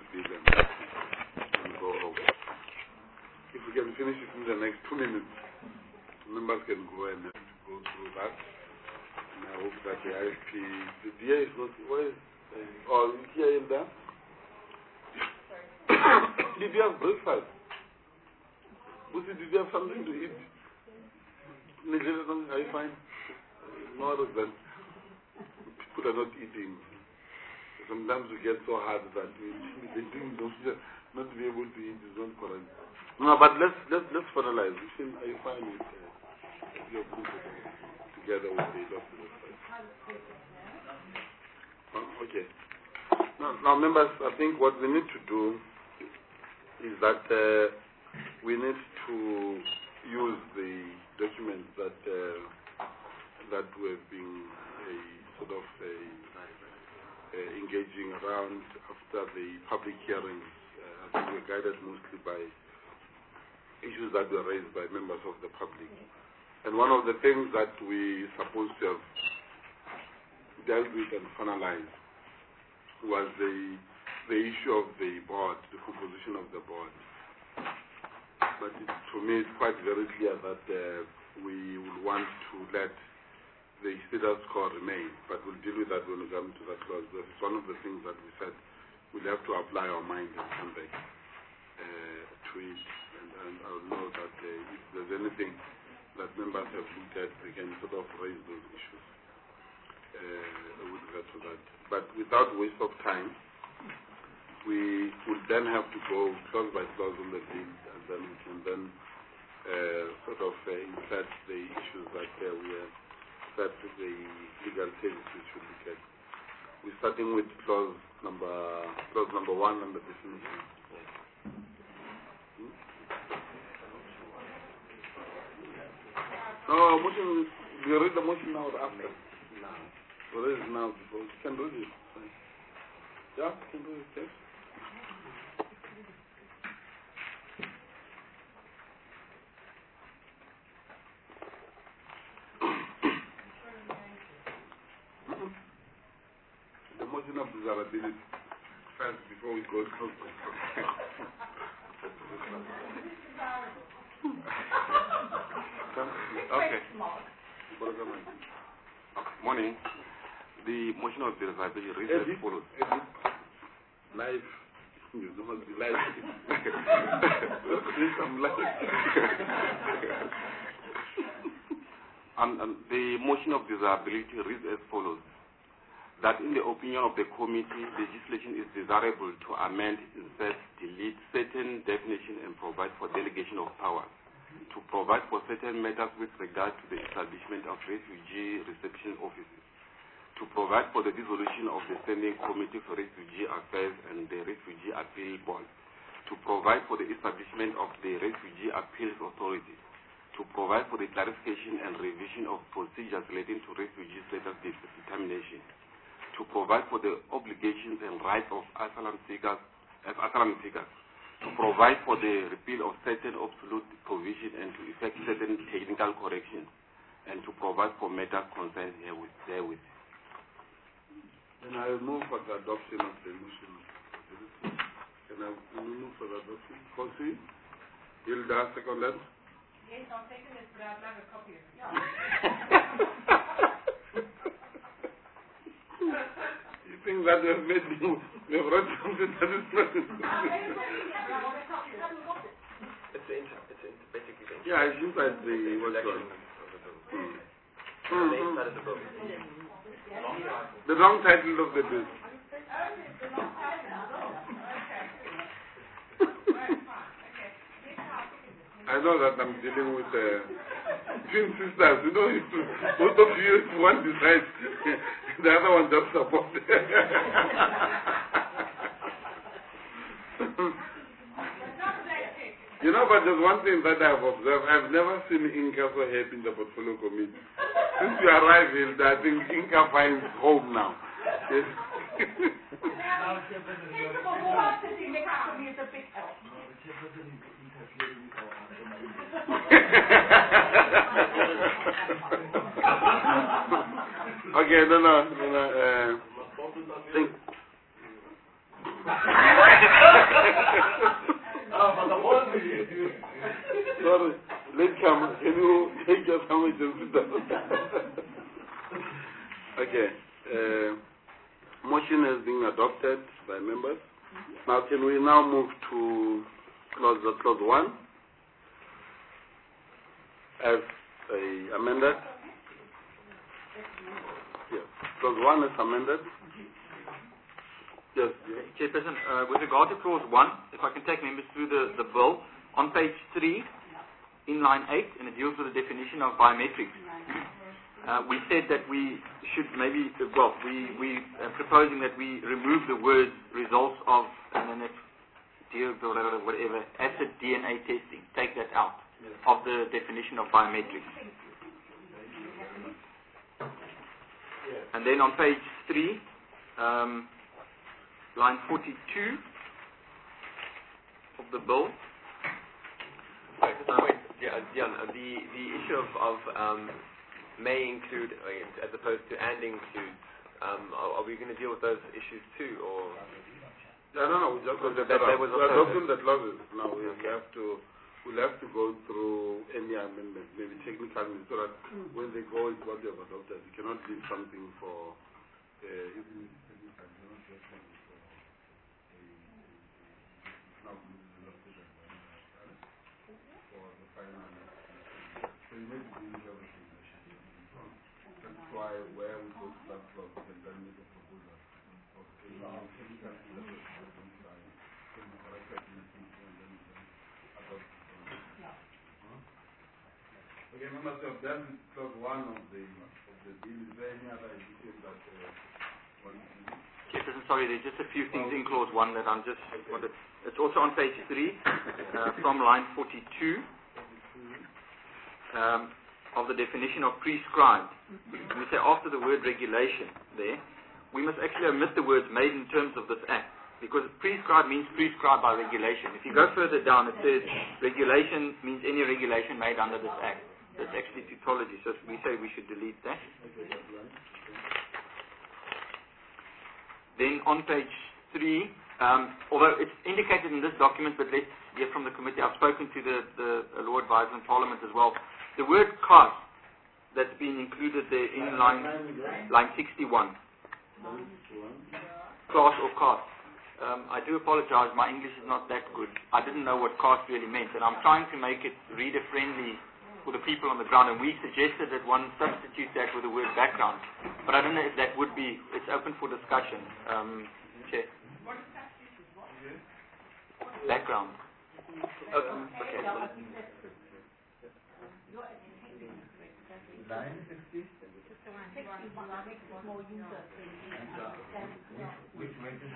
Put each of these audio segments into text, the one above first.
bill and go home. If we can finish it in the next 2 minutes, members can go and go through that. And I hope that the ISP, the DA is not, where is, or here in there? Did you have breakfast? Busi, did you have something to eat? Nigeria, are you fine? No other than people are not eating. Sometimes we get so hard that they think not to be able to eat is not correct. No, but let's finalize. Are you fine with your group together with the doctor? Okay. Now, members, I think what we need to do is that we need to use the documents that we have been sort of engaging around after the public hearings. I think we're guided mostly by issues that were raised by members of the public. And one of the things that we supposed to have dealt with and finalized was the issue of the board, the composition of the board. But to me, it's quite very clear that we will want to let the status quo remain, but we'll deal with that when we come to that clause. It's one of the things that we said we'll have to apply our mind and come back to it. And I'll know that if there's anything that members have looked at, they can sort of raise those issues with regard to that. But without waste of time, we would then have to go clause by clause on the bill, and then we can then sort of insert the issues that that the legal services should look at. We're starting with clause number 1 and the definition. No, motion. Do you read the motion now or after? Now. So read it now before. You can read it. Yeah, you can read it. Yes. The motion of desirability first before we go to Okay. Morning. The motion of desirability reads as follows. Life. You know what the life is. Some life. And the motion of desirability reads as follows. That in the opinion of the committee, legislation is desirable to amend, insert, delete certain definitions and provide for delegation of powers, to provide for certain matters with regard to the establishment of refugee reception offices, to provide for the dissolution of the Standing Committee for Refugee Affairs and the Refugee Appeal Board, to provide for the establishment of the Refugee Appeals Authority, to provide for the clarification and revision of procedures relating to refugee status determination, to provide for the obligations and rights of asylum seekers, to provide for the repeal of certain obsolete provisions and to effect certain technical corrections, and to provide for matters concerned therewith. Then I will move for the adoption of the motion. Can I move for the adoption? Fossey? Hilda, seconded? Yes, I'll second it, but I'd like a copy of it. You think that we have made we have wrote something that is not It's basically the yeah, it's inside the what's called. The wrong title of the bill. I know that I'm dealing with twin sisters. You know, both of you, one decides, the other one just supports. You know, but there's one thing that I've observed. I've never seen Inca so happy in the portfolio committee. Since you arrived, I think Inca finds home now. Yes. Okay, no. Sorry, let's come. Can you take your sandwich and sit down? Okay. Motion has been adopted by members. Now, can we now move to clause 1 as amended? Yes. Clause 1 is amended. Yes. Chairperson, with regard to clause 1, if I can take members through the bill, on page 3, in line 8, and it deals with the definition of biometrics. We said that we should maybe, we are proposing that we remove the word results of, and then it's whatever, acid DNA testing, take that out of the definition of biometrics. And then on page 3, line 42 of the bill. The issue of may include as opposed to and include, are we going to deal with those issues too, or? No, we just adopting the clauses. Now we'll have to go through any amendment, maybe technical, so that when they go into what they have adopted, you cannot leave something for That's why where we go to that clause, we can then make a proposal of technical Okay, members, we have done clause 1 of the bill. Is there any other addition that Chairperson, sorry, there's just a few things in clause 1 that I'm just wanted. It's also on page 3, from line 42, of the definition of prescribed. We say after the word regulation there, we must actually omit the words made in terms of this act, because prescribed means prescribed by regulation. If you go further down, it says regulation means any regulation made under this act. That's actually tautology, so we say we should delete that. Then on page 3, although it's indicated in this document, but let's hear from the committee. I've spoken to the law advisor in Parliament as well. The word cost that's been included there in line 61. Class or cost. I do apologize, my English is not that good. I didn't know what cost really meant, and I'm trying to make it reader-friendly for the people on the ground, and we suggested that one substitute that with the word background. But I don't know if that would be, it's open for discussion. Chair. Background. Okay. Line 60? Which way is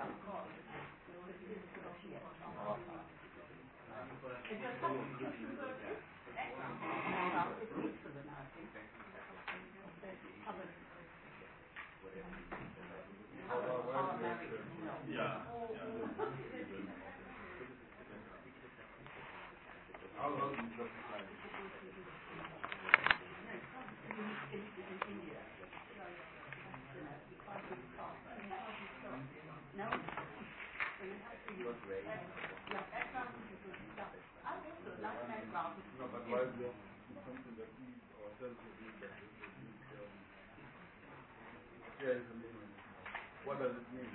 What does it mean?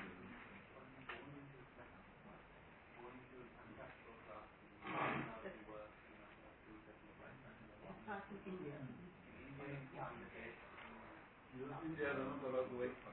India is not allowed to wait.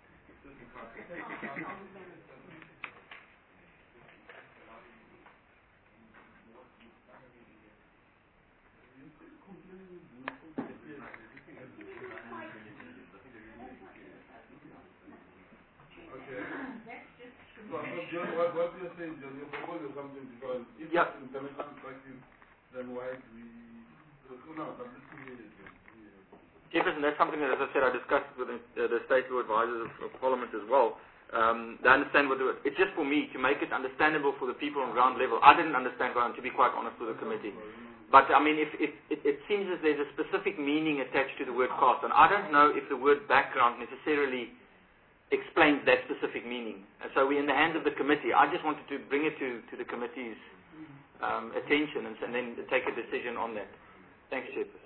John, what you're saying, John, you're proposing something different. If it's international practice, then why do we... No, but this is... Jefferson, that's something that, as I said, I discussed with the state law advisors of Parliament as well. They understand what the... It's just for me to make it understandable for the people on ground level. I didn't understand ground, to be quite honest with the committee. But, I mean, it seems as there's a specific meaning attached to the word cost. And I don't know if the word background necessarily explains that specific meaning. And so we're in the hands of the committee. I just wanted to bring it to the committee's attention and then take a decision on that. Thanks, Chairperson.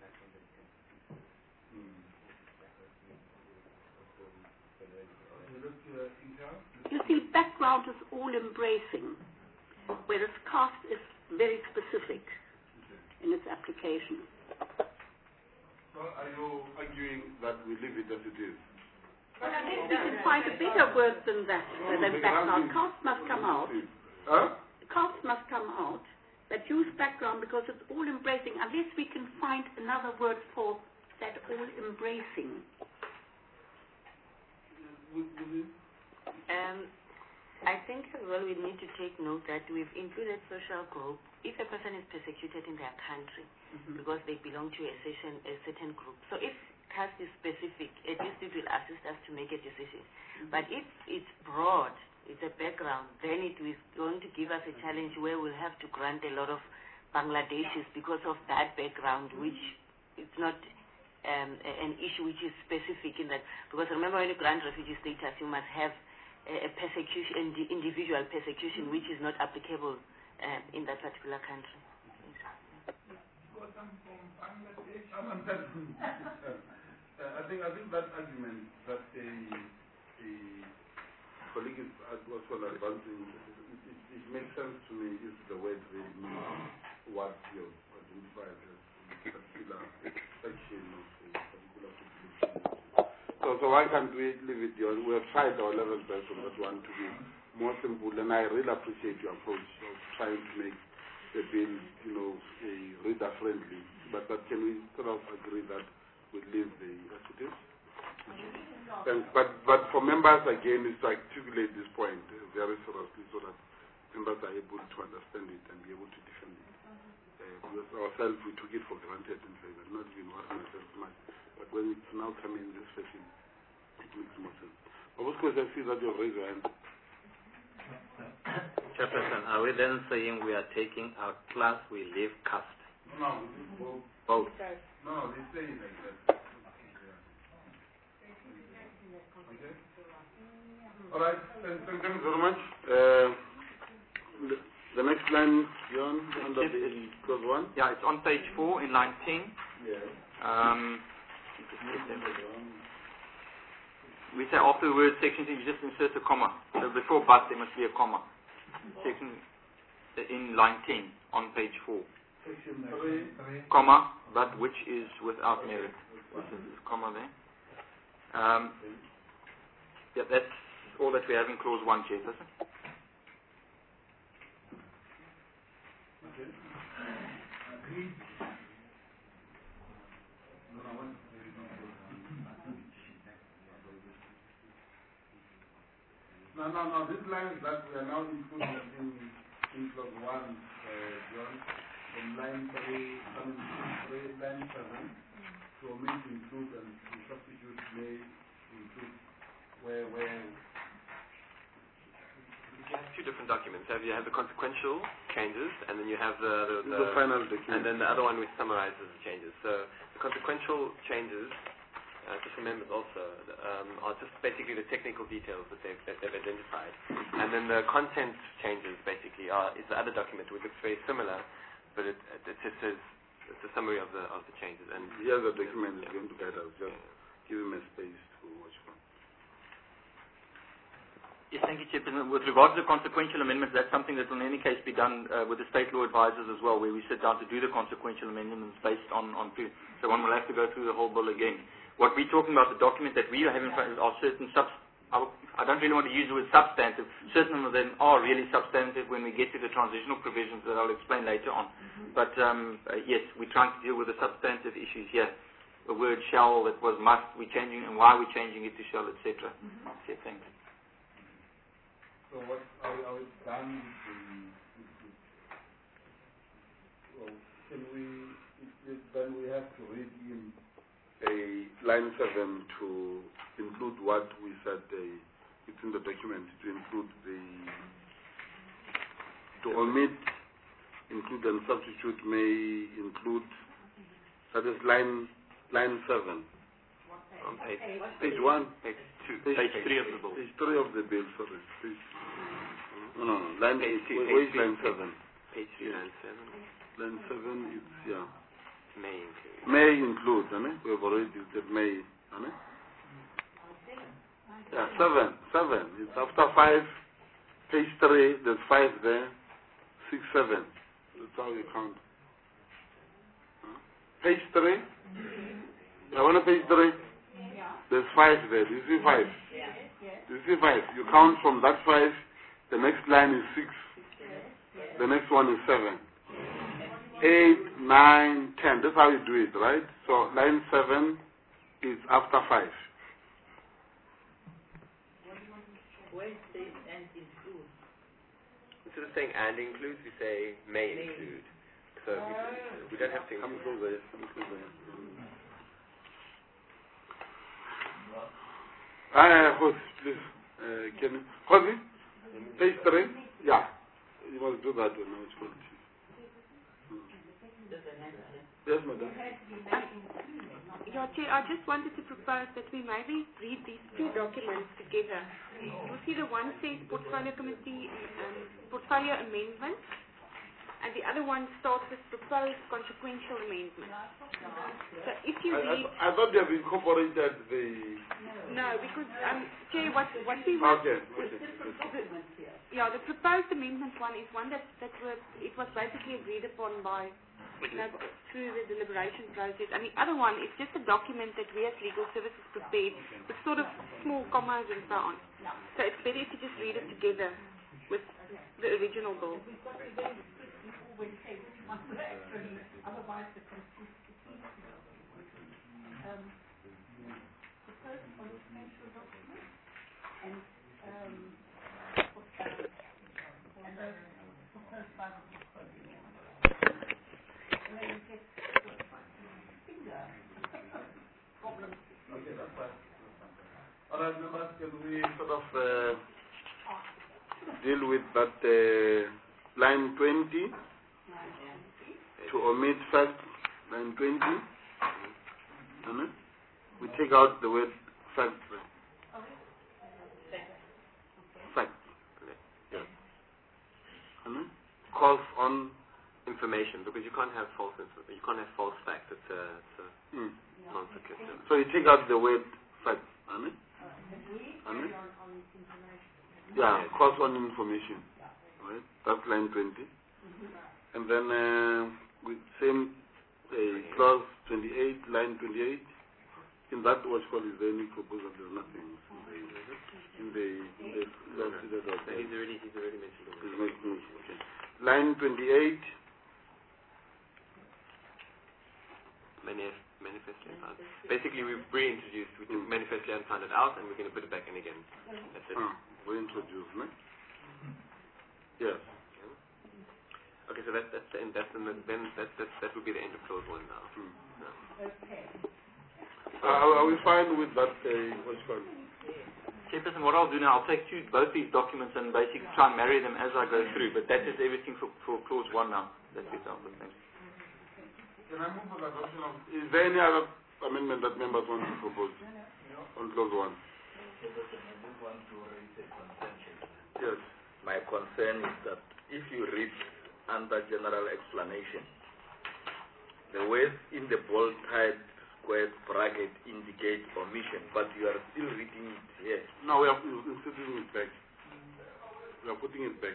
You see, background is all-embracing, whereas cast is very specific in its application. So are you arguing that we leave it as it is? But I think we can find a bigger word than that, than background. Cast must come out. Huh? Cast must come out, but use background because it's all-embracing, unless we can find another word for that all-embracing. I think as well we need to take note that we've included social group if a person is persecuted in their country because they belong to a certain group. So if caste is specific, at least it will assist us to make a decision. But if it's broad, it's a background, then it is going to give us a challenge where we'll have to grant a lot of Bangladeshis because of that background, which it's not an issue which is specific in that. Because remember, when you grant refugee status, you must have a persecution, individual persecution, which is not applicable in that particular country. I think that argument that a colleague is also advancing, it makes sense to me if the word really means what you identify as a particular section of a particular population. So why can't we leave it here? We have tried our level best on that one to be more simple, and I really appreciate your approach of trying to make the bill, reader friendly. But can we sort of agree that we leave the as it is? Thanks. But for members again, is to articulate this point very seriously so that members are able to understand it and be able to defend it. Because ourselves, we took it for granted in favor, not even worrying ourselves much. But when it's now coming in this fashion, it makes more sense. Of course, I see that you raise your hand. Chairperson, are we then saying we are taking our class, we leave caste? No, we do both. Both. No, they say it like that. Okay. All right. Thank you very much. The next line, John, under the clause 1. Yeah, it's on page 4 in line 10. Yes. We say after the word section, you just insert a comma. So before but, there must be a comma. Section in line 10 on page 4. Comma, but which is without merit. This is comma there. Yeah, that's all that we have in clause 1, Chairperson. Okay. No. These lines that we are now including in clause 1, John, from line 3, line 7, to omit, include, and to substitute may include, where you have two different documents. You have the consequential changes, and then you have the final document. And then the other one which summarizes the changes. So the consequential changes, just remember also, are just basically the technical details that they've identified. And then the content changes basically is the other document, which looks very similar, but it just says it's a summary of the changes. And here the document is going to guide us. Just give him a space to watch from. Yes, thank you, Chairperson. With regard to the consequential amendments, that's something that will in any case be done with the state law advisors as well, where we sit down to do the consequential amendments based on so one will have to go through the whole bill again. What we're talking about, the document that we have in front of us, are certain I don't really want to use the word substantive. Certain of them are really substantive when we get to the transitional provisions that I'll explain later on. But yes, we're trying to deal with the substantive issues here. The word shall that was must, we're changing, and why we're changing it to shall, etc. Okay, thanks. So what are we done with the well, then we have to read in a line 7 to include what we said it's in the document, to include to omit, include and substitute may include, that is line 7. On page Page 1. Page 2. Page 3 of the bill. Page 3 of the bill, sorry. No, line Page 8. two, Wait, page line three. 7. Page 3, line 7. Line 7 is, yeah. May include. May include, we have already said may, yeah, 7. It's after 5, page 3, there's 5 there, 6, 7. That's how you count. Page 3? I want to page 3? There's 5 there. Do you see 5? Do you see 5? You count from that 5, the next line is 6. The next one is 7. 8, 9, 10. That's how you do it, right? So line 7 is after 5. Instead of saying and includes, we say may include. So we don't have to Come include. closer, come closer. Jose, please. Can you? Jose? Page 3? Yeah. You must do that one. It's called. Yes, madam. Yeah, Chair, I just wanted to propose that we maybe read these two documents together. You see the one says Portfolio Committee Portfolio Amendment, and the other one starts with Proposed Consequential Amendment. So if you read... I thought they have incorporated the... No, because, Chair, what we want... Okay. Yeah, the Proposed Amendment one is one that was basically agreed upon by... through the deliberation process, and the other one is just a document that we as legal services prepared with sort of small commas and so on. So it's better to just read it together with the original bill. All right, members, can we sort of deal with that line 20 to omit first line 20? We take out the word fact. Fact. Yes. Calls on Information, because you can't have false facts. It's a non-sequitur. So you take out the word fact. Yeah, calls on information. Right? That's line 20. And then with same clause 28, line 28. In that what's called is there any proposal? There's nothing in the clause. He's already mentioned it. Okay. Line 28. Manifestly unfounded. Basically, we've reintroduced, we took manifestly unfounded out, and we're going to put it back in again. That's it. Reintroduced, no? Yes. Okay, so that's the end. That would be the end of clause 1 now. No. Are we fine with that? What's called? Chairperson, what I'll do now, I'll take both these documents and basically try and marry them as I go through. But that is everything for clause 1 now. That's it, thanks. Can I move for the adoption of... Is there any other amendment that members want to propose on clause 1? Yes. My concern is that if you read under general explanation, the words in the bold type square bracket indicate omission, but you are still reading it here. No, we are inserting it back. We are putting it back.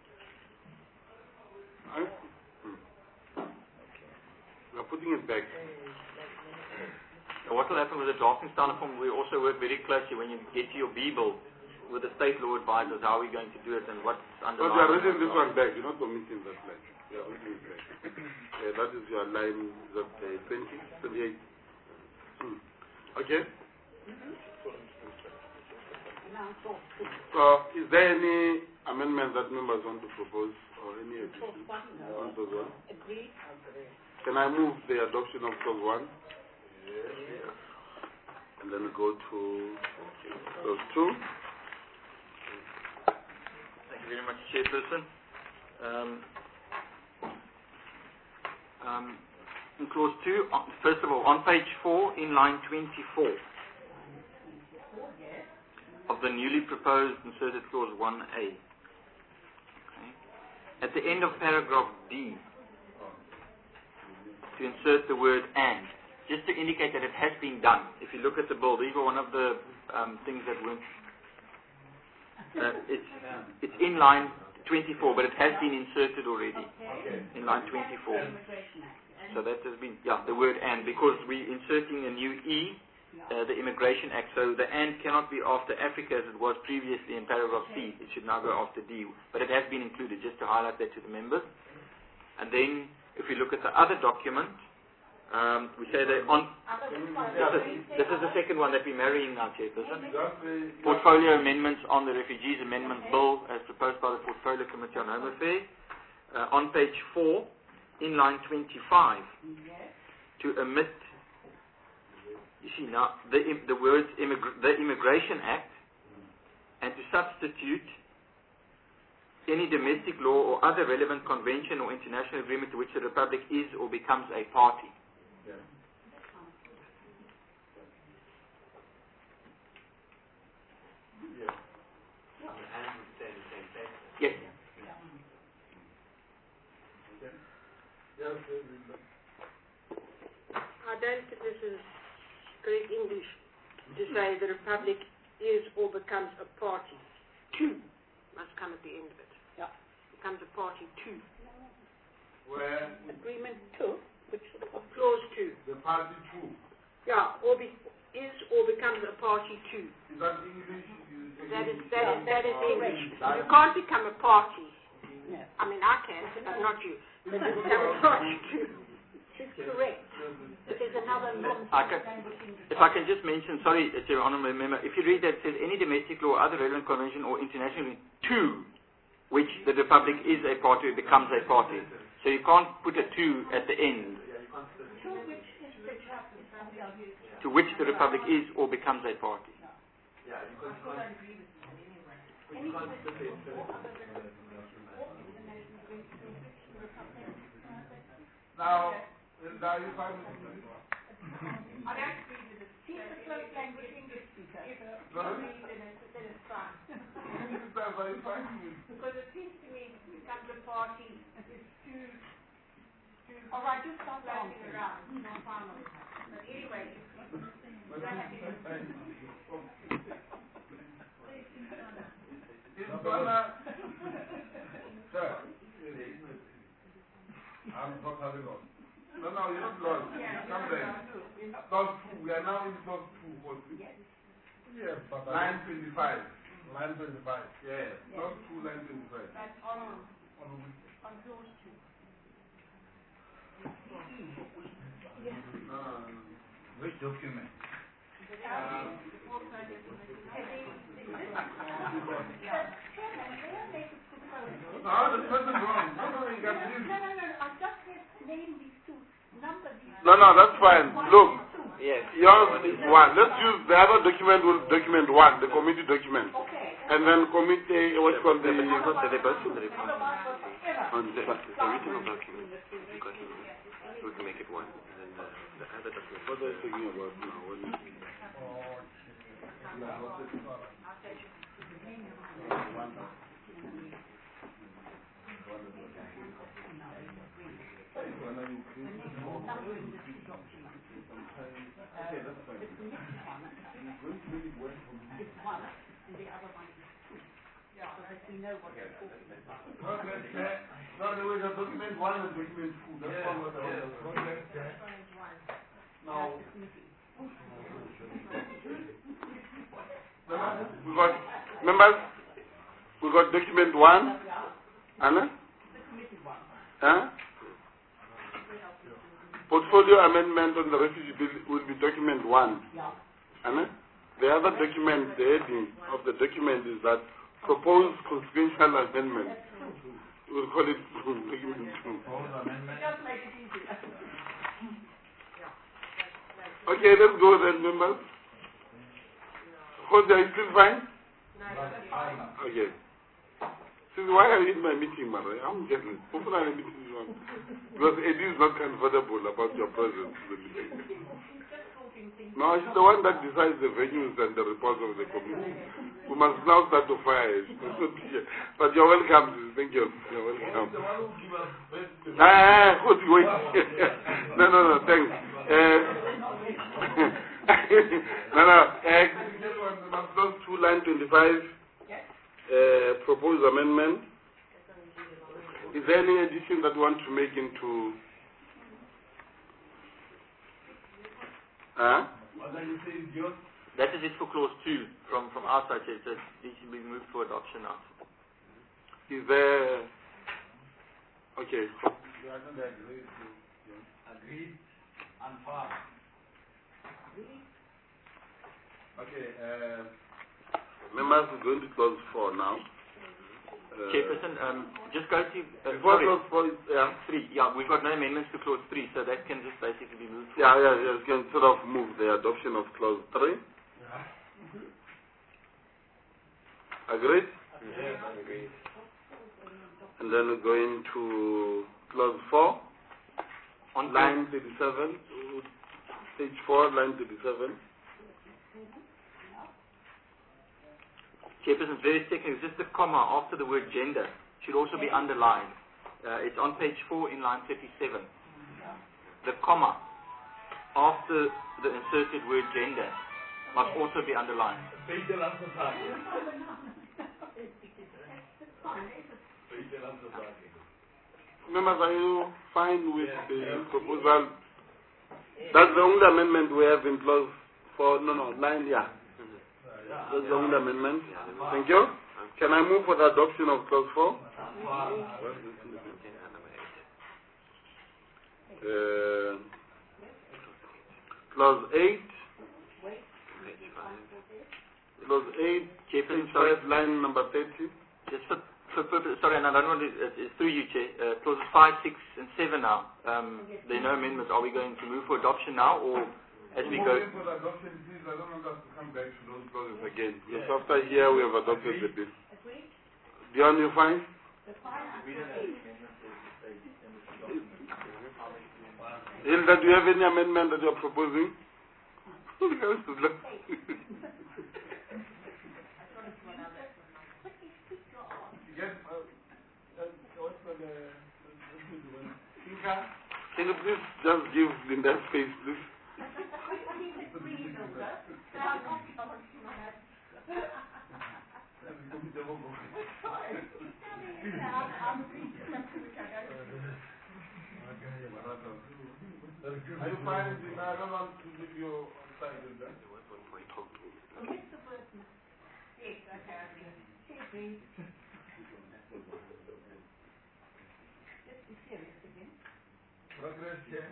We are putting it back. So what will happen with the drafting style form, we also work very closely when you get to your B-bill with the state law advisors, how are we going to do it and what's underlying. But we are reading this one back. You're not omitting that line. We are reading it back. That is your line, that 20, 28. Okay? So, is there any amendment that members want to propose or any addition on clause 1? Agreed. Can I move the adoption of clause 1? Yes. And then go to clause 2. Thank you very much, Chairperson. In clause 2, first of all, on page 4 in line 24, of the newly proposed inserted clause 1A. Okay. At the end of paragraph D, to insert the word and, just to indicate that it has been done. If you look at the bill, these were one of the things that weren't. It's in line 24, but it has been inserted already in line 24. So that has been, the word and, because we're inserting a new E, the Immigration Act, so the and cannot be after Africa as it was previously in paragraph C. It should now go after D, but it has been included, just to highlight that to the members. And then, if we look at the other document, we say that on, this is the second one that we're marrying now, Chairperson. Portfolio amendments on the Refugees Amendment Bill as proposed by the Portfolio Committee on Home Affairs. On page 4, in line 25, to omit, you see now, the words the Immigration Act, and to substitute any domestic law or other relevant convention or international agreement to which the Republic is or becomes a party. Yes. I don't think this is correct English to say the Republic is or becomes a party to. Must come at the end of it. Yeah. Becomes a party to. Where? Agreement to, which clause 2. The party to. Yeah, is or becomes a party to. Is that English? That is English. You can't become a party. Yeah. I mean, I can, but not you. But you become a party to. It's correct. But there's another if I can just mention, sorry, Honourable Member, if you read that, it says any domestic law, other relevant convention or international to which the Republic is a party, it becomes a party. So you can't put a to at the end. To which the Republic is or becomes a party. Now you find I don't agree with it. See the close language English speaker. Then it's fine. Because it seems to me it becomes a party. It's too all right, just stop laughing around. No problem. But anyway, Sir, I'm not having on. No, you're not lost. Come there. Clause 2. We are now in clause 2. Yes, but line 25. Line 25. Yes. Clause 2, line 25. That's on clause 2. Which document? No, the person wrong. No, you got this. No, I just named these two. Number these. No, that's fine. Look. Yes. Yours is 1. Let's use the other document, document 1, the committee document. Okay. And then committee, what's called the... They're both from the report. The original document, because we can make it one. And then the other document. What are you thinking about now? Okay, that's fine. It's 1, and the other one is 2. Yeah, so that we know what we're talking about. No, there was a document 1 and document 2. That's all what I was. Now, we got document 1. Anna? Portfolio amendment on the refugee bill will be document 1. Anna? The other document, the heading of the document is that proposed consequential amendment. We'll call it document 2. Okay, let's go then, members. Jose, are you still fine? Okay. So why are you in my meeting, Mara? I'm getting popular meeting one. Because Eddie is not comfortable about your presence in the meeting. No, she's the one that decides the venues and the reports of the committee. We must now start to fire. But you're welcome. Thank you. You're welcome. Wait. No, thanks. Clause 2, line 25, proposed amendment. Is there any addition that you want to make into? That is it for clause 2 from our side. It needs to be moved for adoption now. Is there? Okay. Agreed and far. Okay. Members, we're going to clause 4 now. Chairperson, just go to before clause 4 is 3. Yeah, we've got no amendments to clause 3, so that can just basically be moved. Yeah. You can sort of move the adoption of clause 3. Agreed? Yes, I agree. And then we go into clause 4, on line 37, page 4, line 37. Chairperson, very technical. Just the comma after the word gender should also be underlined. It's on page 4 in line 37. The comma after the inserted word gender must also be underlined. Members, are you fine with the proposal? That's the only amendment we have in clause 4. No, 9, yeah. That's the only amendment. Thank you. Can I move for the adoption of clause 4? Clause 8. Clause 8, Chairperson, sorry, line number 30. Just for purpose, sorry, and I don't want to, it's through you, Chair. Clauses 5, 6, and 7 now. There are no amendments. Are we going to move for adoption now, or as we go? For the adoption, please, I don't want us to come back to those clauses again. Yes, after here we have adopted the bill. Dion, you fine? Hilda, do you have any amendment that you are proposing? Can you please just give Linda space, please? Are you fine? I don't want to leave you on side with that. Yes, okay. Just be serious again. Progress, Chair.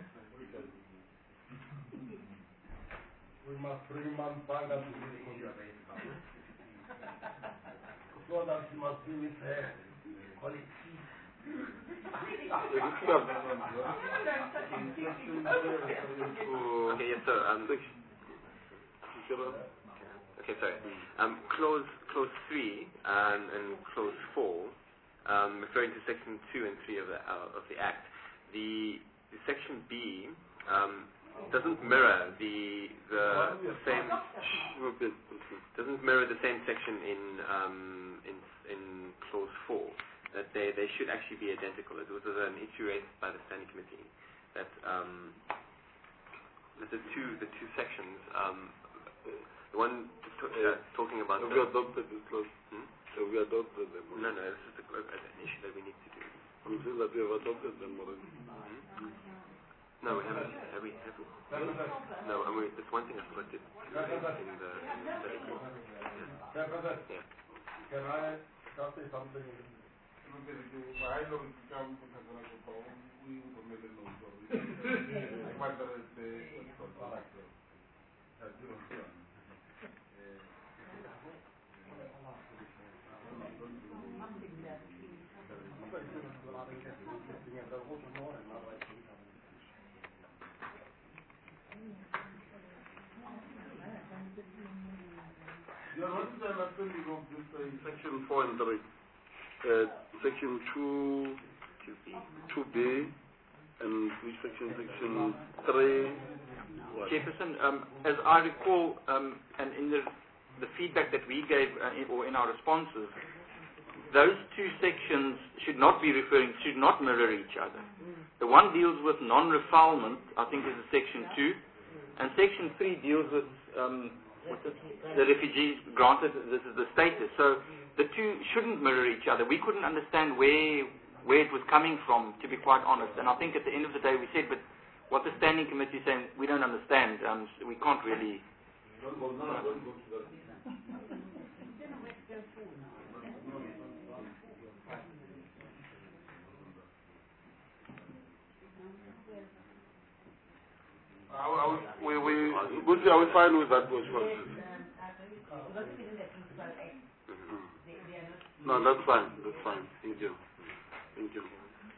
We must bring Mampanga to this community. So that she must be with her colleagues. Okay, yes, sir. Okay, sorry. Clause 3 and clause 4, referring to section 2 and 3 of the Act, the section B doesn't mirror the same section in clause 4. That they should actually be identical. It was an issue raised by the standing committee that the two sections, the one talking about. Have we adopted this clause? Have we adopted them? No, this is an issue that we need to do. I'm saying that we have adopted them already. No, we haven't. Have we? No, it's one thing I forgot to in the group. Yeah. Can I say something? What is the understanding of this section 4 and 3? Section 2B, and which section? Section 3. Chairperson, as I recall, and in the the feedback that we gave or in our responses, those two sections should not mirror each other. The one deals with non-refoulement, I think is section 2, and section 3 deals with the refugees granted, this is the status. So the two shouldn't mirror each other. We couldn't understand where it was coming from, to be quite honest. And I think at the end of the day we said, but what the standing committee is saying, we don't understand. We can't really... Are we fine with that? No, that's fine. That's fine. Thank you. Thank you.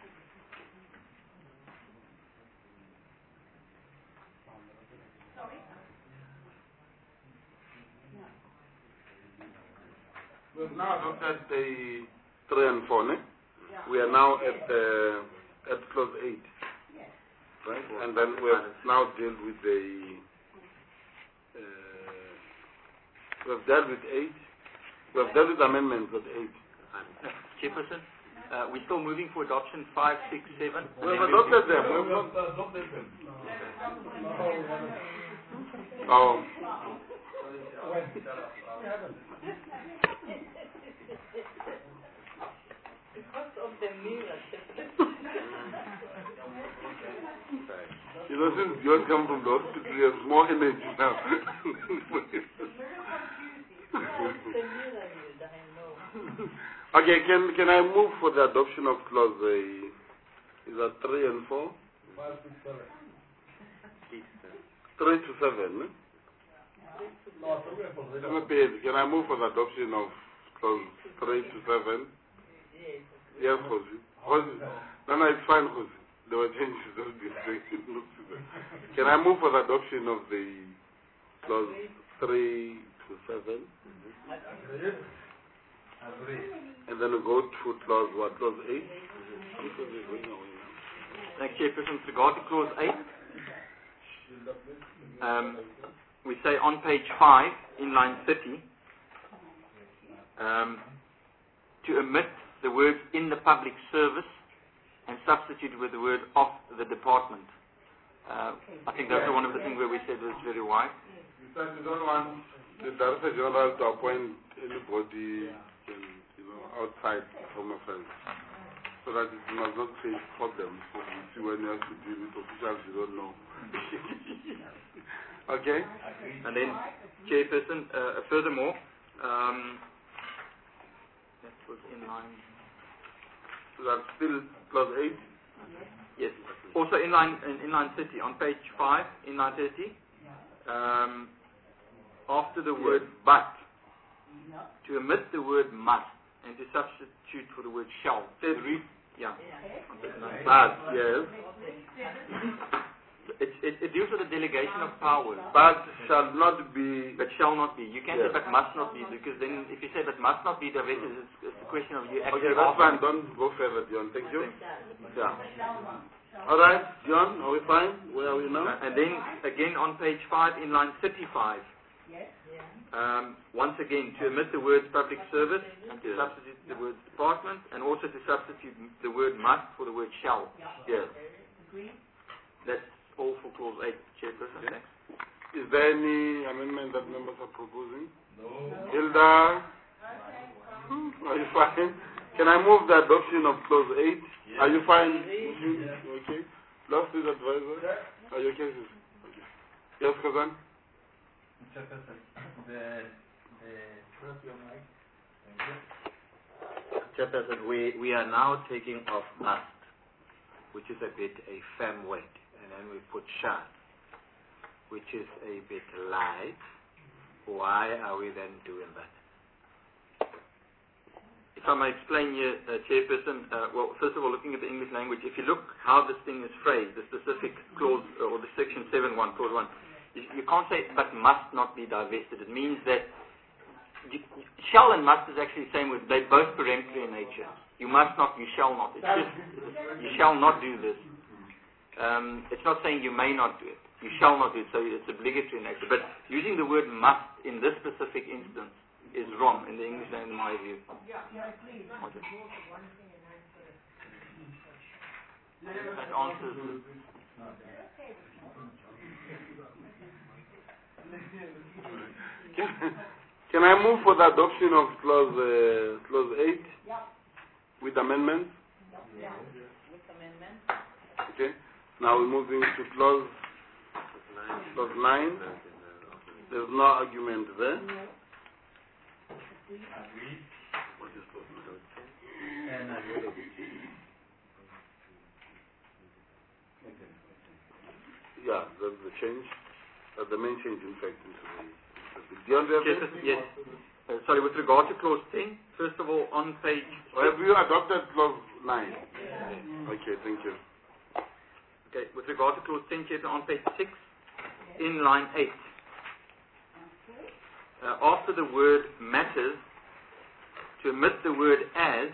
We've now looked at the 3 and 4, ne? We are now at clause 8. Right? And then we have now dealt with we've dealt with 8. We have dealt with amendments at 8. Chairperson, we're still moving for adoption 5, 6, 7. We have adopted them. We have not adopted them. Oh. Because of the mirror. You know, since you have come from the hospital, you have more energy now. Okay, can I move for the adoption of clause is that 3 and 4? 5, 6, 7. 3 to 7, Can I move for the adoption of clause 3 to 7? Yes, Jose. No, it's fine, Jose. There were changes that Can I move for the adoption of the clause 3 to 7? And then we go to clause 8? Thank you, Chairperson. With regard to clause 8, we say on page 5, in line 30, to omit the words in the public service and substitute with the word of the department. I think that's one of the things where we said was very wide. Because we don't want the Director General to appoint anybody outside Home Affairs, so that it must not create problems. So you see when you have to deal with officials you don't know. Okay? And then, Chairperson, furthermore, that was in line. So that's still clause 8? Yes. Also in line 30, on page 5, in line 30, after the word but, to omit the word must and to substitute for the word shall. Yeah. But, yes. It deals with the delegation of powers. But shall not be. But shall not be. You can't say but must not be, because then if you say but must not be divested, it's a question of you actually. Okay, that's fine. Don't go further, John. Thank you. Yeah. All right, John, are we fine? Where are we now? And then again on page 5 in line 35. Once again, to omit the words public service and to substitute the word department, and also to substitute the word must for the word shall. Yes. That's all for clause 8, Chairperson. Okay. Is there any amendment that members are proposing? No. Hilda? Are you fine? Can I move the adoption of clause 8? Yes. Are you fine? Okay. Last is advisor? Are you okay? Yes, Kazan? Chairperson, we are now taking off must, which is a bit a firm word, and then we put shall, which is a bit light. Why are we then doing that? If I may explain here, Chairperson, well, first of all, looking at the English language, if you look how this thing is phrased, the specific clause, or the section 7.1, clause 1, you can't say but must not be divested. It means that shall and must is actually the same word. They're both peremptory in nature. You must not, you shall not. It's just, you shall not do this. It's not saying you may not do it. You shall not do it, so it's obligatory in nature. But using the word must in this specific instance is wrong in the English language, in my view. That answers it. Can I move for the adoption of clause 8 with amendments? Okay. Now we're moving to clause 9. There's no argument there. What is clause 9? Yeah, that's the change. The main change, in fact, into the... Yes. Sorry, with regard to clause 10, first of all, on page... Have you adopted clause 9? Okay, thank you. Okay, with regard to clause 10, Chairman, on page 6, in line 8. After the word matters, to omit the word as,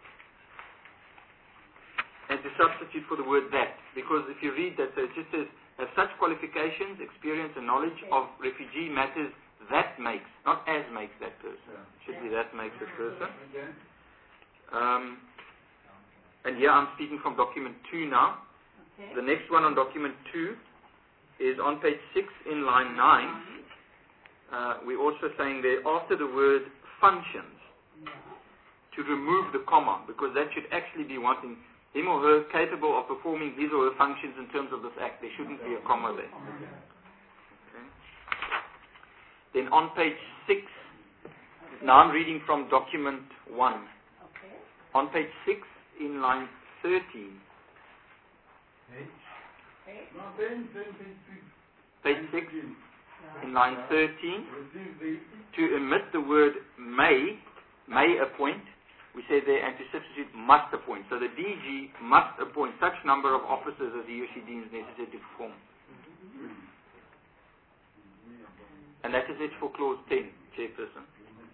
and to substitute for the word that. Because if you read that, so it just says, have such qualifications, experience, and knowledge of refugee matters that makes, not as makes that person. It should be that makes that person. And here I'm speaking from document 2 now. Okay. The next one on document 2 is on page 6 in line 9. We're also saying there, after the word functions, to remove the comma, because that should actually be wanting him or her capable of performing his or her functions in terms of this act. There shouldn't be a comma there. Okay. Then on page 6, now I'm reading from document 1. Okay. On page 6, in line 13. Page 6, in line 13, to omit the word may appoint, we say there, and to substitute must appoint. So the DG must appoint such number of officers as he or she deems necessary to perform. And that is it for clause 10, Chairperson.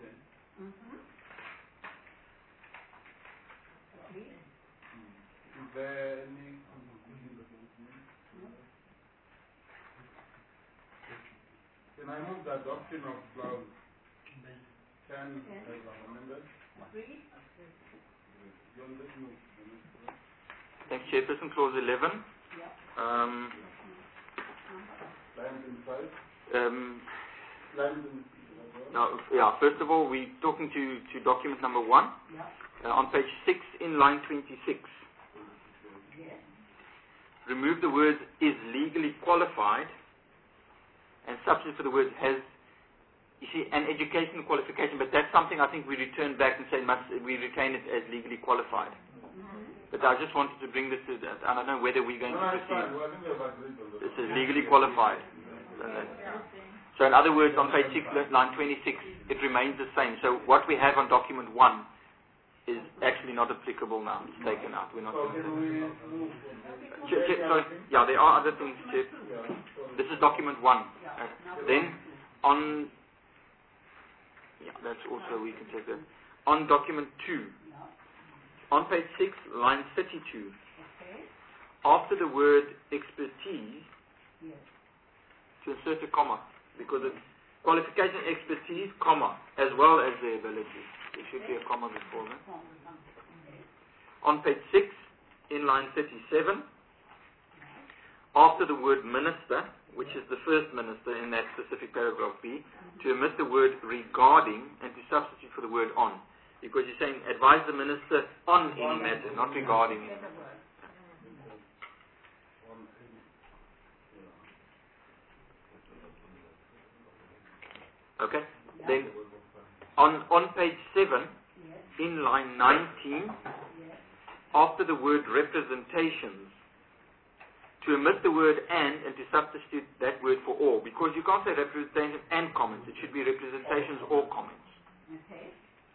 Can I move the adoption of clause 10 as amended? Thanks, Chairperson. Clause 11. First of all, we're talking to document number 1 on page 6 in line 26. Remove the words is legally qualified and substitute for the word has, you see, an educational qualification, but that's something I think we return back and say we retain it as legally qualified. But I just wanted to bring this to that. I don't know whether we're going to proceed. This is legally qualified. So in other words, on page 6, line 26, it remains the same. So what we have on document 1 is actually not applicable now. It's taken out. We're not going to... there are other things, Chip. This is document 1. Then on... that's also, we can check that. On document 2, on page 6, line 32, after the word expertise, to insert a comma, because it's qualification, expertise, comma, as well as the ability. There should be a comma before that. On page 6, in line 37, after the word minister, which is the first minister in that specific paragraph B, to omit the word regarding and to substitute for the word on. Because you're saying advise the minister on any matter, not regarding it. Okay? Then on page 7, in line 19, after the word representations, to omit the word and to substitute that word for or, because you can't say representations and comments. It should be representations or comments. Okay.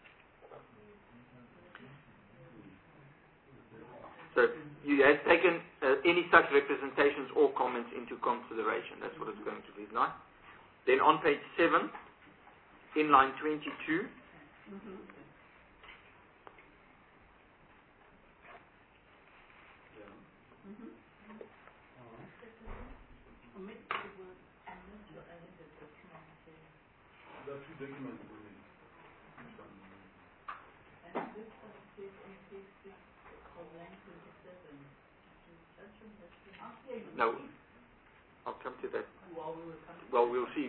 So you have taken any such representations or comments into consideration. That's what it's going to read like. Then on page 7, in line 22, are two documents for me. No, I'll come to that. Well, we'll see.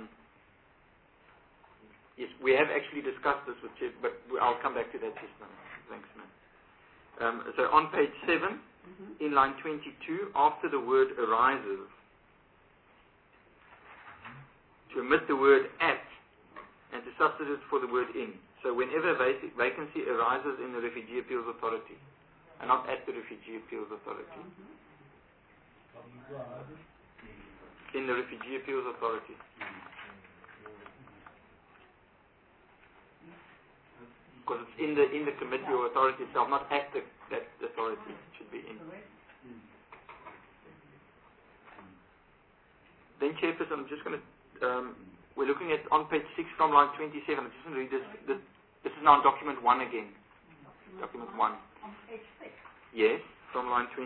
Yes, we have actually discussed this with Chief, but I'll come back to that just now. Thanks, man. So on page 7, in line 22, after the word arises, to omit the word at and to substitute for the word in. So whenever a vacancy arises in the Refugee Appeals Authority, and not at the Refugee Appeals Authority. In the Refugee Appeals Authority. Because it's in the committee or authority itself, not at that authority. It should be in. Then, Chairperson, I'm just going to, we're looking at on page 6 from line 27. I'm just going to read this. This is now document 1 again. Document 1. On page 6? Yes, from line 27.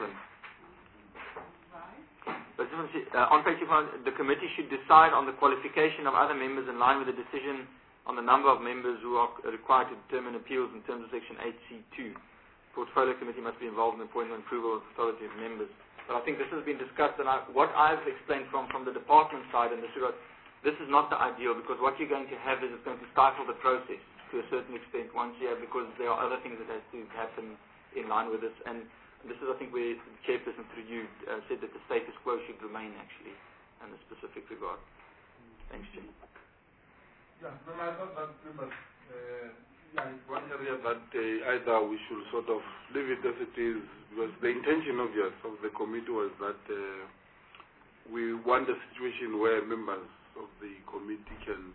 On page 6, the committee should decide on the qualification of other members in line with the decision on the number of members who are required to determine appeals in terms of Section 8C2. Portfolio committee must be involved in the appointment and approval of authority of members. But I think this has been discussed, and what I've explained from the department side in this regard, this is not the ideal, because what you're going to have is it's going to stifle the process to a certain extent once you have, because there are other things that have to happen in line with this. And this is, I think, where the chairperson through you said that the status quo should remain, actually, in this specific regard. Thanks, Jim. Yeah, no, I thought that we must, one area that either we should sort of leave it as it is, because the intention of the committee was that we want a situation where members of the committee can,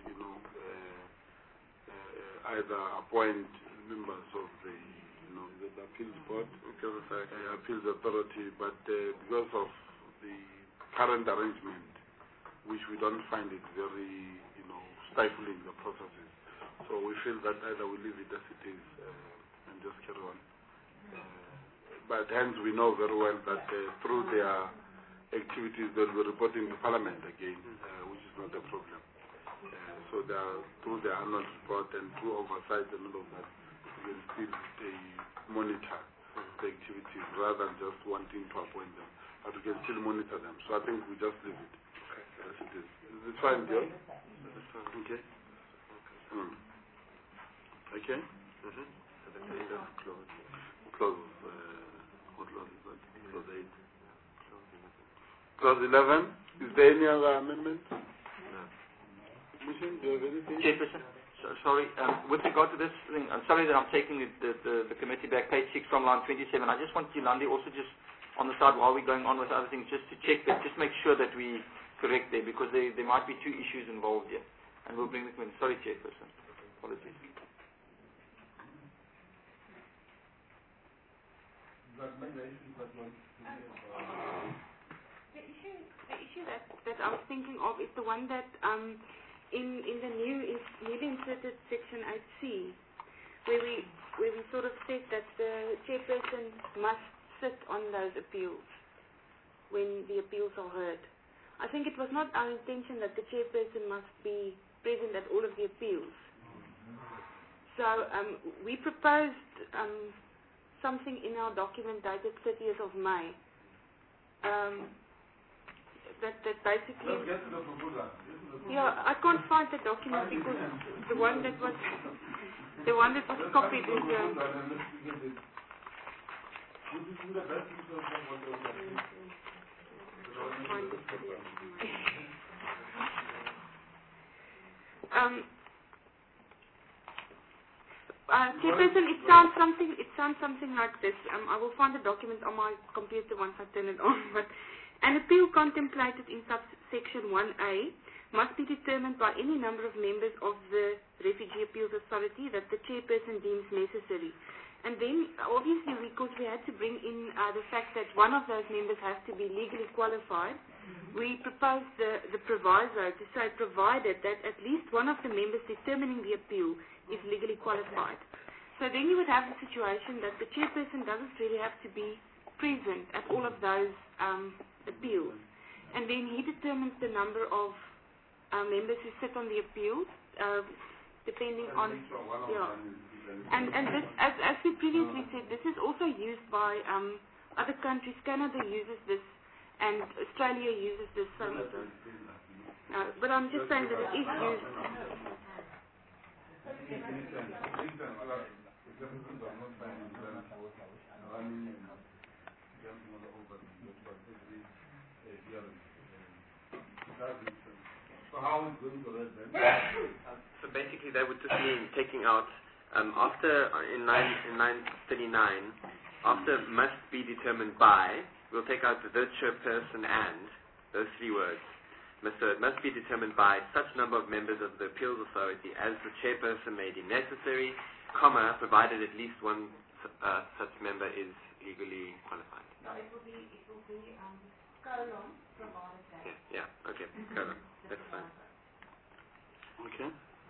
either appoint members of the, the appeals board, appeals authority, but because of the current arrangement, which we don't find it very, stifling the processes. So we feel that either we leave it as it is and just carry on. But hence we know very well that through their activities they'll be reporting to Parliament again, which is not a problem. So they are, through their annual report and through oversight and all of that, we will still monitor the activities rather than just wanting to appoint them. But we can still monitor them. So I think we just leave it as it is. Is it fine, John? Okay. Okay. So the period of close. What clause is that? Clause 8. Clause 11. Is there any other amendment? No. Commission, do you have anything? Chairperson, sorry. With regard to this thing, I'm sorry that I'm taking the committee back, page 6 from line 27. I just want Yolandi also just on the side while we're going on with other things, just to check that, just make sure that we correct there, because there might be two issues involved here. And we'll bring the committee. Sorry, Chairperson. Apologies. The issue that I was thinking of is the one that in the newly inserted Section 8C, where we sort of said that the chairperson must sit on those appeals when the appeals are heard. I think it was not our intention that the chairperson must be present at all of the appeals. So we proposed something in our document dated 30th of May that basically... Let's get to the proposal. Yeah, I can't find the document because the one that was copied is Chairperson, it sounds something like this. I will find the document on my computer once I turn it on. But an appeal contemplated in subsection 1A must be determined by any number of members of the Refugee Appeals Authority that the chairperson deems necessary. And then, obviously, because we had to bring in the fact that one of those members has to be legally qualified, we proposed the proviso to say, provided that at least one of the members determining the appeal is legally qualified. So then you would have the situation that the chairperson doesn't really have to be present at all of those appeals. And then he determines the number of members who sit on the appeals, depending on, and this, as we previously said, this is also used by other countries. Canada uses this, and Australia uses this. But I'm just saying that it is used. So basically, that would just mean taking out after in 939, after must be determined by, we'll take out the chairperson and those three words. So it must be determined by such number of members of the appeals authority as the chairperson may deem necessary, comma, provided at least one such member is legally qualified. No, it will be colon provided that. Yeah, okay, colon. That's fine. Okay.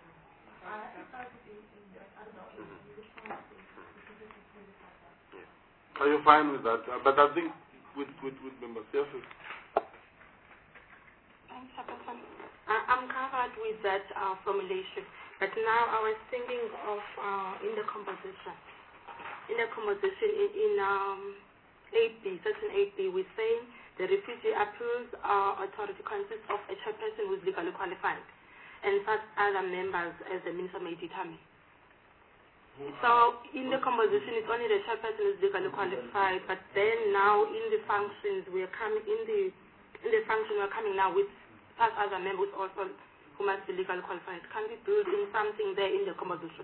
Are you fine with that? But I think with member services. I'm covered with that formulation, but now I was thinking of in the composition. In the composition in 8B, section 8B, we're saying the refugee appeals authority consists of a chairperson who is legally qualified and such other members as the minister may determine. So in the composition, it's only the chairperson who is legally qualified, but then now in the functions, we're coming we're coming now with such other members also who must be legally qualified. Can we build in something there in the composition?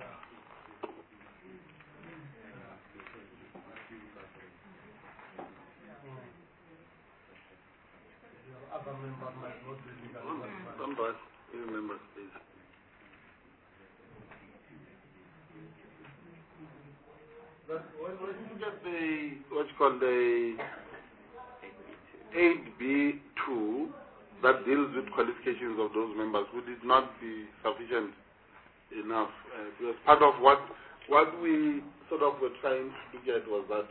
Members, please. What's called the 8B2 that deals with qualifications of those members, would it not be sufficient enough? Because part of what we sort of were trying to look at was that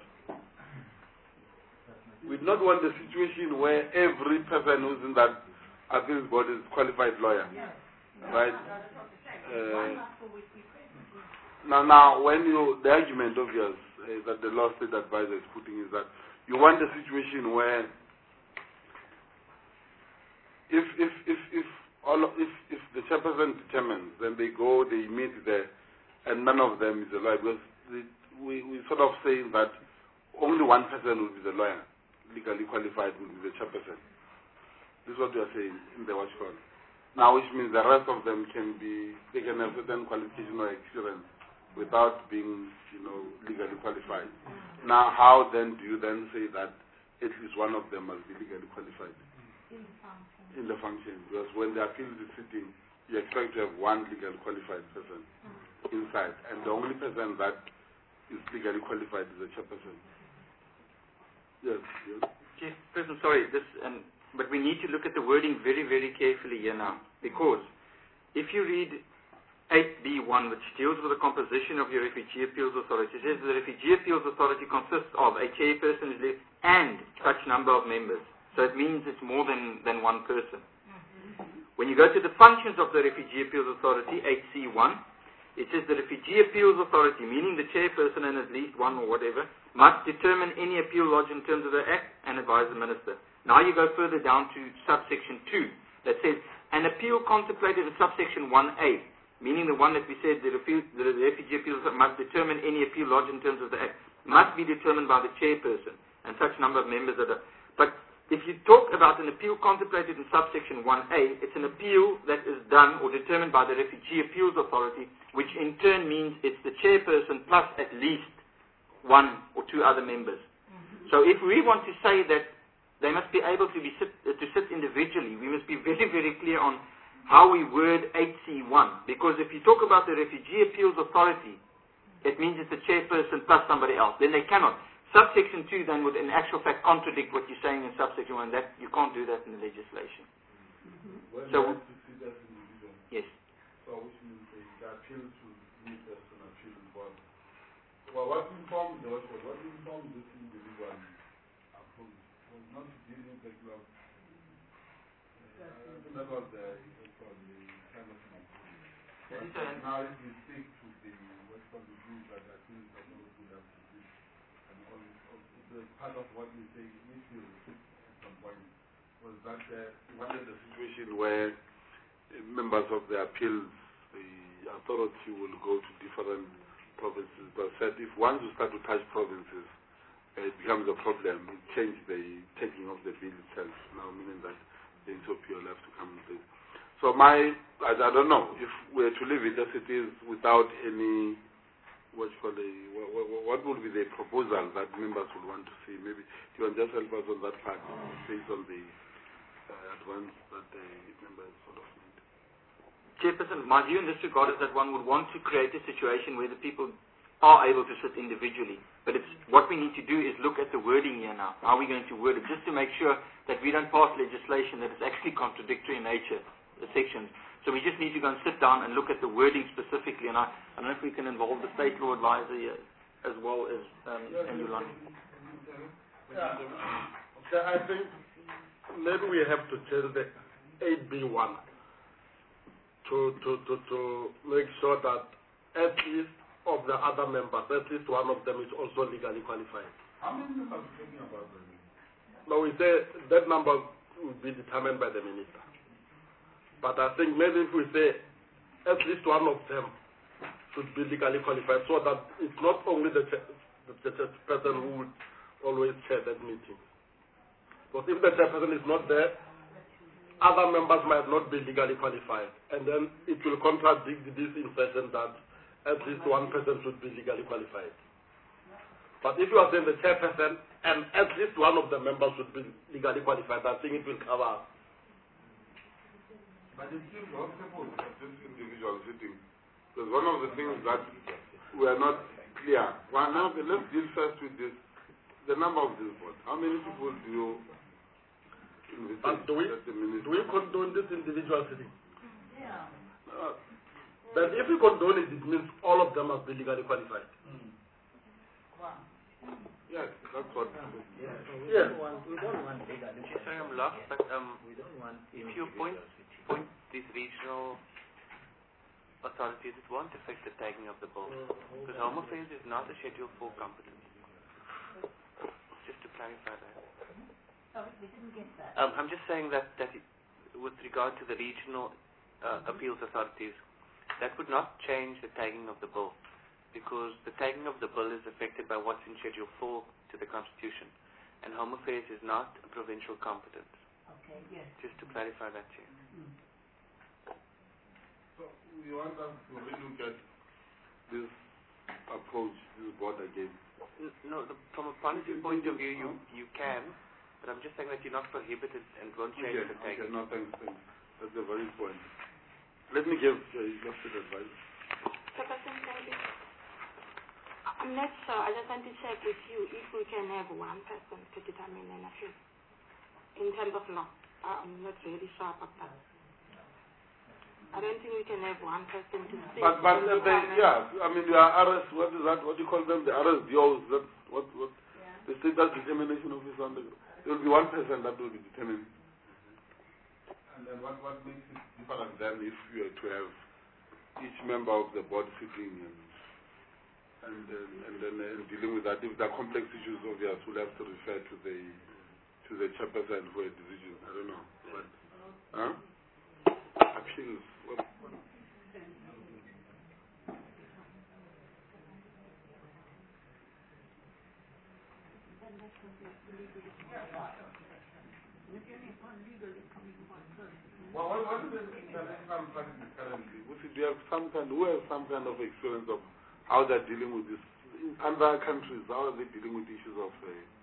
we do not want a situation where every person who's in that appeals board is qualified lawyer, right? Now, the argument of yours that the law state advisor is putting is that you want a situation where if the chairperson determines, then they go, they meet there, and none of them is a lawyer, because we sort of saying that only one person will be the lawyer, legally qualified will be the chairperson. This is what we are saying in the watch call. Now, which means the rest of them can have certain qualification or experience without being, legally qualified. Now, how then do you then say that at least one of them must be legally qualified? In the function. Because when the appeal is sitting, you expect to have one legally qualified person inside. And the only person that is legally qualified is the chairperson. Yes. Chairperson, sorry, but we need to look at the wording very, very carefully here now. Because if you read 8B1, which deals with the composition of your Refugee Appeals Authority, it says the Refugee Appeals Authority consists of a chairperson and such number of members. So it means it's more than one person. When you go to the functions of the Refugee Appeals Authority, 8C1, it says the Refugee Appeals Authority, meaning the chairperson and at least one or whatever, must determine any appeal lodged in terms of the Act and advise the Minister. Now you go further down to subsection 2 that says an appeal contemplated in subsection 1A, meaning the one that we said the Refugee Appeals Authority must determine any appeal lodged in terms of the Act, must be determined by the chairperson and such number of members that are. But if you talk about an appeal contemplated in subsection 1A, it's an appeal that is done or determined by the Refugee Appeals Authority, which in turn means it's the chairperson plus at least one or two other members. So if we want to say that they must be able to sit individually, we must be very, very clear on how we word 8C1. Because if you talk about the Refugee Appeals Authority, it means it's the chairperson plus somebody else. Then they cannot. Subsection 2 then would in actual fact contradict what you're saying in subsection 1. That you can't do that in the legislation. So, yes. So which means the appeal to this person appeal involved. Well, what informs this individual approach was not to deal with the club. That was the Now, if we stick to the what's called the rules that I think that those who have to do, and all the part of what we say, if you repeat at some point, was that we wanted a situation where members of the appeals, the authority will go to different provinces, but said if once you start to touch provinces, it becomes a problem. It changes the taking of the bill itself, now meaning that the NCOP will have to come in place. So I don't know, if we were to leave it as it is without any, what would be the proposal that members would want to see? Maybe you can just help us on that part, based on the advance that the members sort of need. Chairperson, my view in this regard is that one would want to create a situation where the people are able to sit individually. But what we need to do is look at the wording here now. How are we going to word it? Just to make sure that we don't pass legislation that is actually contradictory in nature, the sections. So we just need to go and sit down and look at the wording specifically. And I don't know if we can involve the state law advisor here, as well as Andrew Lund. So I think maybe we have to change the 8B1 to make sure that at least of the other members, at least one of them is also legally qualified. How many members are we talking about? No, we say that number will be determined by the minister. But I think maybe if we say at least one of them should be legally qualified, so that it's not only the person who would always chair that meeting. Because if the chairperson is not there, other members might not be legally qualified. And then it will contradict this impression that at least one person should be legally qualified. But if you are saying the chairperson and at least one of the members should be legally qualified, I think it will cover. But it seems possible that this individual sitting, because one of the things that we are not clear. Well, now let's deal first with this, the number of this board. How many people do you do we condone this individual sitting? Yeah. But if you condone it, it means all of them must be legally qualified. Wow. Yes, that's what. Yes. We don't want legally. Sorry, I'm lost, but if you point these regional authorities, it won't affect the tagging of the bill, because Home Affairs is not a Schedule 4 competence. Just to clarify that. Sorry, we didn't get that. I'm just saying that with regard to the regional appeals authorities, that would not change the tagging of the bill, because the tagging of the bill is affected by what's in Schedule 4 to the Constitution, and Home Affairs is not a provincial competence. Okay, yes. Just to clarify that, Chair. So we want us to relook at this approach, this board again. No, from a policy point of view, you can, but I'm just saying that you're not prohibited and won't change the tagging. Okay, no, thanks. That's a very good point. Let me give Elected Advisor. I'm not sure. I just want to check with you if we can have one person to determine an appeal in terms of law. I'm not really sure about that. I don't think we can have one person to speak. But yeah, I mean, the RS, what is that? What do you call them? The RSDOs, that's what? The state determination officer. There will be one person that will be determined. And then what makes it different than if you were to have each member of the board sitting and then dealing with that? If there are complex issues, obviously, we'll have to refer to the chairperson for a decision. I don't know. But, appeals. Well, what is the international practice currently? Do you have some kind of experience of how they're dealing with this? In other countries, how are they dealing with issues of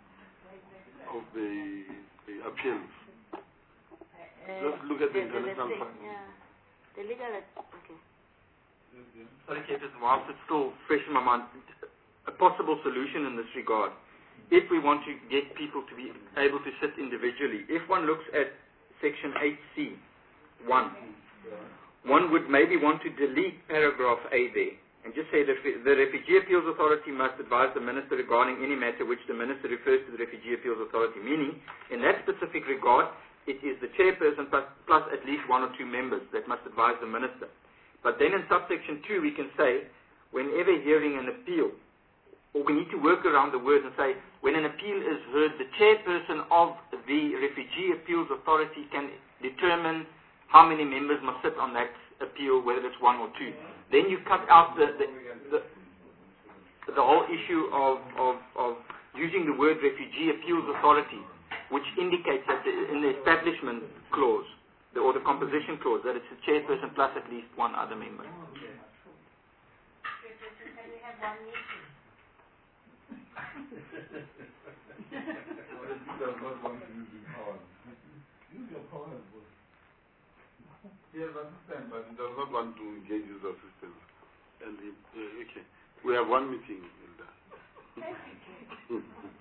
the appeals? Just look at the international practice. Yeah. The legal, okay. Sorry, Chairperson, whilst it's still fresh in my mind, a possible solution in this regard, if we want to get people to be able to sit individually, if one looks at Section 8C, 1, one would maybe want to delete paragraph A there and just say that the Refugee Appeals Authority must advise the Minister regarding any matter which the Minister refers to the Refugee Appeals Authority, meaning in that specific regard, it is the chairperson plus at least one or two members that must advise the Minister. But then in subsection 2 we can say, whenever hearing an appeal, or we need to work around the words and say, when an appeal is heard, the chairperson of the Refugee Appeals Authority can determine how many members must sit on that appeal, whether it's 1 or 2. Then you cut out the whole issue of using the word Refugee Appeals Authority, which indicates that in the establishment clause, or the composition clause, that it's a chairperson plus at least one other member. Chairperson, can we have one meeting? Does not want to use his power. Use your power. He has assistance, but he does not want to engage his assistance. And okay, we have one meeting, Hilda. Okay.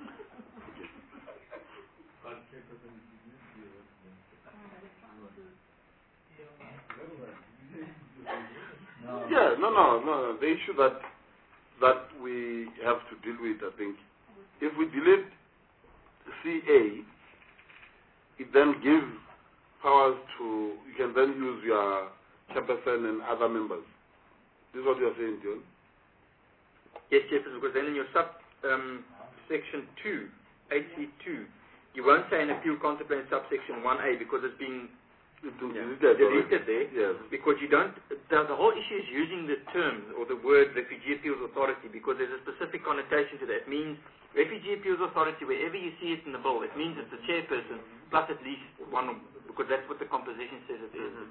Yeah, no. The issue that we have to deal with, I think, if we delete CA, it then gives powers to, you can then use your chairperson and other members. This is what you are saying, John? Yes, Chairperson, because then in your section 2, 8C2, you won't say an appeal contemplating subsection 1A because it's been deleted there. Yes. Because you don't, the whole issue is using the term or the word Refugee Appeals Authority because there's a specific connotation to that. It means Refugee Appeals Authority, wherever you see it in the bill, it means it's a chairperson plus at least one, because that's what the composition says it is.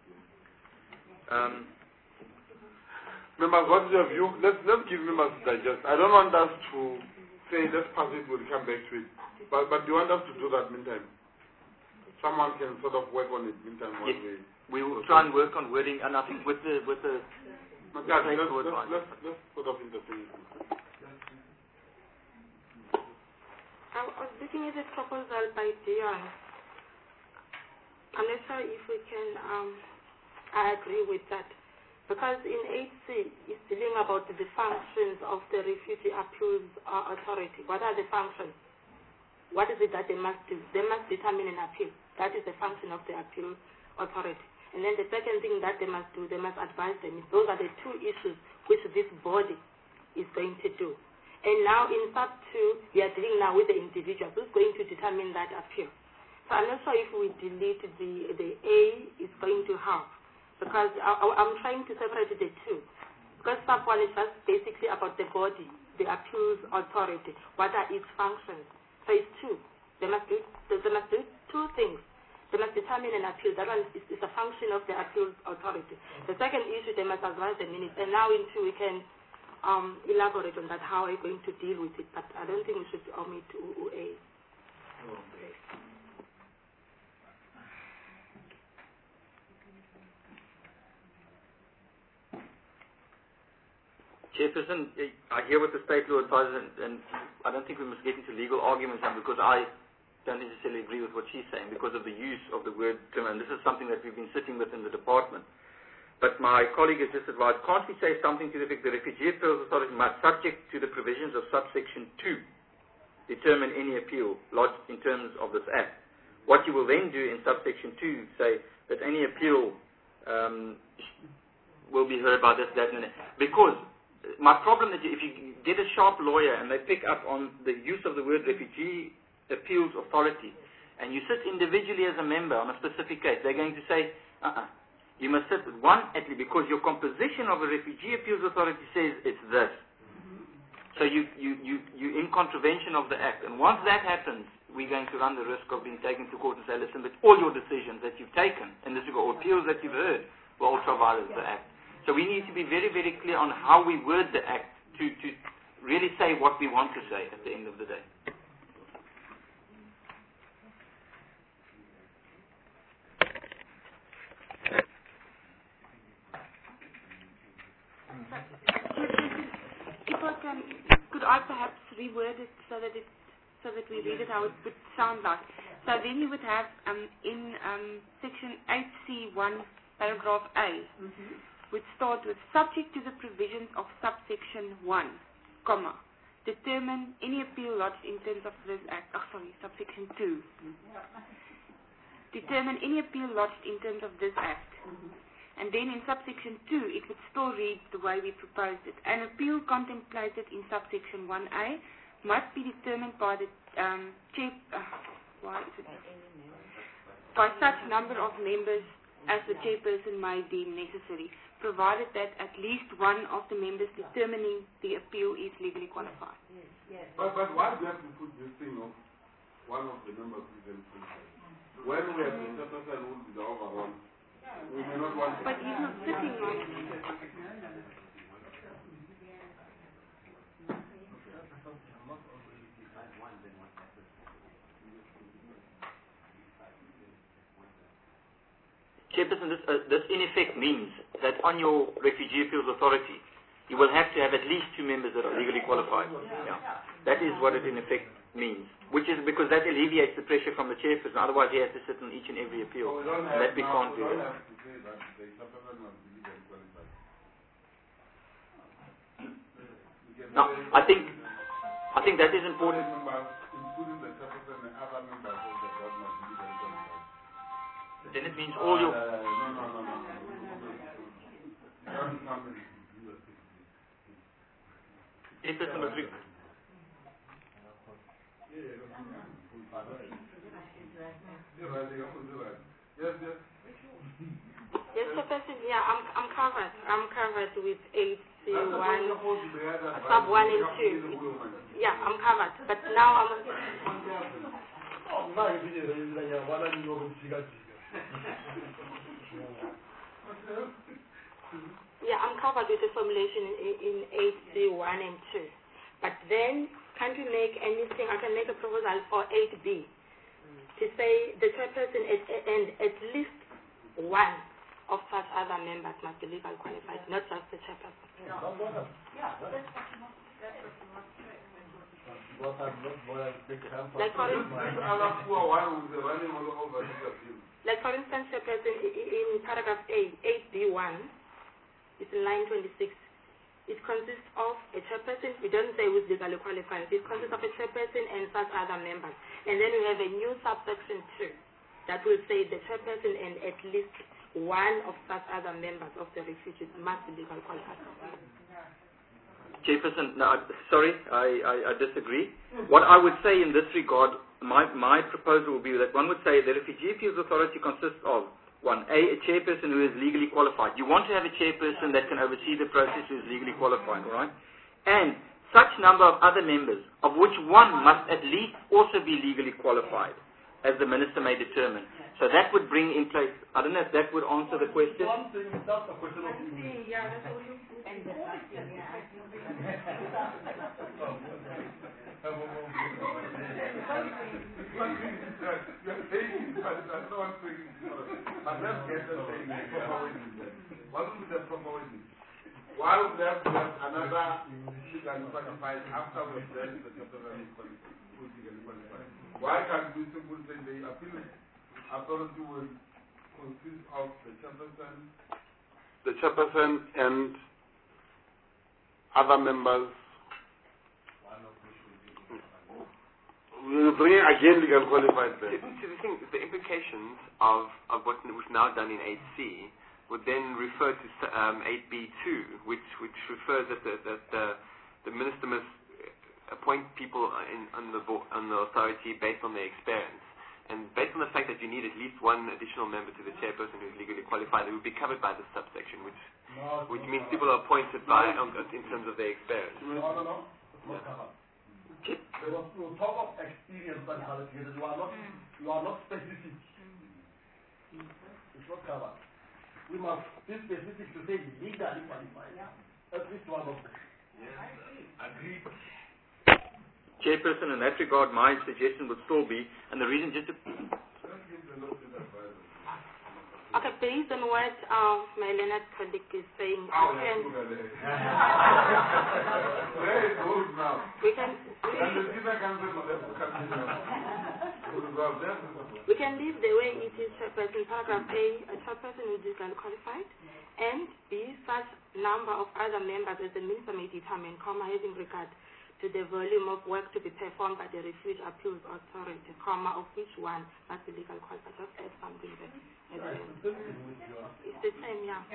Members, what is your view? Let's give members to digest. I don't want us to say, let's pass it, we'll come back to it. But do you want us to do that meantime? Someone can sort of work on it meantime. Yes, we will try and work on wording, and I think with the let's sort of interfere. I was looking at the proposal by Dion. I'm not sure if we can, I agree with that. Because in 8C, it's dealing about the functions of the Refugee Appeals Authority. What are the functions? What is it that they must do? They must determine an appeal. That is the function of the Appeal Authority. And then the second thing that they must do, they must advise them. Those are the two issues which this body is going to do. And now in sub 2, we are dealing now with the individual who's going to determine that appeal. So I'm not sure if we delete the A, it's going to help. Because I'm trying to separate the two. Because sub 1 is just basically about the body, the Appeals Authority. What are its functions? So it's two. They must do two things. They must determine an appeal. That one is a function of the Appeals Authority. The second issue, they must advise the minister. And now into we can elaborate on that, how are you going to deal with it. But I don't think we should omit A. Okay. Chairperson, I hear what the state law advises, and I don't think we must get into legal arguments now because I don't necessarily agree with what she's saying because of the use of the word term, and this is something that we've been sitting with in the department. But my colleague has just advised, can't we say something to the effect the Refugee Appeals Authority must, subject to the provisions of subsection 2, determine any appeal lodged in terms of this Act. What you will then do in subsection 2, say that any appeal will be heard by this, that, and that. Because my problem is if you get a sharp lawyer and they pick up on the use of the word Refugee Appeals Authority and you sit individually as a member on a specific case, they're going to say, you must sit with one at least because your composition of a Refugee Appeals Authority says it's this. So you're in contravention of the Act. And once that happens, we're going to run the risk of being taken to court and say, listen, but all your decisions that you've taken in this regard, or appeals that you've heard, were ultra vires the Act. So we need to be very, very clear on how we word the Act to really say what we want to say at the end of the day. Could I perhaps reword it so that we read it how it would sound like? So then you would have in section 8C1, paragraph A, would start with subject to the provisions of subsection 1, comma, determine any appeal lodged in terms of this Act. Subsection 2. Determine any appeal lodged in terms of this Act. And then in subsection 2, it would still read the way we proposed it. An appeal contemplated in subsection 1A must be determined by the by such number of members as the chairperson may deem necessary, provided that at least one of the members determining the appeal is legally qualified. Yes. But why do you have to put this thing of one of the members who can qualify? When we have the chairperson who will be the overall, we may not want to. But he's not sitting on it. Chairperson, this in effect means that on your Refugee Appeals Authority, you will have to have at least 2 members that are legally qualified. Yeah. That is what it in effect means, which is because that alleviates the pressure from the chairperson. Otherwise, he has to sit on each and every appeal, and that we can't do. Now, I think that is important. Then it means all your... Chairperson must Yes, Chairperson, yeah, I'm covered. I'm covered with 8C1, sub 1 and 2. Yeah, I'm covered. But now I'm covered with the formulation in 8C1 and 2. But then, can't we make anything? I can make a proposal for 8B to say the chairperson and at least one of such other members must be legally qualified, not just the chairperson. Like for instance, chairperson in paragraph A, 8B1, it's in line 26. It consists of a chairperson. We don't say who's legally qualified. It consists of a chairperson and such other members. And then we have a new subsection 2 that will say the chairperson and at least one of such other members of the refugees must be legally qualified. Chairperson, no, sorry, I disagree. What I would say in this regard, my proposal would be that one would say the Refugee Appeals Authority consists of a chairperson who is legally qualified. You want to have a chairperson that can oversee the process who is legally qualified, all right? And such number of other members, of which one must at least also be legally qualified, as the minister may determine. So that would bring in place, I don't know if that would answer the question. One thing, that's a question of But let's get the thing, what would be the proper wording? Why would there be another legally qualified after we've done the chairperson who's legally qualified? Why can't we simply say the appeal authority will consist of the chairperson and other members? We'll bring again legal qualified then. So the implications of what we've now done in 8C would then refer to 8B2, which refers that the minister must appoint people on the authority based on their experience. And based on the fact that you need at least one additional member to the chairperson who is legally qualified, it would be covered by this subsection, which means people are appointed by in terms of their experience. No. There was no talk of experience and qualifications. You are not specific. It's not covered. We must be specific to say legally qualified. At least one of them. Yes. Agreed. Chairperson, in that regard, my suggestion would still be, and the reason just to... Okay, based on what my Leonard colleague is saying, we can leave the way it is, chairperson. Paragraph A, a chairperson is legally qualified, and B, such number of other members as the minister may determine, having regard to to the volume of work to be performed by the Refuge Appeals Authority, comma, of which one must be legal qualified. Just add something there. It's the same, yeah.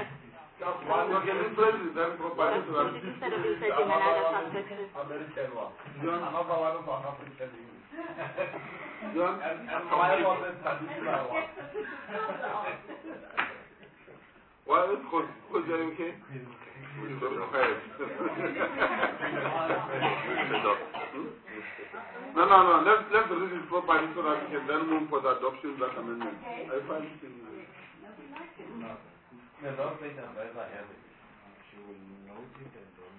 Instead of inserting another subsection. American one. Another one of our African Well, it's good. Are you okay? No. Let's read it properly so that we can then move for the adoption of that amendment. I find it in the law state advisor has it. She will note it and then.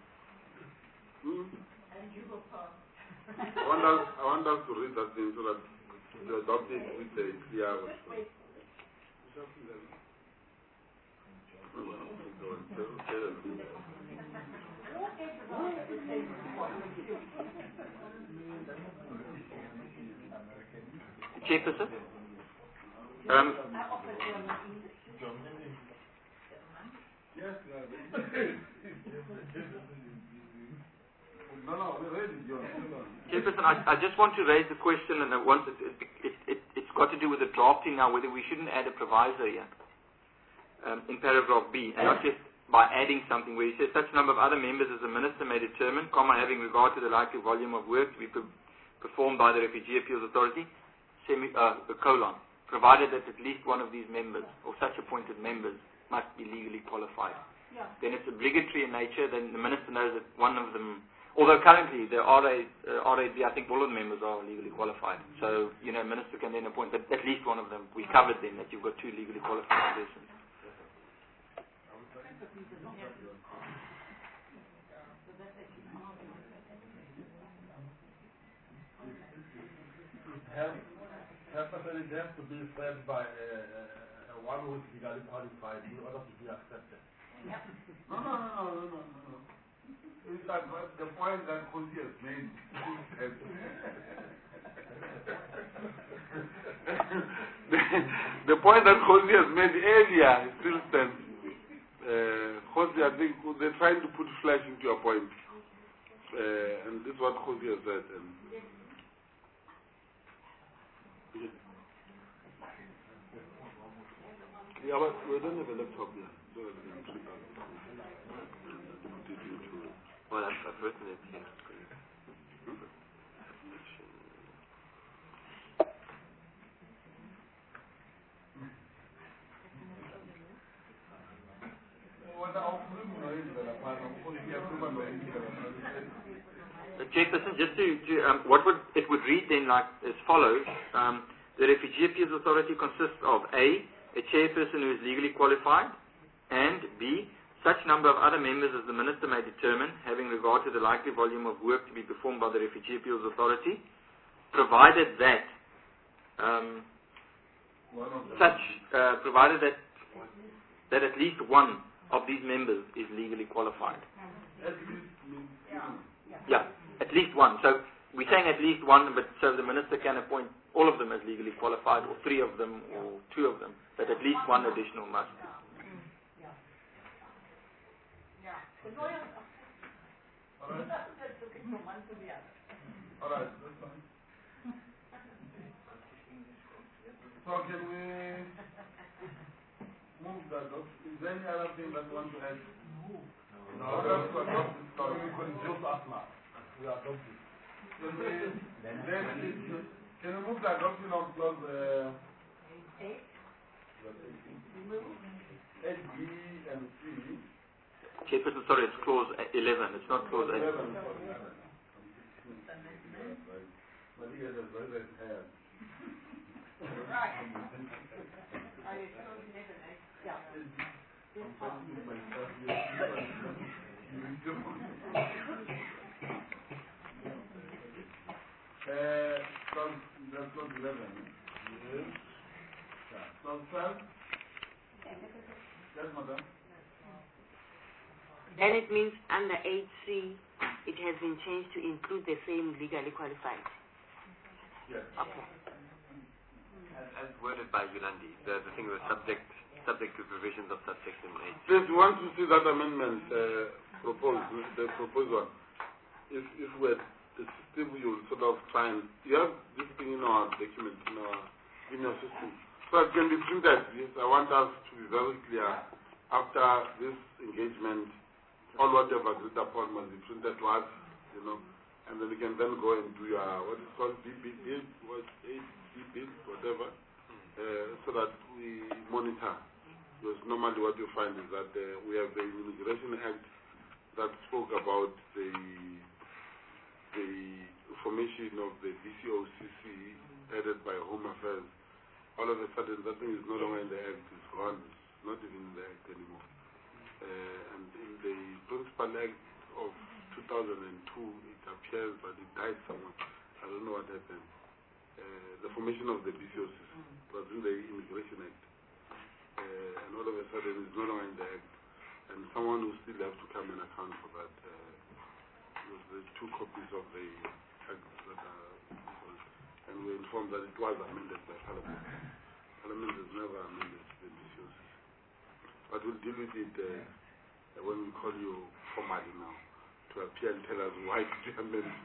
And you will pass. I want us to read that thing so that you adopt it with a clear. Chairperson? Chairperson, I just want to raise the question, and it's got to do with the drafting now, whether we shouldn't add a proviso here in paragraph B, and not just by adding something where he says such number of other members as the minister may determine, comma, having regard to the likely volume of work to be performed by the Refugee Appeals Authority, colon, provided that at least one of these members, or such appointed members, must be legally qualified. Yeah. Then it's obligatory in nature, then the minister knows that one of them, although currently the RAB, I think all of the members are legally qualified. So, minister can then appoint at least one of them. We covered then that you've got two legally qualified persons. It has to be said by one who is legally qualified in order to be accepted. Yeah. No. In fact, the point that Kosi has made the point that Kosi has made earlier still stands. Kosi, I think they're trying to put flesh into your point. And this is what Kosi has said. Yeah, but we don't have a laptop here. Well, I've written it here. Chairperson, just to what would it would read then like as follows: the Refugee Appeals Authority consists of A, a chairperson who is legally qualified, and B, such number of other members as the minister may determine, having regard to the likely volume of work to be performed by the Refugee Appeals Authority, provided that that at least one of these members is legally qualified. Yeah, at least one. So we're saying at least one, but so the minister can appoint all of them as legally qualified, or three of them, or two of them, but at least one additional must. All right, that's fine. So can we move that up? Is there any other thing that you want to add? No, that's to adopt this story. We can just ask now. We adopt it. Can we move the adoption of clause 8B and C? Chairperson, sorry, it's clause 11. It's not clause 8. Right. That's clause 11. Yes. Clause 12. Yes, madam. Then it means under 8C, it has been changed to include the same legally qualified. Yes. Okay. As worded by Yolandi, the thing was subject to provisions of subsection 8. Please, we want to see that amendment proposed, the proposed one. if we had the system, you will sort of try and, you have this thing in our document, in your system. So it can be printed. Yes, I want us to be very clear. After this engagement, all whatever agreed upon must be printed to us, and then we can then go and do your, what is called BB, whatever, so that we monitor. Because normally what you find is that we have the Immigration Act that spoke about the formation of the BCOCC headed by Home Affairs. All of a sudden, that thing is no longer in the Act, it's gone. It's not even in the Act anymore. And in the Principal Act of 2002, it appears that it died somewhere. I don't know what happened. The formation of the BCOCC was in the Immigration Act. And all of a sudden, it's no longer in the Act. And someone will still have to come and account for that. With the 2 copies of the Act that are, and we're informed that it was amended by Parliament. Parliament has never amended the BCOCC. But we'll deal with it when we call you formally now to appear and tell us why did you amend it.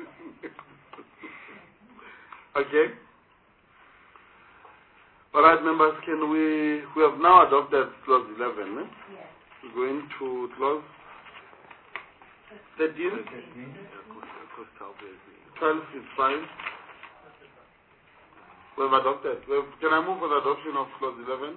Okay? All right, members, we have now adopted clause 11. Yes. We're going to clause 13. 12 is fine. We have adopted. Can I move for the adoption of clause 11?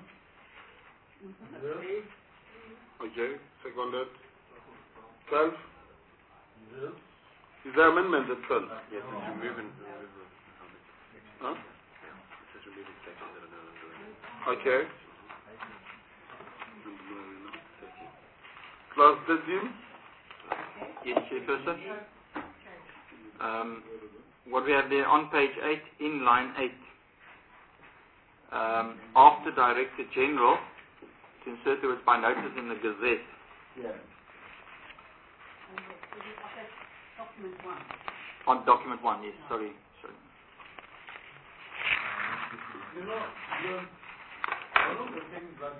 Yes. Okay, seconded. 12? Yes. Is there amendment at 12? Yes, it's removing. Huh? It's just removing sections that are no longer in. Okay. Clause 13? Yes, Chairperson. What we have there on page 8, in line 8, after Director General, to insert the words by notice in the Gazette. Yes. Document 1. On document 1, yes, sorry. One of the things that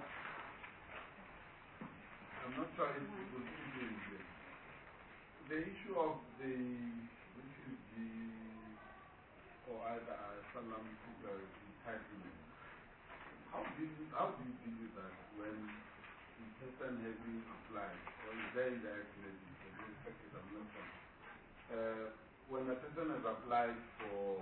I'm not sure if it will be in this, the issue of the refugee or either asylum seeker entitlement. How do you deal with that when the person has been applied, or is there in the act maybe? I'm not sure. When a person has applied for,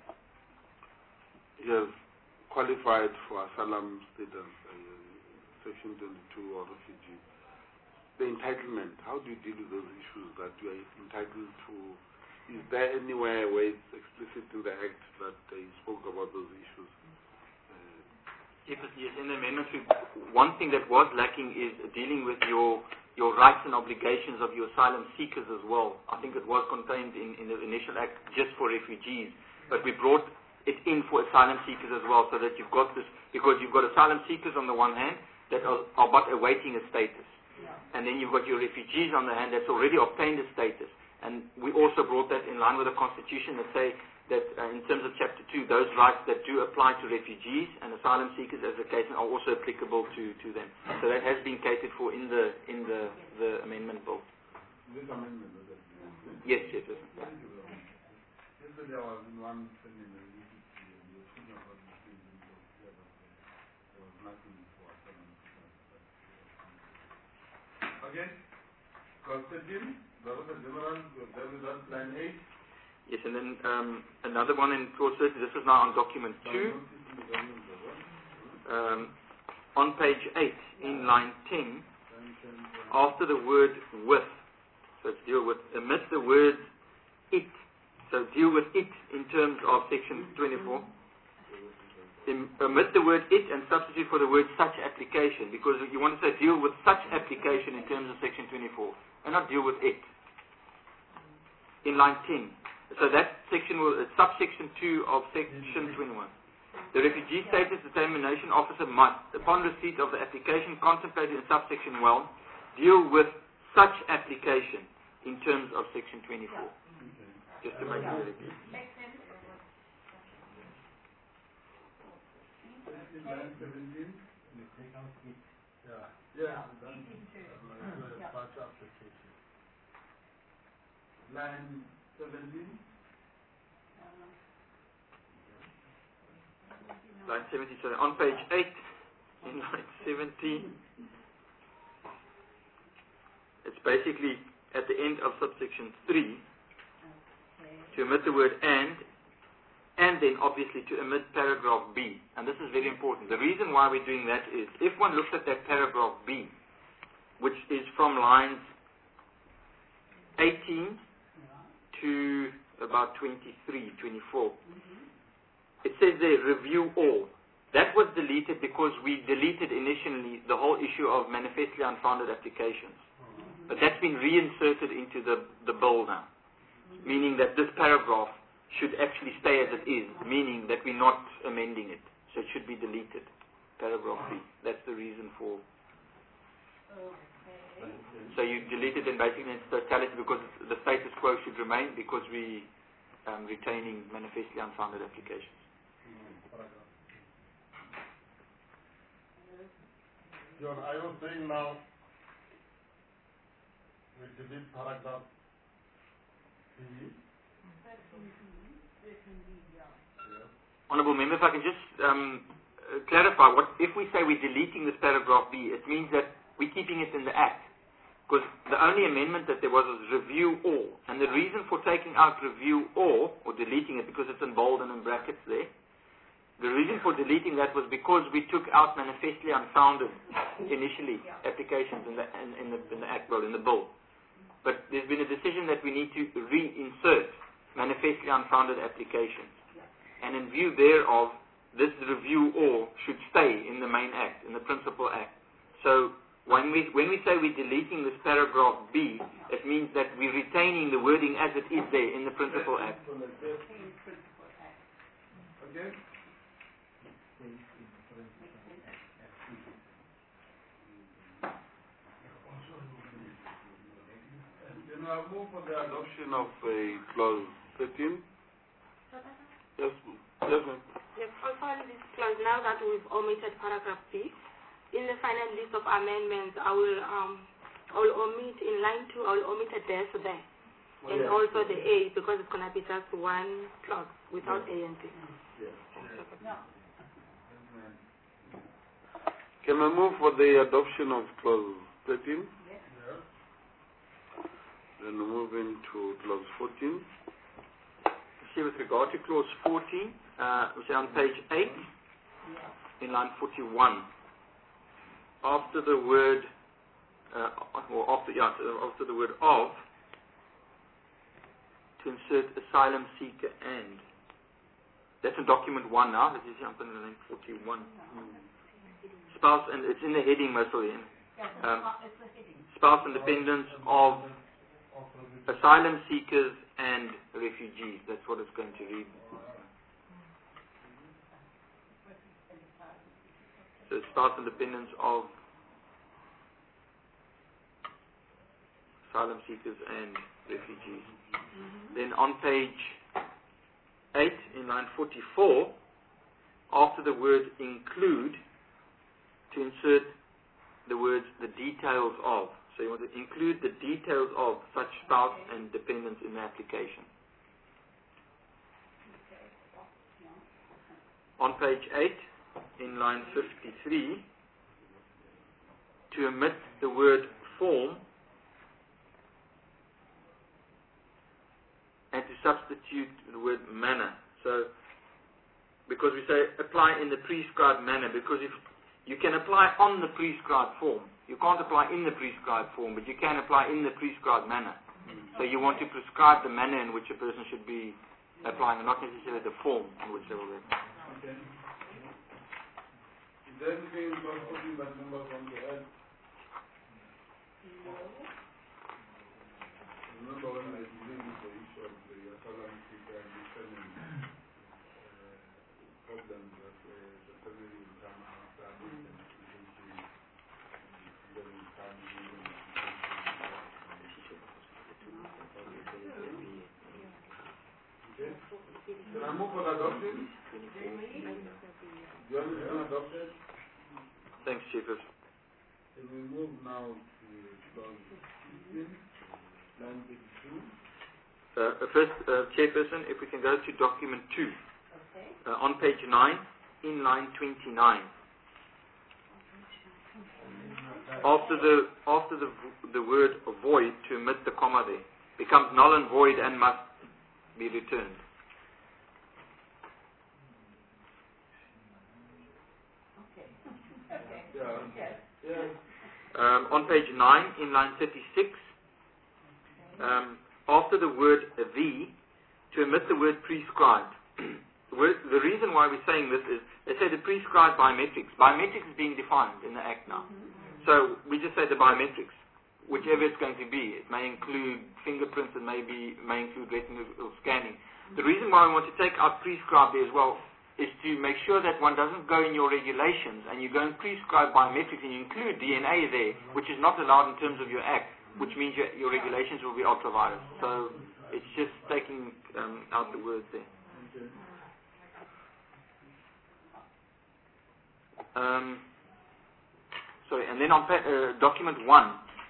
Yes, qualified for asylum status, Section 22 or refugee. The entitlement, how do you deal with those issues that you are entitled to? Is there anywhere where it's explicit in the Act that you spoke about those issues? Yes, in the amendment, one thing that was lacking is dealing with your rights and obligations of your asylum seekers as well. I think it was contained in the initial Act just for refugees, but we brought it in for asylum seekers as well, so that you've got this, because you've got asylum seekers on the one hand that are but awaiting a status. And then you've got your refugees on the hand that's already obtained a status. And we also brought that in line with the Constitution that say that in terms of Chapter 2, those rights that do apply to refugees and asylum seekers as a case are also applicable to them. So that has been catered for in the amendment bill. this amendment? Yes, Chairperson. Yesterday I was in one seminar and we were talking about the things there was nothing for asylum seekers. Okay? Clause 13, Director General, there is that line 8. Yes, and then another one in clause 30, this is now on document 2. On page 8, in line 10, after the word with, so it's deal with, omit the word it, so deal with it in terms of section 24. Omit the word it and substitute for the word such application, because you want to say deal with such application in terms of section 24, and not deal with it. In line 10. So that section will, subsection 2 of section 21. The refugee status determination officer must, upon receipt of the application contemplated in subsection 1, deal with such application in terms of section 24. Just to make it very clear. Line 17. Yeah. Line 17. Line 17, sorry, on page 8, in line 17, it's basically at the end of subsection 3, to omit the word and then obviously to omit paragraph B. And this is very important. The reason why we're doing that is, if one looks at that paragraph B, which is from lines 18 to about 23, 24, it says there, review all. That was deleted because we deleted initially the whole issue of manifestly unfounded applications. But that's been reinserted into the bill now, meaning that this paragraph should actually stay as it is, meaning that we're not amending it. So it should be deleted, paragraph B. That's the reason for... So you delete it and basically in its totality because the status quo should remain because we retaining manifestly unfounded applications. John, are you saying now we delete paragraph B? Honourable Member, if I can just clarify, if we say we're deleting this paragraph B, it means that we're keeping it in the Act. Because the only amendment that there was review all. And the reason for taking out review all, or deleting it because it's in bold and in brackets there, the reason for deleting that was because we took out manifestly unfounded initially applications in the Act bill, in the bill. But there's been a decision that we need to reinsert manifestly unfounded applications. And in view thereof, this review all should stay in the main Act, in the Principal Act. So when we say we're deleting this paragraph B, it means that we're retaining the wording as it is there in the Principal Act. Okay. Can I move for the adoption of clause 13? Yes, ma'am. Yes, also in this clause, now that we've omitted paragraph B, in the final list of amendments, I will omit in line 2, I will omit a dash there. And also the A, because it's going to be just one clause without A and B. Can I move for the adoption of clause 13? Yes. Then moving to clause 14. See, with regard to clause 14, which is on page 8, in line 41, after the word, after the word of, to insert asylum seeker and. That's in document 1 now. This is on line 41. Spouse, and it's in the heading mostly. Spouse and dependents of asylum seekers and refugees. That's what it's going to read. So spouse and dependents of asylum seekers and refugees. Then on page 8, in line 44, after the word include, to insert the words the details of. So you want to include the details of such spouse and dependents in the application. On page 8, in line 53, to omit the word form and to substitute the word manner. So, because we say apply in the prescribed manner, because if you can apply on the prescribed form, you can't apply in the prescribed form, but you can apply in the prescribed manner. So you want to prescribe the manner in which a person should be applying, and not necessarily the form in which they will be. Okay. Is there anything in clause 14 that members want to add? Remember when I dealing with the issue of the asylum seeker and dependent problems that the family will come after and then will come okay. Can I move for adoption? Do you want me to adopt it? Thanks, Chiefers. Can we move now to clause 15, line 52? First, Chairperson, if we can go to document 2. On page 9, in line 29. After the word void, to omit the comma there, becomes null and void and must be returned. On page 9, in line 36, after the word the, to omit the word prescribed. The reason why we're saying this is, they say the prescribed biometrics. Biometrics is being defined in the Act now. So we just say the biometrics, whichever it's going to be. It may include fingerprints, it may include retinal scanning. The reason why we want to take out prescribed there as well is to make sure that one doesn't go in your regulations and you go and prescribe biometrics and you include DNA there, which is not allowed in terms of your Act, which means your regulations will be ultra-virus. So it's just taking out the words there. Sorry, and then on document 1,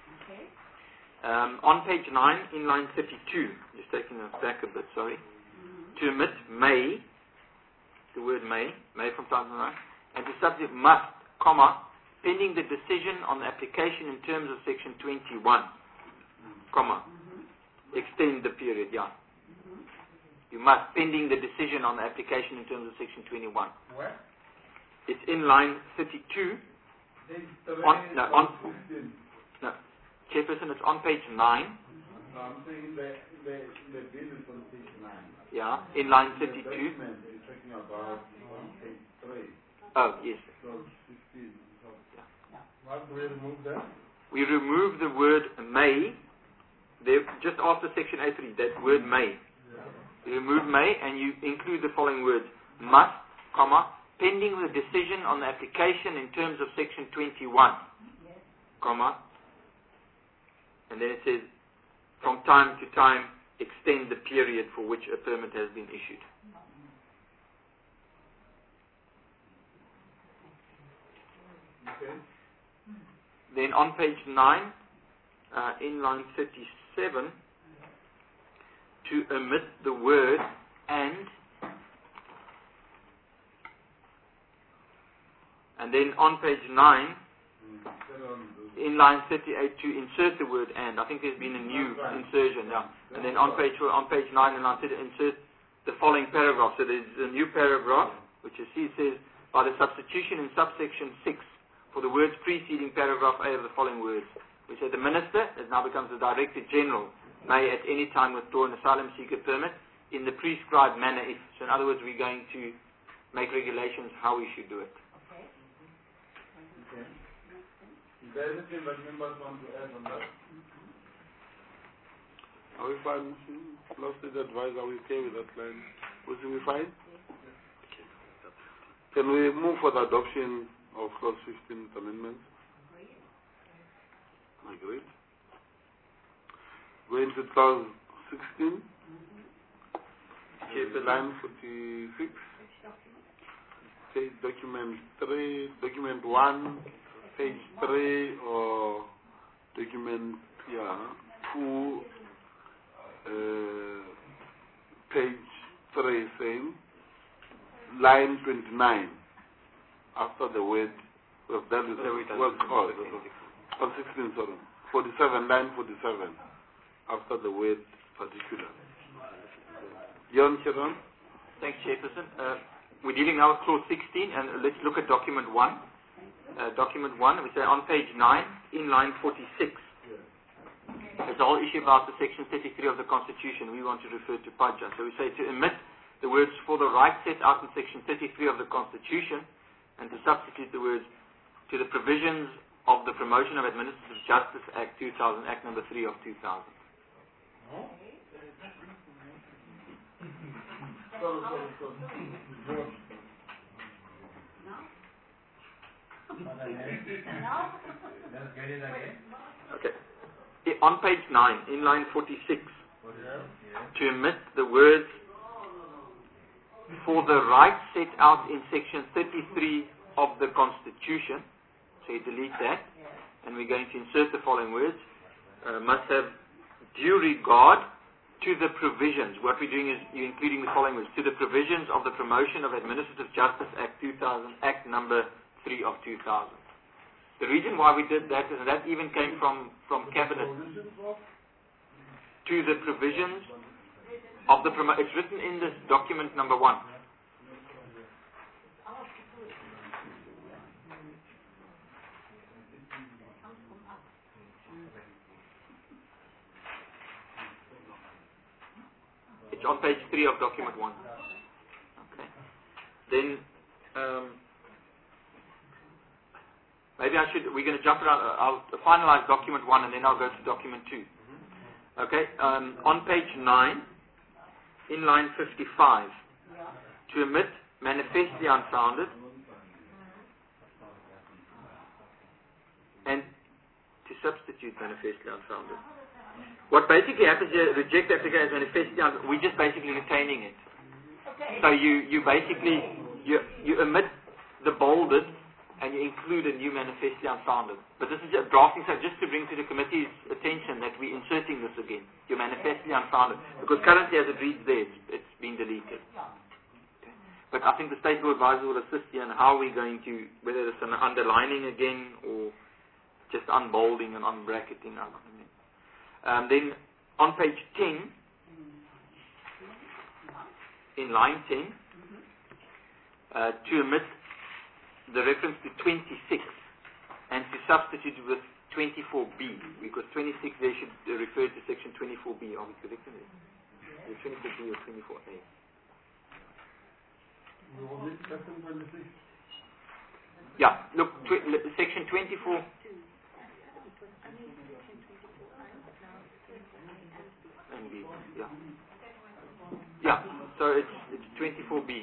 on page 9, in line 32, just taking it back a bit, sorry, to omit may, the word may from time to time, and the subject must, comma, pending the decision on the application in terms of section 21, comma, extend the period, yeah. You must, pending the decision on the application in terms of section 21. Where? It's in line 32. No, Chairperson, it's on page 9. No, I'm saying the bill is on page 9. Yeah, in line 32. The document is talking about on page 3. Oh, yes. So 16. So, what do we remove there? We remove the word may, there, just after section A3, that word may. You remove may and you include the following words: must, comma, pending the decision on the application in terms of section 21, comma, and then it says, from time to time, extend the period for which a permit has been issued. Okay. Then on page 9, in line 37, to omit the word and then on page 9, in line 38, to insert the word and. I think there's been a new insertion now. And then on page 9 in line 30, insert the following paragraph. So there's a new paragraph, which is C, says, by the substitution in subsection 6 for the words preceding paragraph A of the following words. We say the Minister, it now becomes the Director General, may at any time withdraw an asylum seeker permit in the prescribed manner if. So in other words, we're going to make regulations how we should do it. Okay. Is there anything that members want to add on that? Are we fine? Law State Advisor, are we okay with that line? Was we fine? Can we move for the adoption of Clause 15th Amendment? Agreed. Going to Clause 16. Line 46. Page document 3, document 1, page 3, or document 2, page 3, same. Line 29, after the word, we've done with the word cause. 16, sorry. 47, line 47, after the word particular. John Chiron? Thanks, Chairperson. We're dealing now with Clause 16, and let's look at Document 1. Document 1, we say on page 9, in line 46. It's the whole issue about the Section 33 of the Constitution. We want to refer to PAJA. So we say to omit the words for the right set out in Section 33 of the Constitution, and to substitute the words to the provisions of the Promotion of Administrative Justice Act 2000, Act number 3 of 2000. Okay. On page 9, in line 46, to omit the words for the right set out in section 33 of the Constitution, so you delete that, and we're going to insert the following words, must have due regard to the provisions. What we're doing is you're including the following words. To the provisions of the Promotion of Administrative Justice Act 2000, Act number 3 of 2000. The reason why we did that is that even came from Cabinet. To the provisions of the it's written in this document number 1. It's on page 3 of document 1. Okay. Then maybe we're going to jump around. I'll finalize document 1 and then I'll go to document 2. Okay. On page 9, in line 55, to omit manifestly unfounded and to substitute manifestly unfounded. What basically happens here, reject application as manifestly unfounded, we're just basically retaining it. Okay. So you basically, you omit the bolded and you include a new manifestly unfounded. But this is a drafting, so just to bring to the committee's attention that we're inserting this again, your manifestly unfounded. Because currently as it reads there, it's been deleted. Okay. But I think the State Law Advisor will assist you in how we're going to, whether it's an underlining again or just unbolding and unbracketing. Then on page 10, in line 10, to omit the reference to 26 and to substitute with 24B, because 26 there should refer to section 24B. Are we correct in this? 24B or 24A? Yeah, look, section 24. And B, yeah. Yeah, so it's 24B.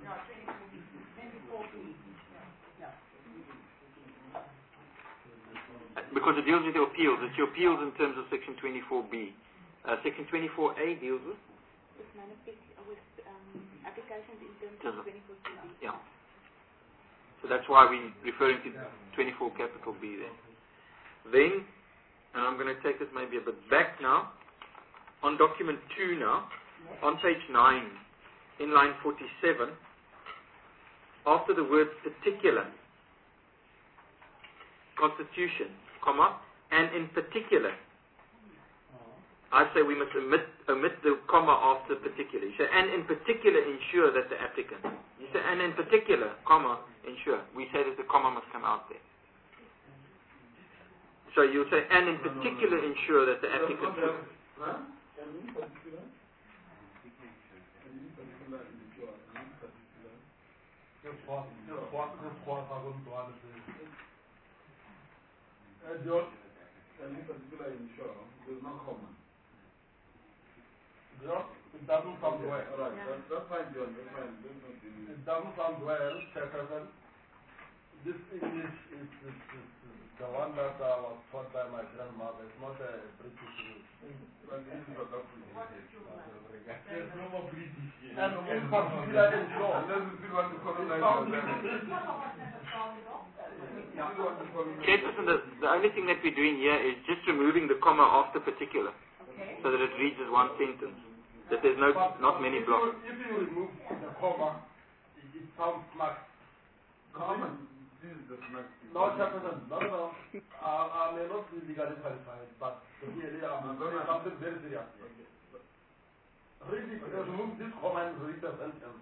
Because it deals with your appeals. It's your appeals in terms of section 24B. Section 24A deals with? With applications in terms of 24B. Yeah. So that's why we're referring to 24 capital B there. Then, and I'm going to take this maybe a bit back now, on document 2 now, on page 9, in line 47, after the word particular, Constitution, comma, and in particular, I say we must omit the comma after particular. You say, and in particular ensure that the applicant. You say, and in particular, comma, ensure. We say that the comma must come out there. So you'll say, and in particular ensure that the applicant... There's no comma. It doesn't sound well. All right, that's fine, John. That's fine. It doesn't sound well, Chairperson. This English is the one that was taught by my grandmother. It's not a British English. There's no more British. And in particular, in short. Chairperson, the only thing that we're doing here is just removing the comma after particular, so that it reads as one sentence. That there's not many blocks. If you remove the comma, it sounds smart. Common. This is the smart. No, Chairperson, no. I may not be legally qualified, but really I'm doing something very serious. Really, remove this comma and read the sentence.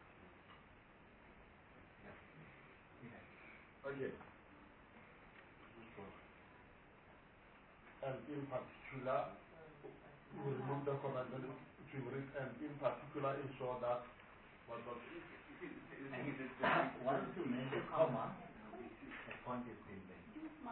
Okay. And in particular, we remove the comment to read, and in particular ensure that what was it? Once you make a comma, a point is being made.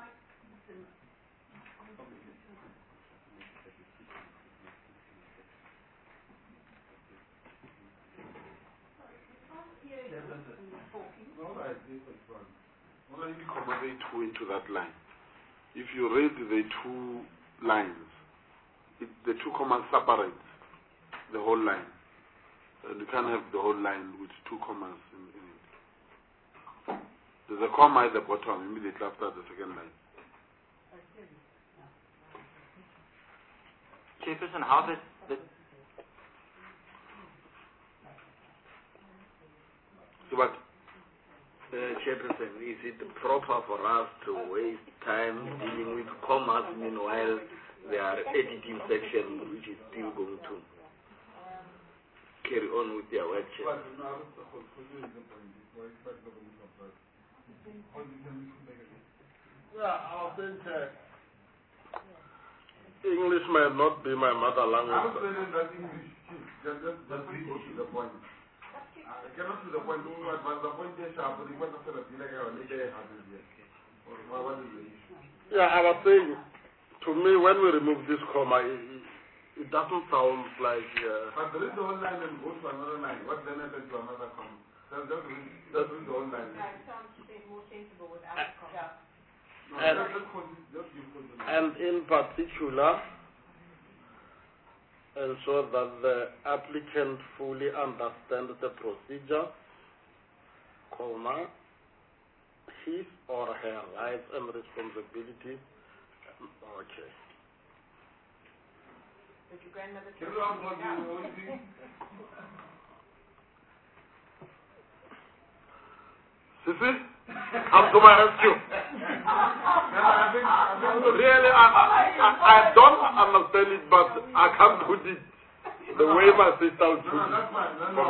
Let me accommodate two into that line. If you read the two lines, the two commas separate the whole line. And you can't have the whole line with two commas in it. There's a comma at the bottom immediately after the second line. Chairperson, how But Chairperson, is it proper for us to waste time dealing with commas meanwhile there are editing sections which is still going to carry on with their work? I think English may not be my mother language. I'm not saying that English, just read to the point. I cannot to the point, but the point is sharp, but the point of the what is the issue? Yeah, I was saying, to me, when we remove this comma, it doesn't sound like... But read the whole line and go to another line. What then happens to another comma? Just read the whole line. Yeah, it sounds more sensible without a comma. And in particular, ensure that the applicant fully understands the procedure, comma, his or her rights and responsibilities. Okay. Did your grandmother Can you ask what you Sissy, I'm going to ask you. Really, I don't understand it, but I can't put it the way my sister would put it. That's fine. No,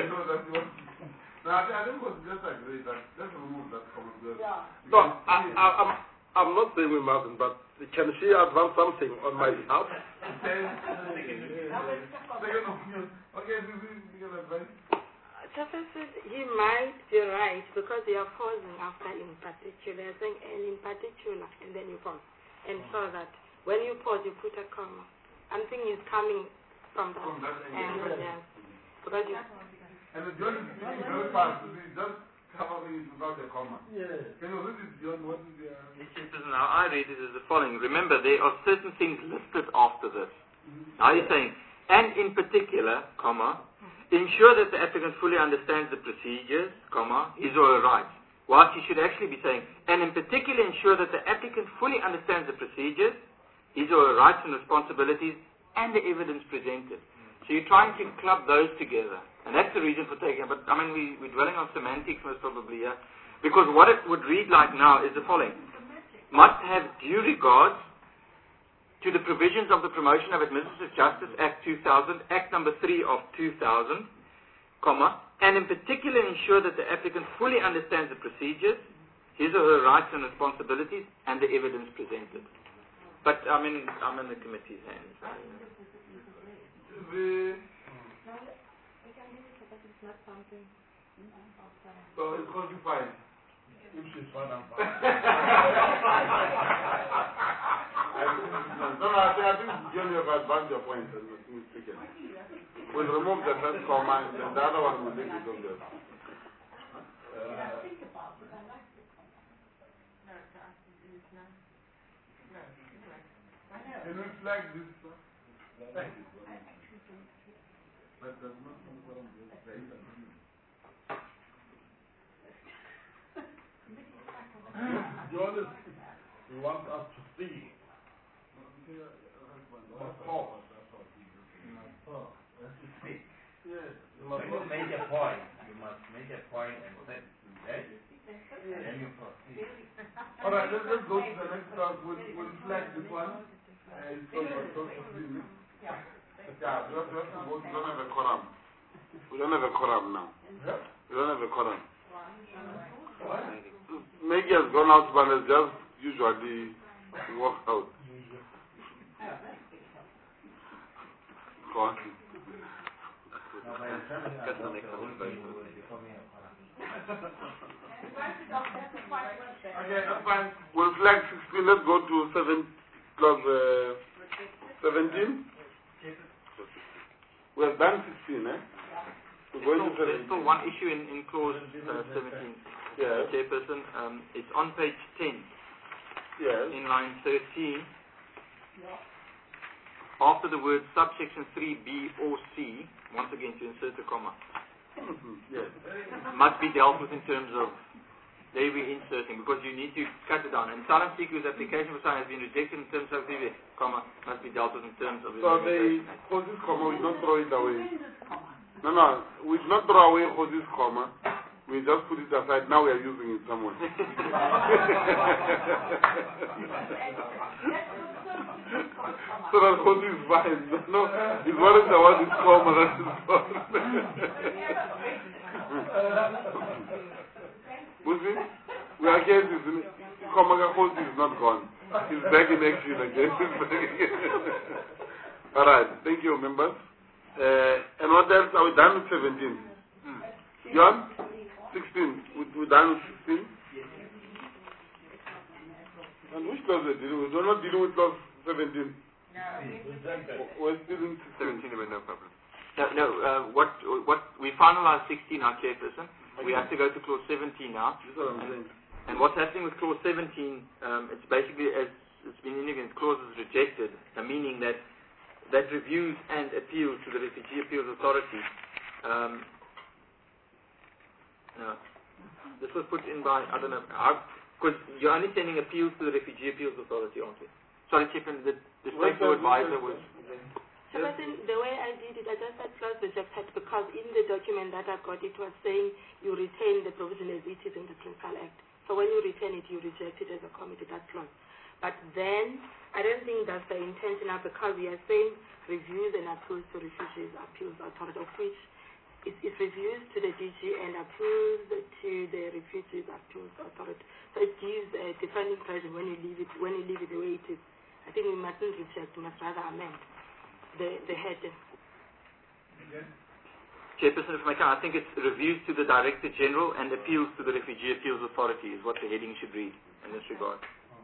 I think we just agree that let's remove that comment. No, I'm not saying we mustn't, but can she advance something on my behalf? Okay, we can advise. Chairperson, he might be right because you are pausing after in particular, saying and in particular, and then you pause. And so that when you pause, you put a comma. I'm thinking it's coming from that angle, yes. Because you... And the John is very fast. It's just covering it without a comma. Yeah. Can you read it, John? What is the... Now, I read it as the following. Remember, there are certain things listed after this. Now he's saying, and in particular, comma, ensure that the applicant fully understands the procedures, comma, his or her rights. Whilst he should actually be saying, and in particular ensure that the applicant fully understands the procedures, his or her rights and responsibilities, and the evidence presented. So you're trying to club those together. And that's the reason for taking it. But, I mean, we're dwelling on semantics most probably here. Because what it would read like now is the following. Must have due regard to the provisions of the Promotion of Administrative Justice Act 2000, Act number 3 of 2000, comma, and in particular ensure that the applicant fully understands the procedures, his or her rights and responsibilities, and the evidence presented. But I'm in the committee's hands. So it's going to be fine. If she's fine, I'm fine. No, I think John, you have advanced your point. We'll remove the first comma and then the other one will leave it on there. Can we flag this? Thank you. But there's nothing wrong with this. John is, he wants us to see. When you make a point, you must make a point and set that, and then you proceed. All right, let's go to the next talk. We'll flag this one. It's going to talk to you. Yeah, we have to go. We don't have a quorum. We don't have a quorum now. We don't have a quorum. Maggie has gone out, but has just usually walked out. Go on. That's the next one. Okay, that's fine. We'll flag 16. Let's go to 17. We have done 16, eh? We're going to 17. There's still one issue in clause 17. Yes. Chairperson, it's on page 10. Yes. In line 13. After the word subsection 3B or C, once again to insert a comma. Yes. Must be dealt with in terms of, there we're inserting, because you need to cut it down. And asylum seeker whose application for asylum has been rejected in terms of the comma, must be dealt with in terms of... So the causes comma, we don't throw it away. No, we do not throw away causes comma. We just put it aside. Now we are using it somewhere. So that Khosi is fine. No, it's worried about this comma. That is Muslim, we are again. Comma Khosi is not gone. He's back in action again. All right. Thank you, members. And what else? Are we done with 17? John? 16. We're done with 16? And which clause are we dealing with? We're not dealing with clause 17. We're still in 17, no problem. No, what we finalized 16 now, Chairperson. We have to go to clause 17 now. That's what I'm saying. And what's happening with clause 17, it's basically, as it's been indicated, clause is rejected, meaning that reviews and appeals to the Refugee Appeals Authority. This was put in by, I don't know, because you're only sending appeals to the Refugee Appeals Authority, aren't you? Sorry, Chairman, the special advisor was... So the way I did it, I just said clause rejected because in the document that I got, it was saying you retain the provision as it is in the Principal Act. So when you retain it, you reject it as a committee, that clause. But then, I don't think that's the intention now because we are saying reviews and appeals to Refugees Appeals Authority, of which it reviews to the DG and appeals to the Refugees Appeals Authority. So it gives a different impression when you leave it the way it is. I think we mustn't reject, we must rather amend the heading. Okay. Chairperson, if I can, I think it's reviews to the Director General and appeals to the Refugee Appeals Authority is what the heading should read in this regard.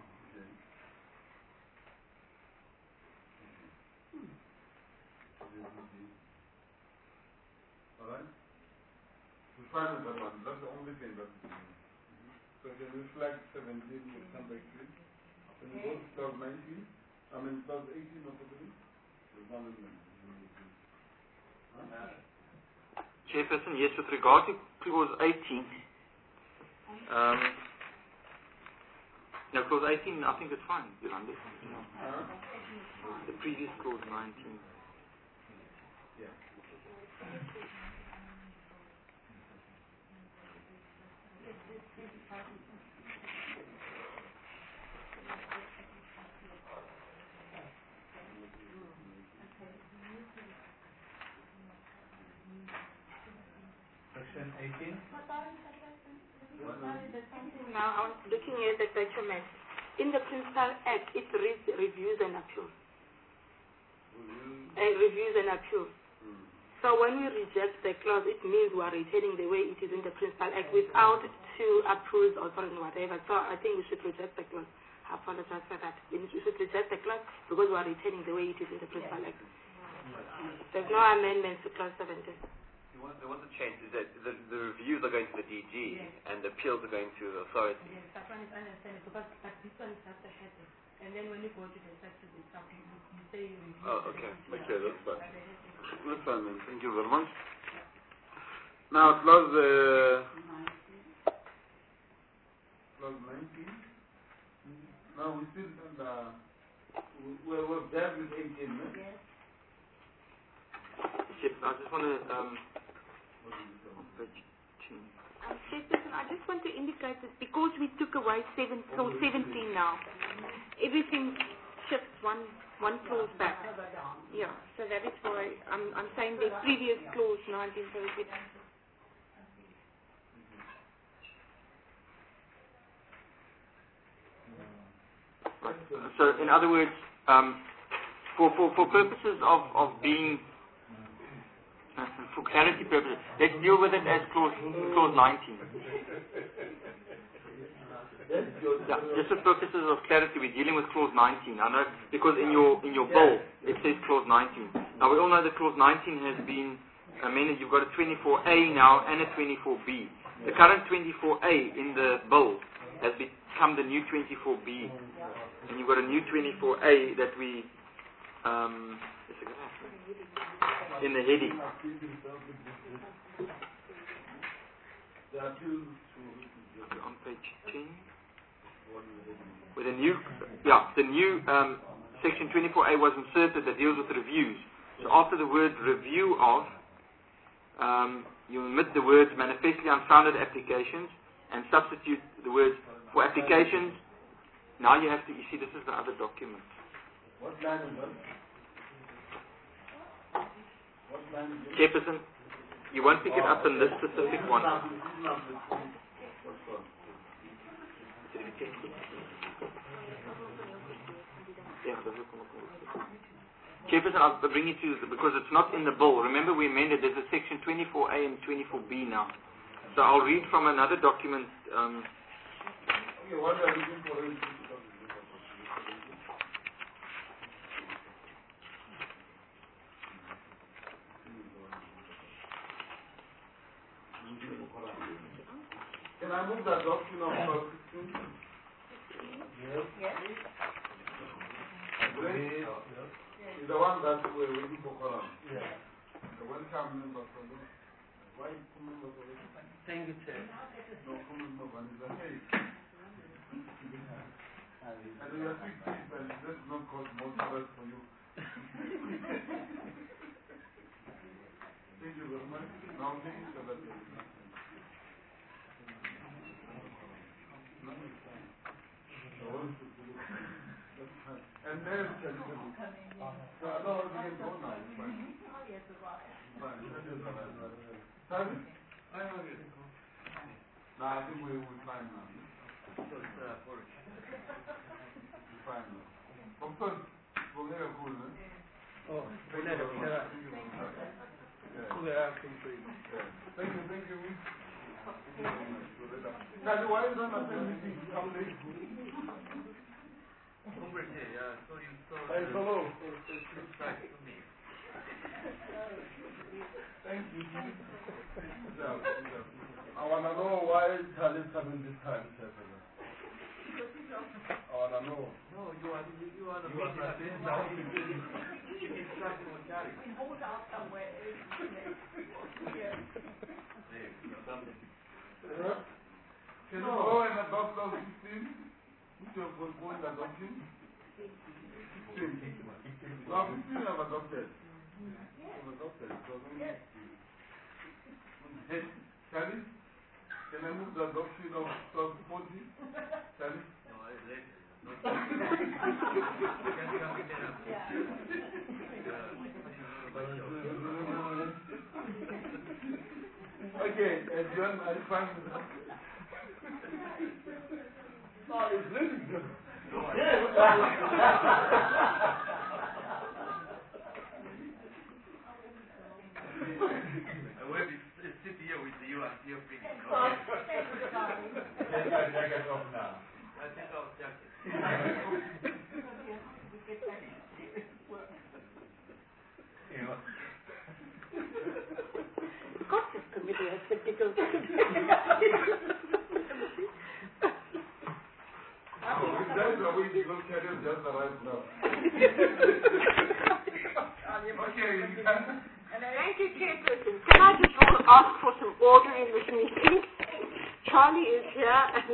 Alright? We're fine with that one. That's the only thing that's So can we flag 17 with number 3? Can we go to clause 19? I mean clause 18 or something? There's one in there. Chairperson, yes, with regard to clause 18, no, clause 18, I think it's fine, Yolanda. The previous clause 19. Yeah. Section 18. Now I'm looking at the document. In the Principal Act, it reads reviews and appeals. Reviews and appeals. So when we reject the clause, it means we are retaining the way it is in the Principal Act without to approve or whatever. So I think we should reject the clause. I apologize for that. We should reject the clause because we are retaining the way it is in the Principal Act. There's no amendments to clause 17. There was a change, is that the reviews are going to the DG and the appeals are going to the authority. Yes, that one is understandable, but this one is just a heading. And then when you go to the section, it's something you say you review. Oh, okay. Okay, that's fine. That's fine, then. Thank you very much. Now, clause 19. Now we still we're there with 18, no? Yes. I just want to Chairperson, I just want to indicate that because we took away 17 now, everything shifts one clause back. Yeah, so that is why I'm saying the previous clause 19. So in other words, for purposes of being for clarity purposes, let's deal with it as clause 19. Yeah, just for purposes of clarity, we're dealing with clause 19. I know because in your bill it says clause 19. Now we all know that clause 19 has been amended. You've got a 24A now and a 24B. The current 24A in the bill has become the new 24B, and you've got a new 24A that we in the heading. On page 10, with the new section 24A was inserted that deals with reviews. So after the word review of, you omit the words manifestly unfounded applications and substitute the words for applications. Now you have to, you see, this is the other document. What line is that? What line is it? Chairperson, you won't pick it up in this specific one. Chairperson, I'll bring it to you because it's not in the bill. Remember we amended, there's a section 24A and 24B now. So I'll read from another document. Okay, what are you looking for? Can I move that document of 16? Yes. Yes. Is the one that we're waiting for Quran. Yeah. The welcome member for this. Why member for this? Thank you, Chair. No member for this. Hey. And we are big people, and this does not cause more stress for you. Thank you very much. Now, thank you for that. And then, so I know we can go now. Fine. Fine. Sorry? I know it. No, I think we're fine now. So it's fine now. Of course, we'll get a cool, huh? Oh, thank you very much. Thank you, thank you. Now, why is that not anything? Come late. Hey, hello. Thank you. I want to know why Charlie's coming this time, I want to know. No, you are the hold out somewhere. Can you go and adopt those 16? Which of was going adoption? 16. No, 15 have adopted. Have adopted. So yes. Hey, Charlie, can I move the adoption of 1240? Charlie? No, it's late. Okay, and John, are you fine with that? Oh, it's really good. I will sit here with you until you're finished. Okay, I get off now. I think I'll check it. Of course, this committee has technical That's the way you look at it, just right now. Okay, you can. Thank you, Chairperson. Can I just ask for some order in this meeting? Charlie is here and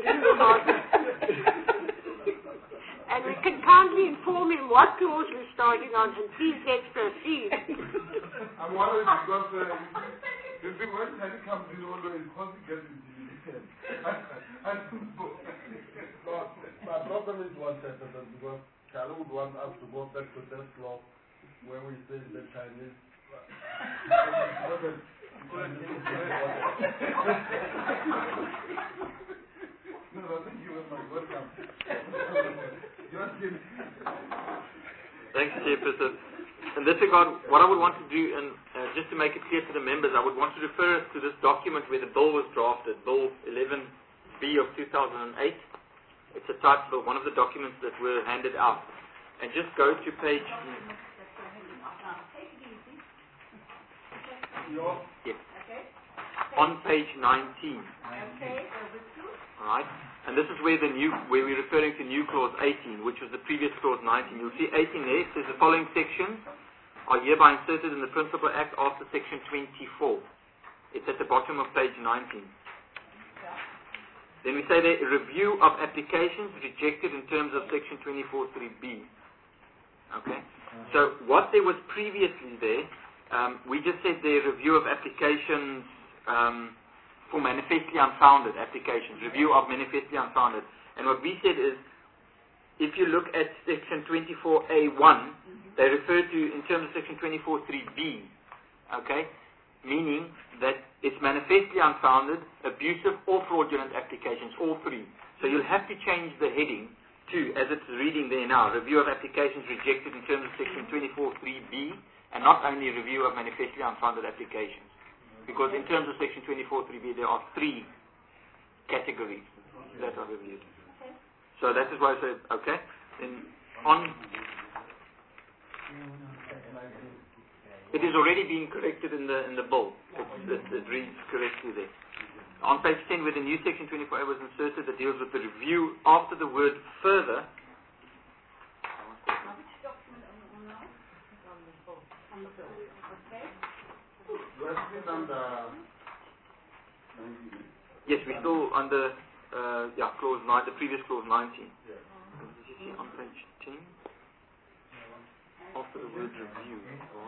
and we can kindly inform him what clause we're starting on, and please let's proceed. I'm worried because you see, when Charlie comes in, although it's because he gets intimidated. My problem is one sentence because Charlie would want us to go back to that law where we say the Chinese. No, thank you very much. Welcome. Thanks, Chairperson. In this regard, what I would want to do, and just to make it clear to the members, I would want to refer us to this document where the bill was drafted, Bill 11B of 2008. It's a type bill, one of the documents that were handed out. And just go to page... Yes. On page 19. Alright. And this is where we're referring to new clause 18, which was the previous clause 19. You'll see 18 there. It says the following sections are hereby inserted in the Principal Act after section 24. It's at the bottom of page 19. Then we say there, a review of applications rejected in terms of section 24(3)(b). Okay? So what there was previously there, we just said the review of applications for manifestly unfounded applications, review of manifestly unfounded. And what we said is, if you look at section 24A1, they refer to, in terms of section 24.3b, okay, meaning that it's manifestly unfounded, abusive or fraudulent applications, all three. So you'll have to change the heading to, as it's reading there now, review of applications rejected in terms of section 24.3b, and not only review of manifestly unfounded applications. Because in terms of section 24.3b, there are three categories that are reviewed. So that is why I said, okay, then on, it is already being corrected in the bill. It reads correctly there. On page 10, where the new section 24A was inserted that deals with the review after the word further. Yes, we're still under clause 9, the previous clause 19. Did you see on page 10? After the word review,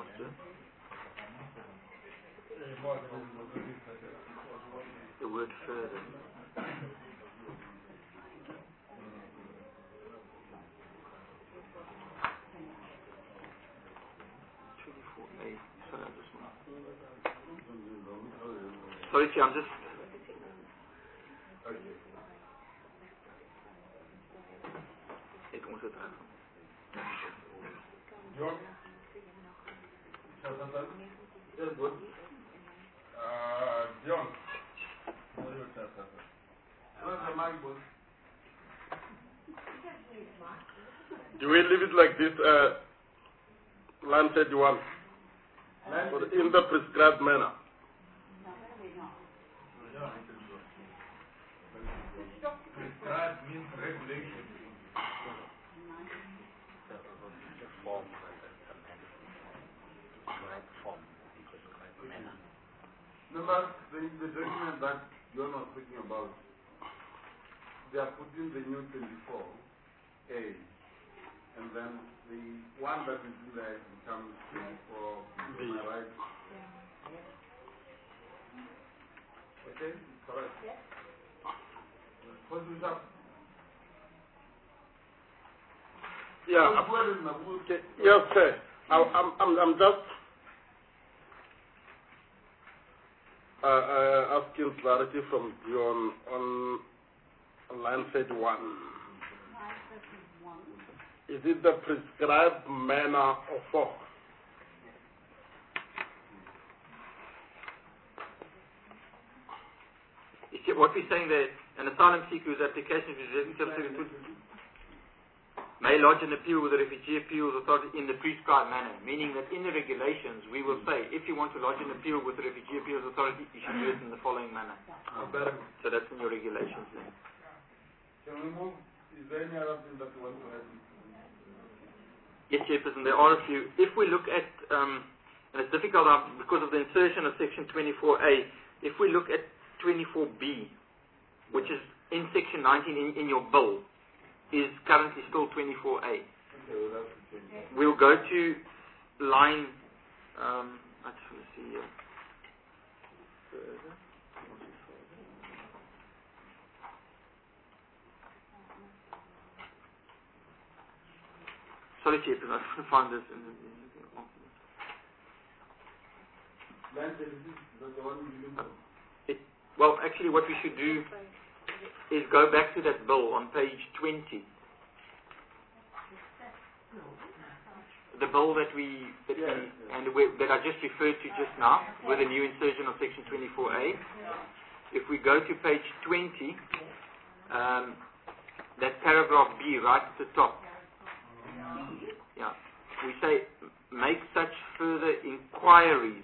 the word further. Sorry, I'm just... Ik moet het even. John? Yes, good. John? Do we leave it like this, line 31? In the prescribed manner. Prescribed means regulation. Remember the document that John was speaking about, they are putting the new 24A, and then the one that is in there becomes 24B. Am I right? Okay, correct. Yes. What do you have? Yeah. Okay. Yes, sir. I'm just asking clarity from you on line 31. Is it the prescribed manner or form? What we're saying there, an asylum seeker whose application is may lodge an appeal with the Refugee Appeals Authority in the prescribed manner, meaning that in the regulations we will say, if you want to lodge an appeal with the Refugee Appeals Authority, you should do it in the following manner. So that's in your regulations then. Can we move? Is there any other thing that you want to add? Yes, Chairperson, there are a few. If we look at, and it's difficult because of the insertion of section 24A, if we look at 24B, which is in section 19 in your bill, is currently still 24A. Okay, we'll have to change that. We'll go to line, let's see here. Further. Sorry, Chairperson, I couldn't find this in the well, actually what we should do is go back to that bill on page 20. The bill that that I just referred to just now, with the new insertion of section 24A. If we go to page 20, that paragraph B right at the top. Yeah. We say, make such further inquiries.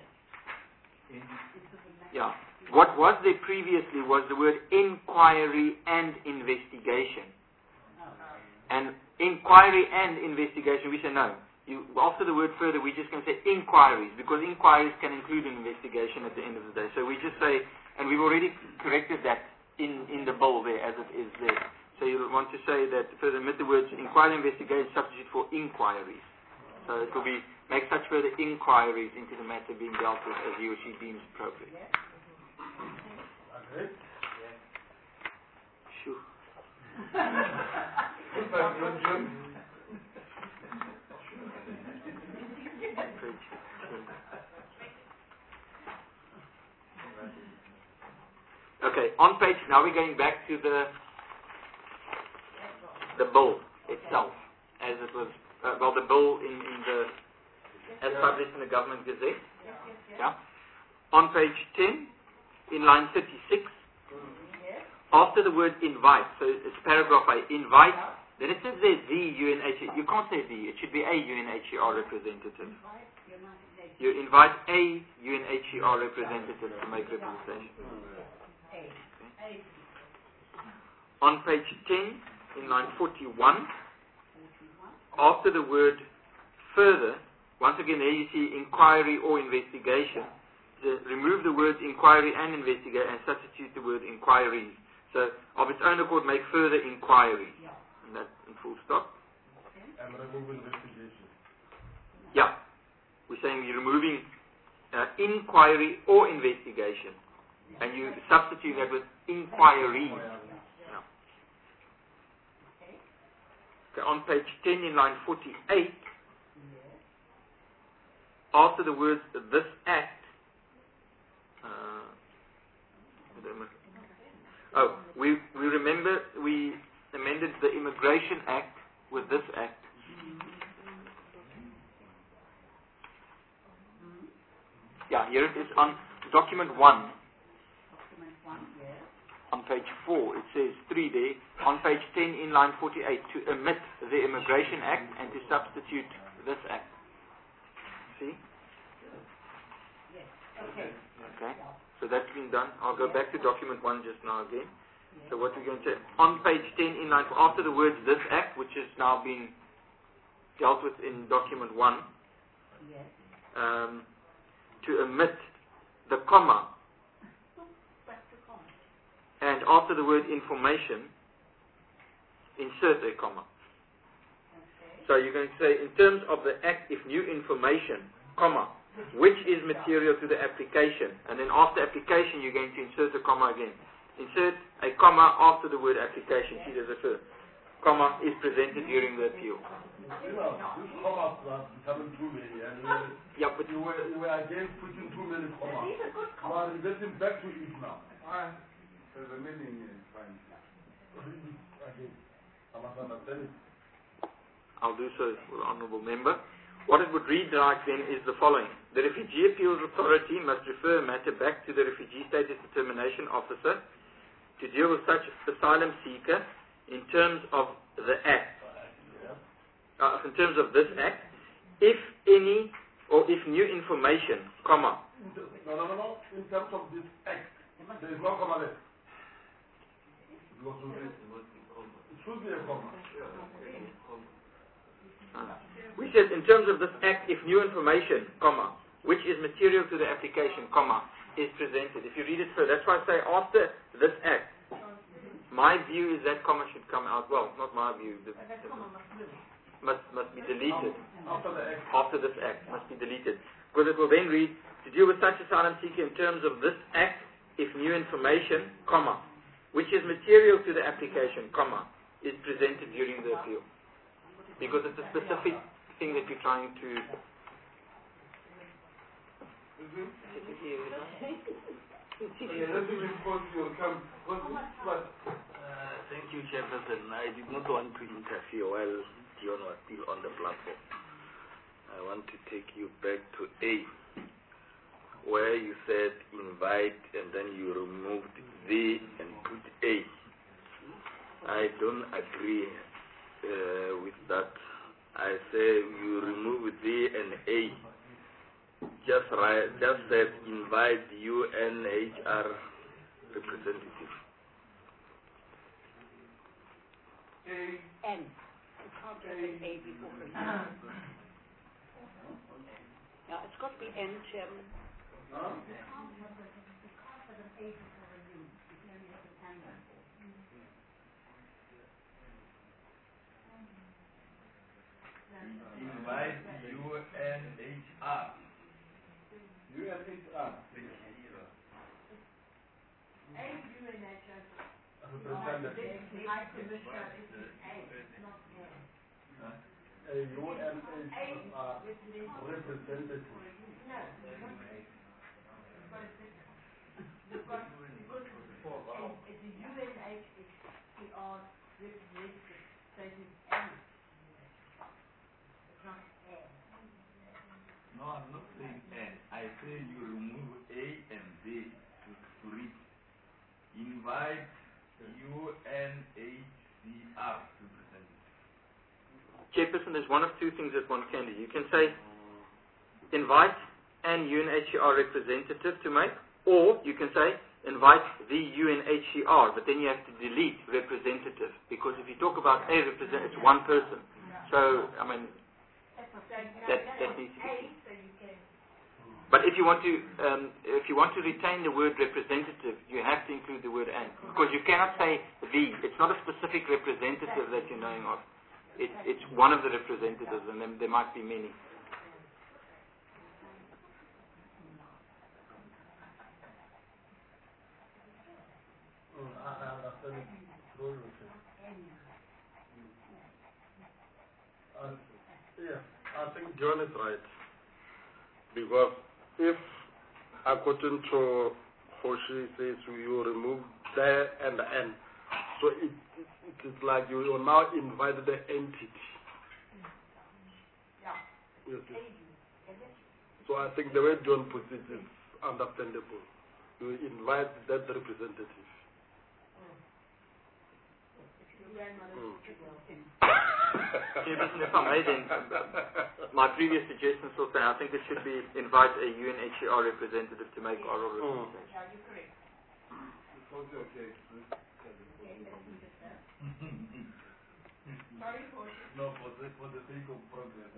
Yeah. What was there previously was the word inquiry and investigation. And inquiry and investigation, we say no. After the word further, we're just going to say inquiries, because inquiries can include an investigation at the end of the day. So we just say, and we've already corrected that in the bill there as it is there. So you want to say that further omit the words inquiry and investigation substitute for inquiries. So it will be make such further inquiries into the matter being dealt with as he or she deems appropriate. Sure. Okay, on page, now we're going back to the bill itself, as it was, the bill as published in the Government Gazette. Yeah. On page 10, in line 36, after the word invite, so it's paragraph A, invite, then it says there the UNHCR. You can't say the, it should be a UNHCR representative. You invite a UNHCR representative to make representation. Okay. On page 10, in line 41, after the word further, once again there you see inquiry or investigation. Remove the words inquiry and investigate and substitute the word inquiries. So, of its own accord, make further inquiries. And that's in full stop. And remove investigation. Yeah. We're saying you're removing inquiry or investigation. And you substitute that with inquiries. Yeah. Okay, on page 10 in line 48, after the words this act, we remember we amended the Immigration Act with this act. Yeah, here it is on document 1. On page 4, it says 3 there. On page 10 in line 48, to omit the Immigration Act and to substitute this act. See? Okay. So that's been done. I'll go back to document 1 just now again. So what we're going to say, on page 10 in line, after the words this act, which is now being dealt with in document 1, to omit the comma, and after the word information, insert a comma. So you're going to say, in terms of the act, if new information, comma, which is material to the application, and then after application you're going to insert a comma again. Insert a comma after the word application. See, there's a first. Comma is presented during the appeal. These commas are becoming too many, and but you were again putting too many commas. You are getting back to it now. There's a meaning in fine. Again, I must understand it. I'll do so, Honourable Member. What it would read like then is the following. The Refugee Appeals Authority must refer a matter back to the Refugee Status Determination Officer to deal with such asylum seeker in terms of the Act. In terms of this Act, if any or if new information, comma. No. In terms of this Act, there is no comma there. It should be a comma. We said in terms of this act, if new information, comma, which is material to the application, comma, is presented. If you read it further, that's why I say after this act, my view is that comma should come out. Well, not my view. Must be deleted. After this act, must be deleted. Because it will then read, to deal with such asylum seeker in terms of this act, if new information, comma, which is material to the application, comma, is presented during the appeal. Because it's a specific thing that you're trying to... Thank you, Chairperson. I did not want to interfere while Dion was still on the platform. I want to take you back to A, where you said invite and then you removed the and put A. I don't agree with that. I say you remove the and A. Just said invite UNHCR representative. N. You can't just say A before it. Yeah, it's got to be N, Chairman. Invite UNHCR. UNHCR. representative. You've got because it's a UNHCR representative, so it is N. It's not N. No, I'm not saying N. I say you remove A and D to read. Invite UNHCR representative. Chairperson, there's one of two things that one can do. You can say invite an UNHCR representative to make, or you can say invite the UNHCR, but then you have to delete representative, because if you talk about a representative, it's one person. So, I mean, that needs to be. But if you want to retain the word representative, you have to include the word and, because you cannot say the. It's not a specific representative that you're knowing of. It's one of the representatives, and then there might be many. I think John is right. Because if, according to Hoshi says, you remove the and the N, so it is like you now invite the entity. Yes. So I think the way John puts it is understandable. You invite that representative. Chairperson, if I may then, my previous suggestion was that I think it should be invite a UNHCR representative to make oral representation. Yeah, you're correct. Sorry, for no, for the sake of progress.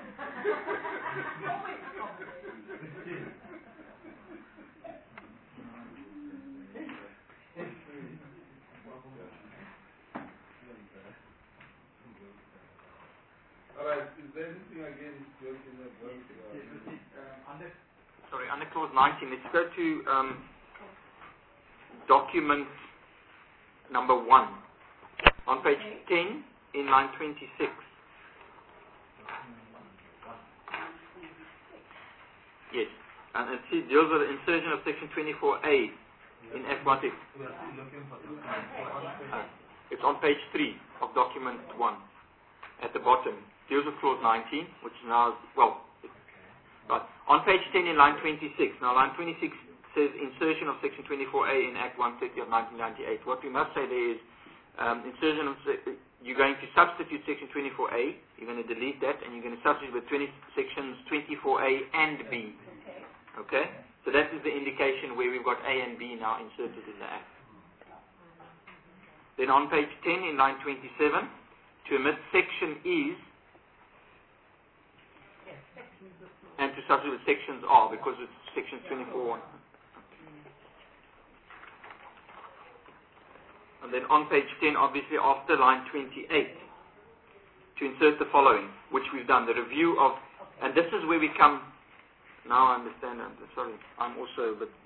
Alright, is there anything against joking about under clause 19, let's go to document number 1 on page 10 in line 26. Yes, and it deals with the insertion of section 24A in F1. It's on page 3 of document 1 at the bottom. Deals with clause 19, which now, but on page 10 in line 26. Now, line 26 says insertion of section 24A in Act 130 of 1998. What we must say there is insertion of, you're going to substitute section 24A, you're going to delete that, and you're going to substitute with sections 24A and B. Okay? So that is the indication where we've got A and B now inserted in the Act. Then on page 10 in line 27, to omit section is, and to substitute with sections are, because it's sections 24. And then on page 10, obviously after line 28, to insert the following, which we've done, the review of, and this is where we come, now I understand, I'm also a bit,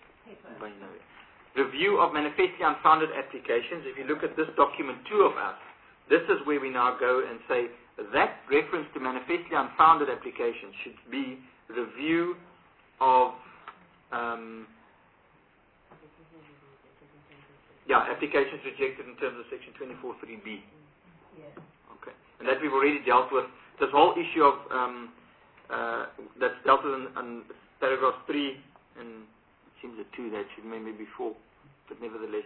review of manifestly unfounded applications. If you look at this document 2 of us, this is where we now go and say that reference to manifestly unfounded applications should be review of applications rejected in terms of section 24(3)(b). Okay, and that we've already dealt with. This whole issue of that's dealt with in paragraph 3, and it seems a 2 that should maybe be 4, but nevertheless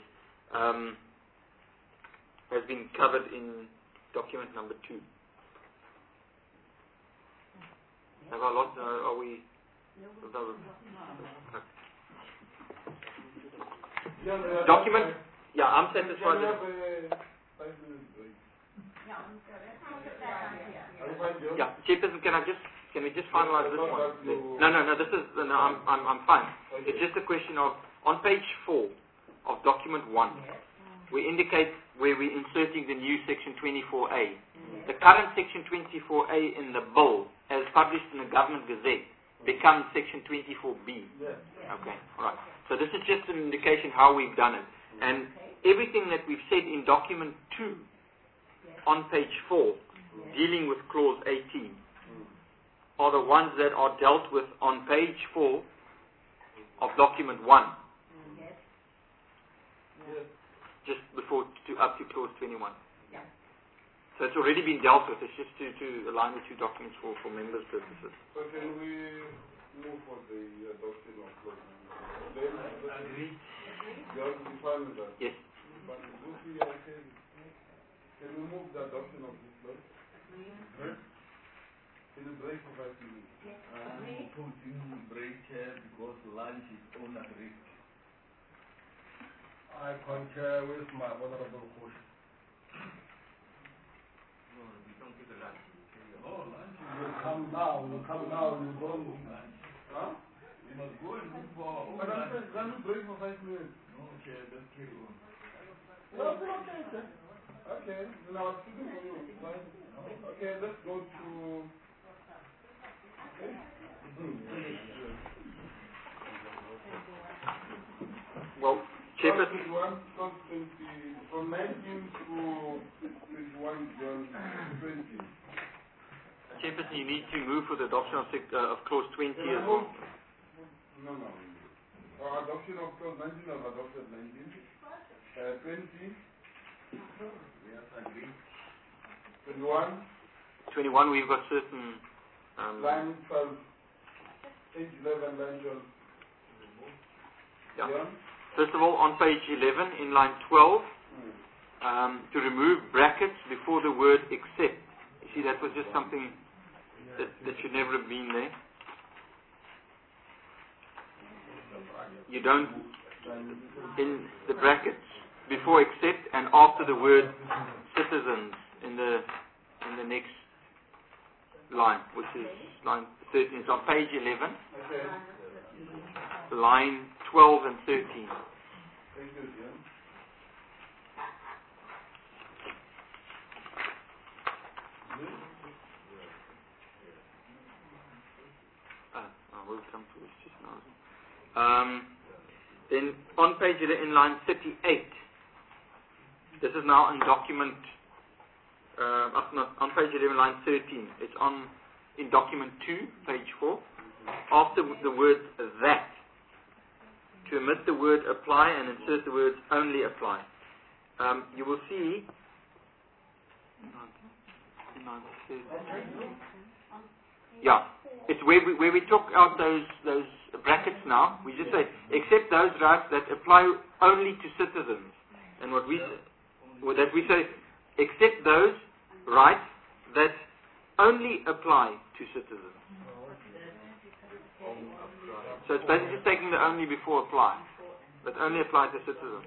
has been covered in document number 2. Have I lost? Are we? Document? Yeah, I'm satisfied. Yeah, Chairperson, can we just finalize this one? No. This is I'm fine. It's just a question of on page 4 of document 1, we indicate where we're inserting the new section 24A. The current section 24A in the bill, as published in the Government Gazette, becomes section 24B. Okay, all right. So this is just an indication how we've done it. And everything that we've said in document 2 on page 4, dealing with clause 18, are the ones that are dealt with on page 4 of document 1. Just before up to clause 21. So it's already been dealt with. It's just to align the two documents for members' purposes. So can we move for the adoption of clause 19? Agree. You have to define that. Yes. But can we move the adoption of this clause? Can you break for 5 minutes? I'm proposing break here because lunch is on at risk. I concur with my honorable question. No, we don't get the lunch. Oh, lunch. You come now, you don't go. Huh? We must go and look for But I'm saying, can we break for 5 minutes? No, okay, let's carry on. No, okay, sir. Okay, then I was speaking for you. Okay, let's go to... Okay. Well, Chairperson... From 19 to 21 June 20. Chairperson, you need to move for the adoption of clause 20 as well. No. Adoption of clause 19 was adopted 19. 20. Yes, agree. 21. 21, we've got certain... line 12. Page 11, line 12. Yeah. First of all, on page 11, in line 12, to remove brackets before the word except. You see, that was just something that should never have been there. You don't, in the brackets, before except and after the word citizens in the next line, which is line 13. It's on page 11, line 12 and 13. Thank you, Jim. I will come to this just now. Then on page 11, in line 38, this is now in document, on page 11, line 13. It's in document 2, page 4. After the word that, to omit the word apply and insert the words only apply. You will see, yeah, it's where we took out those brackets now. We just say, except those rights that apply only to citizens. And what we say, except those rights that only apply to citizens. So it's basically just taking the only before apply, but only apply to citizens.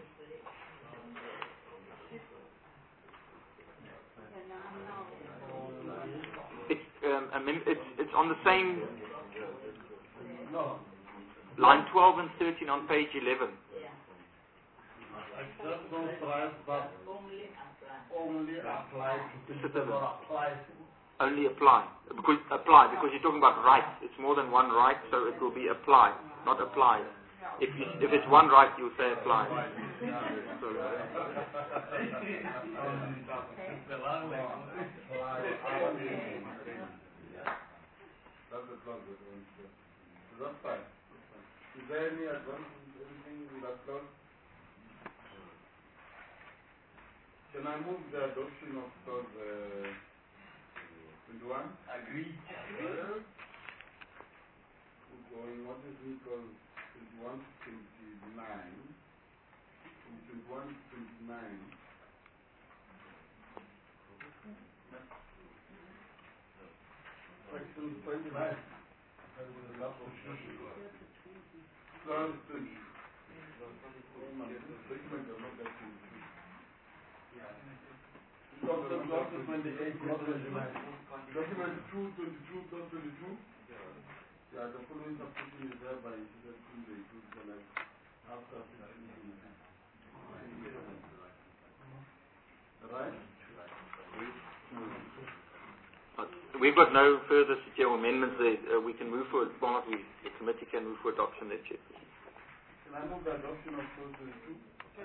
It's on the same line 12 and 13 on page 11. Except those rights that only apply to citizens. Only apply. Because you're talking about rights. It's more than one right, so it will be apply, not applied. If it's one right, you'll say apply. That's fine. Is there any advantage, anything with that clause? Can I move the adoption of clause 21? Agreed. Going, what is it called? 21 to 29. From 21 to 29. Section 29. That is the last of clause 20. This document does not get to clause 28, not 29. Document 222, clause 22. Yeah, the following subsection is thereby inserted in the equivalent after 15. Right? We've got no further amendments there. We can move for, the committee can move for adoption there, Chair. Can I move the adoption of clause 22?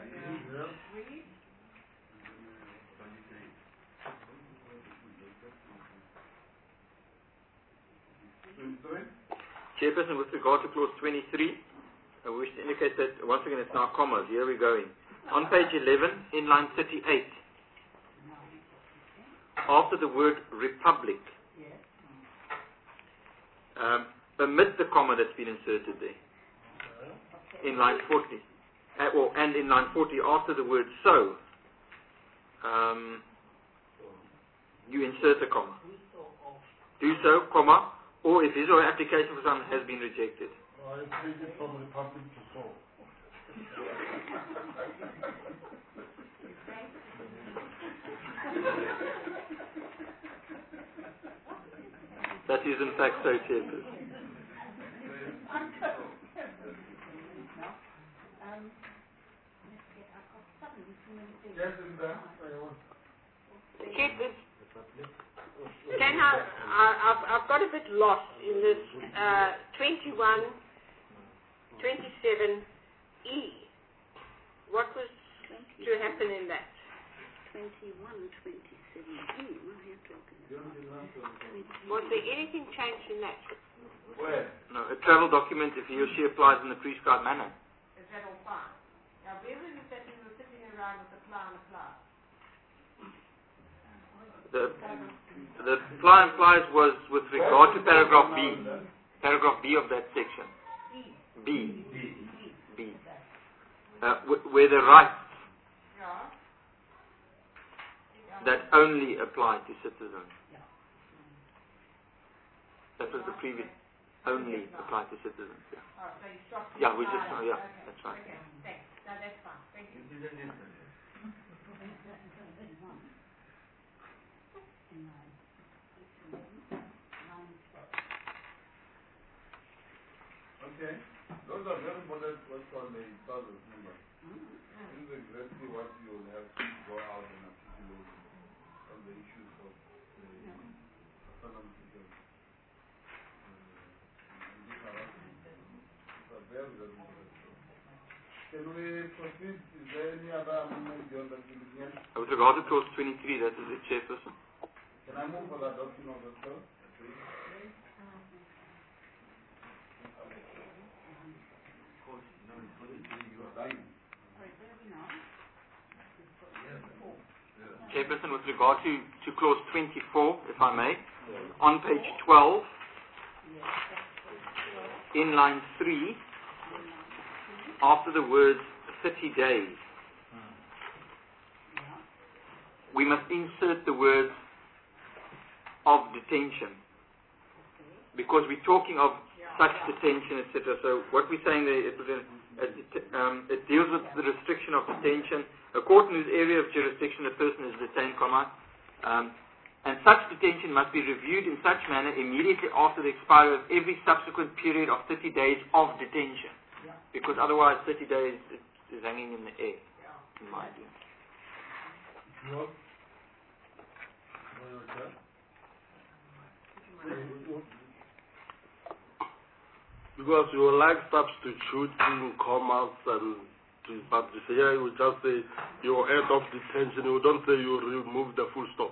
Chairperson, with regard to clause 23, I wish to indicate that, once again, it's now commas. Here we're going. On page 11, in line 38, after the word republic, omit the comma that's been inserted there. In line 40. And in line 40, after the word so, you insert a comma. Do so, comma, or if his or her application for something has been rejected. I take it from republic to soul. That is in fact so, Chairperson. I've got a bit lost in this 21, 27E. What was to happen in that? 21, 27E. Was there anything changed in that? Where? No, a travel document, if he or she applies in the prescribed manner. Is that all fine? Now, where was it that we were sitting around with the plan applies? The apply implies was with regard to paragraph B. Paragraph B of that section. B. Where the rights that only apply to citizens. That was the previous. Only apply to citizens. Yeah. Oh, so you stopped. Yeah, we just. Yeah, that's right. Okay, thanks. No, that's fine. Thank you. Okay. Those are very important what's called the thousand numbers. This is exactly what you will have to go out and articulate on the issues of the asylum seekers. Very, very important. Can we proceed? Is there any other amendment beyond that we're looking at? With regard to clause 23, that is it, Chairperson. Can I move for the adoption of the clause? Chairperson, with regard to clause 24, if I may, on page 12, in line 3, after the words 30 days, we must insert the words of detention, because we're talking of such detention, etc. So what we're saying there, it deals with the restriction of detention. A court in whose area of jurisdiction a person is detained, and such detention must be reviewed in such manner immediately after the expiry of every subsequent period of 30 days of detention. Because otherwise 30 days is hanging in the air, in my view. Because you would like substituting commas but here you just say your end of detention, you don't say you remove the full stop.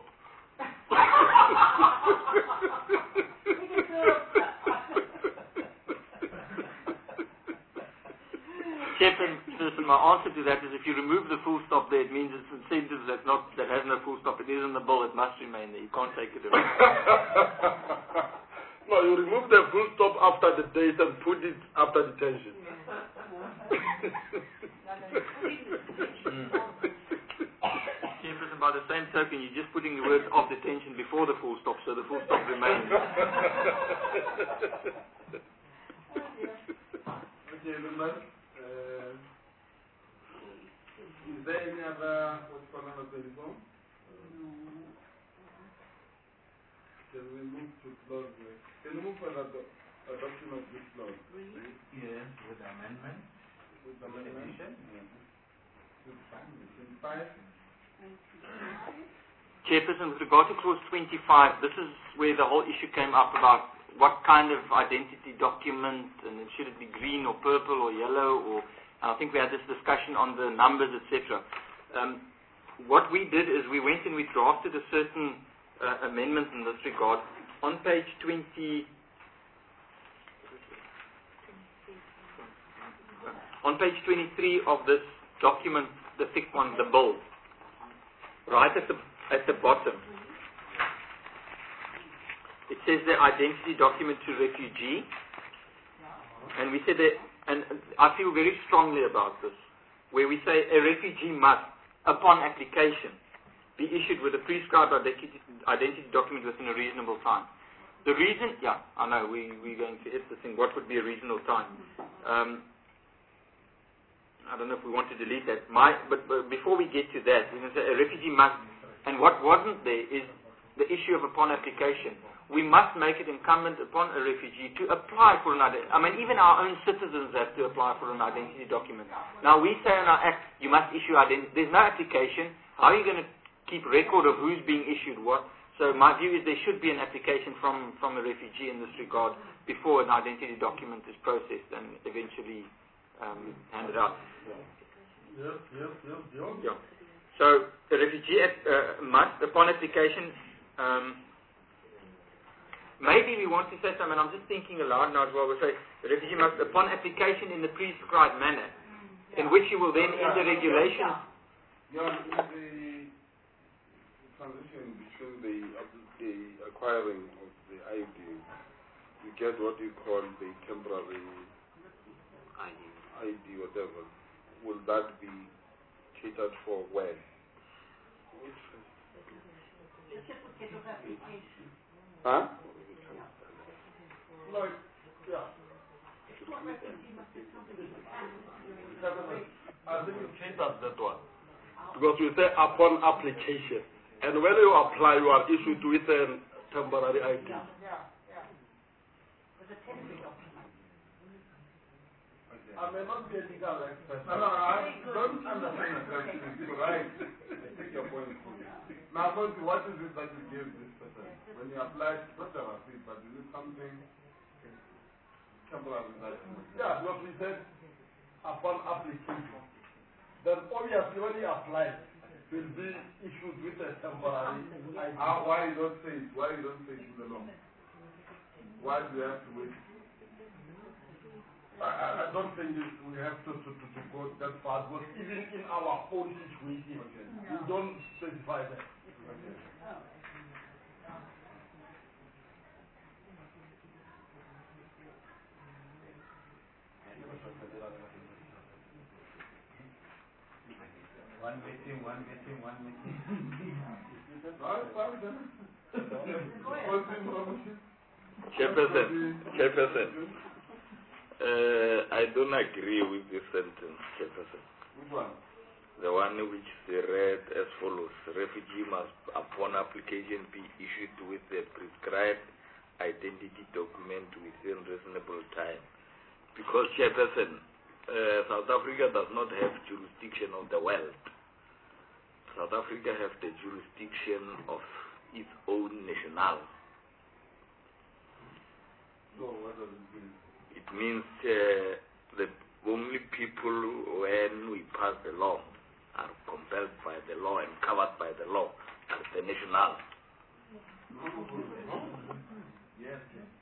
Chairperson, my answer to that is if you remove the full stop there, it means it's a sentence that has no full stop. It is in the bill, it must remain there. You can't take it away. No, you remove the full stop after the date and put it after detention. Chairperson, by the same token, you're just putting the words of detention before the full stop, so the full stop remains. Okay, Lumban. Is there any other what's called number 24? Can we move to clause? Can we move for the adoption of this clause? Yes, with amendment. With amendment? Chairperson, with regard to clause 25, this is where the whole issue came up about what kind of identity document, and should it be green or purple or yellow, or I think we had this discussion on the numbers, etc. What we did is we went and we drafted a certain amendment in this regard. On page 20, on page 23 of this document, the thick one, the bill, right at the bottom, it says the identity document to refugee, and we said that, and I feel very strongly about this, where we say a refugee must, upon application, be issued with a prescribed identity document within a reasonable time. The reason, I know we're going to hit the thing, what would be a reasonable time? I don't know if we want to delete that. But before we get to that, we're going to say a refugee must, and what wasn't there is the issue of upon application. We must make it incumbent upon a refugee to apply for an identity. I mean, even our own citizens have to apply for an identity document. Now, we say in our Act, you must issue identity. There's no application. How are you going to keep record of who's being issued what? So my view is there should be an application from a refugee in this regard before an identity document is processed and eventually handed out. Yes. Yeah. So the refugee must, upon application, maybe we want to say something, and I'm just thinking aloud now as well, we'll say the refugee must, upon application in the prescribed manner, in which you will then, in the regulation... in the transition between the acquiring of the ID, you get what you call the temporary ID, whatever. Will that be catered for where? Huh? No, yeah. I think you change that one. Because we say upon application. And when you apply, you are issued with a temporary ID. I may not be a legal expert. No, I don't understand exactly. Right. I take your point. Now, what is it that you give this person? When you apply, not a receipt, but is it something temporary? Yeah, what we said upon application. Then obviously when you apply, will be issued with a temporary ID. Why you don't say it? Why you don't say it in the law? Why do you have to wait? I don't think we have to go that far, because even in our own situation, we don't specify that. One meeting. Chairperson. I don't agree with this sentence, Chairperson. Which one? The one which is read as follows. Refugee must, upon application, be issued with a prescribed identity document within reasonable time. Because, Chairperson, South Africa does not have jurisdiction of the world. South Africa has the jurisdiction of its own national. So what does it mean? It means the only people, when we pass the law, are compelled by the law and covered by the law are the national. Yes.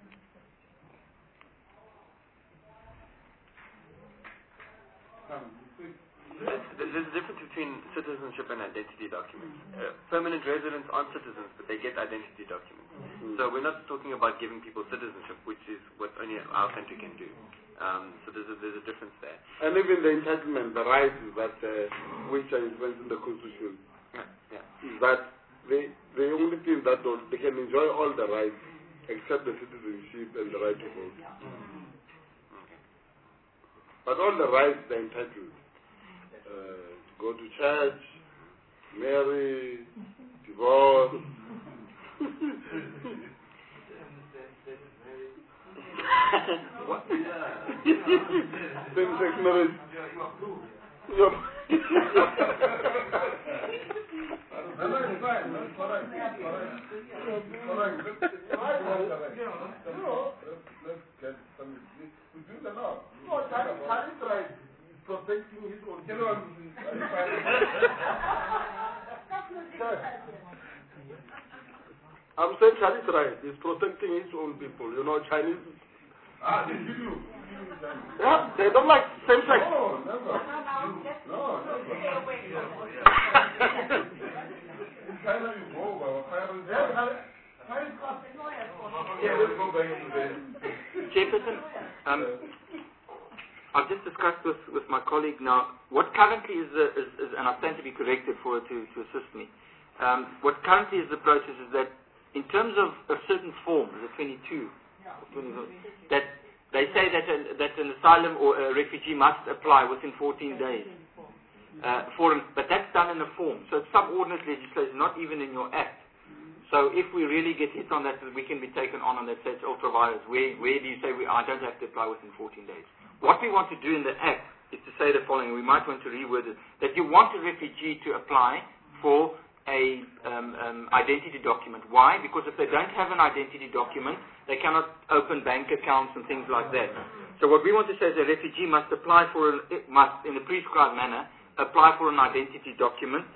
There's a difference between citizenship and identity documents. Permanent residents aren't citizens, but they get identity documents. So we're not talking about giving people citizenship, which is what only our country can do. So there's a difference there. And even the entitlement, the rights that which are influenced in the Constitution, is that the only thing that they can enjoy all the rights except the citizenship and the right to vote. But all the rights they're entitled. Go to church, marry, divorce. What? Same-sex marriage. No, it's fine. No, it's correct. Let's get some. We do the law. No, Chinese rights. protecting his own people. I'm saying Chinese right. He's protecting his own people. You know, Chinese. They give you. Yeah, they don't like same sex. No, never. No, never. In China, you go over parents. Let's go back to the. Chairperson, I've just discussed with my colleague now. What currently is and I stand to be corrected for her to assist me. What currently is the process is that in terms of a certain form, the 22, that they say that an asylum or a refugee must apply within 14 days. But that's done in a form. So it's subordinate legislation, not even in your act. So if we really get hit on that, we can be taken on that, say it's ultra-virus. Where do you say I don't have to apply within 14 days? What we want to do in the act is to say the following. We might want to reword it. That you want a refugee to apply for a identity document. Why? Because if they don't have an identity document, they cannot open bank accounts and things like that. So what we want to say is a refugee must apply must, in a prescribed manner, apply for an identity document,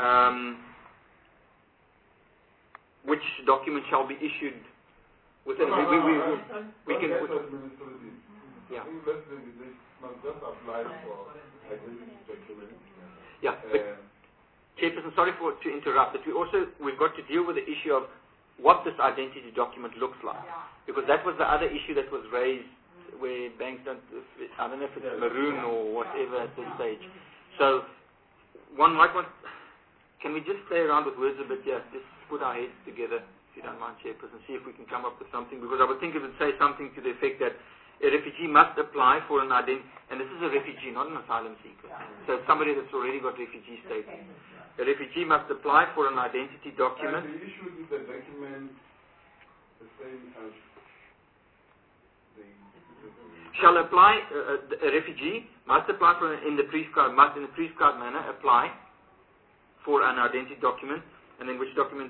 which document shall be issued within. We can put. Yeah. Must just apply for identity document. Yeah. Chairperson, sorry to interrupt, but we've got to deal with the issue of what this identity document looks like. Because that was the other issue that was raised where banks don't, I don't know if it's maroon or whatever at this stage. So one might want, can we just play around with words a bit here, just put our heads together, if you don't mind, Chairperson, see if we can come up with something. Because I would think it would say something to the effect that a refugee must apply for an identity, and this is a refugee, not an asylum seeker. So it's somebody that's already got refugee status. A refugee must apply for an identity document. And the issue with the document, the same as the shall apply. A refugee must apply in the prescribed manner apply for an identity document, and then which document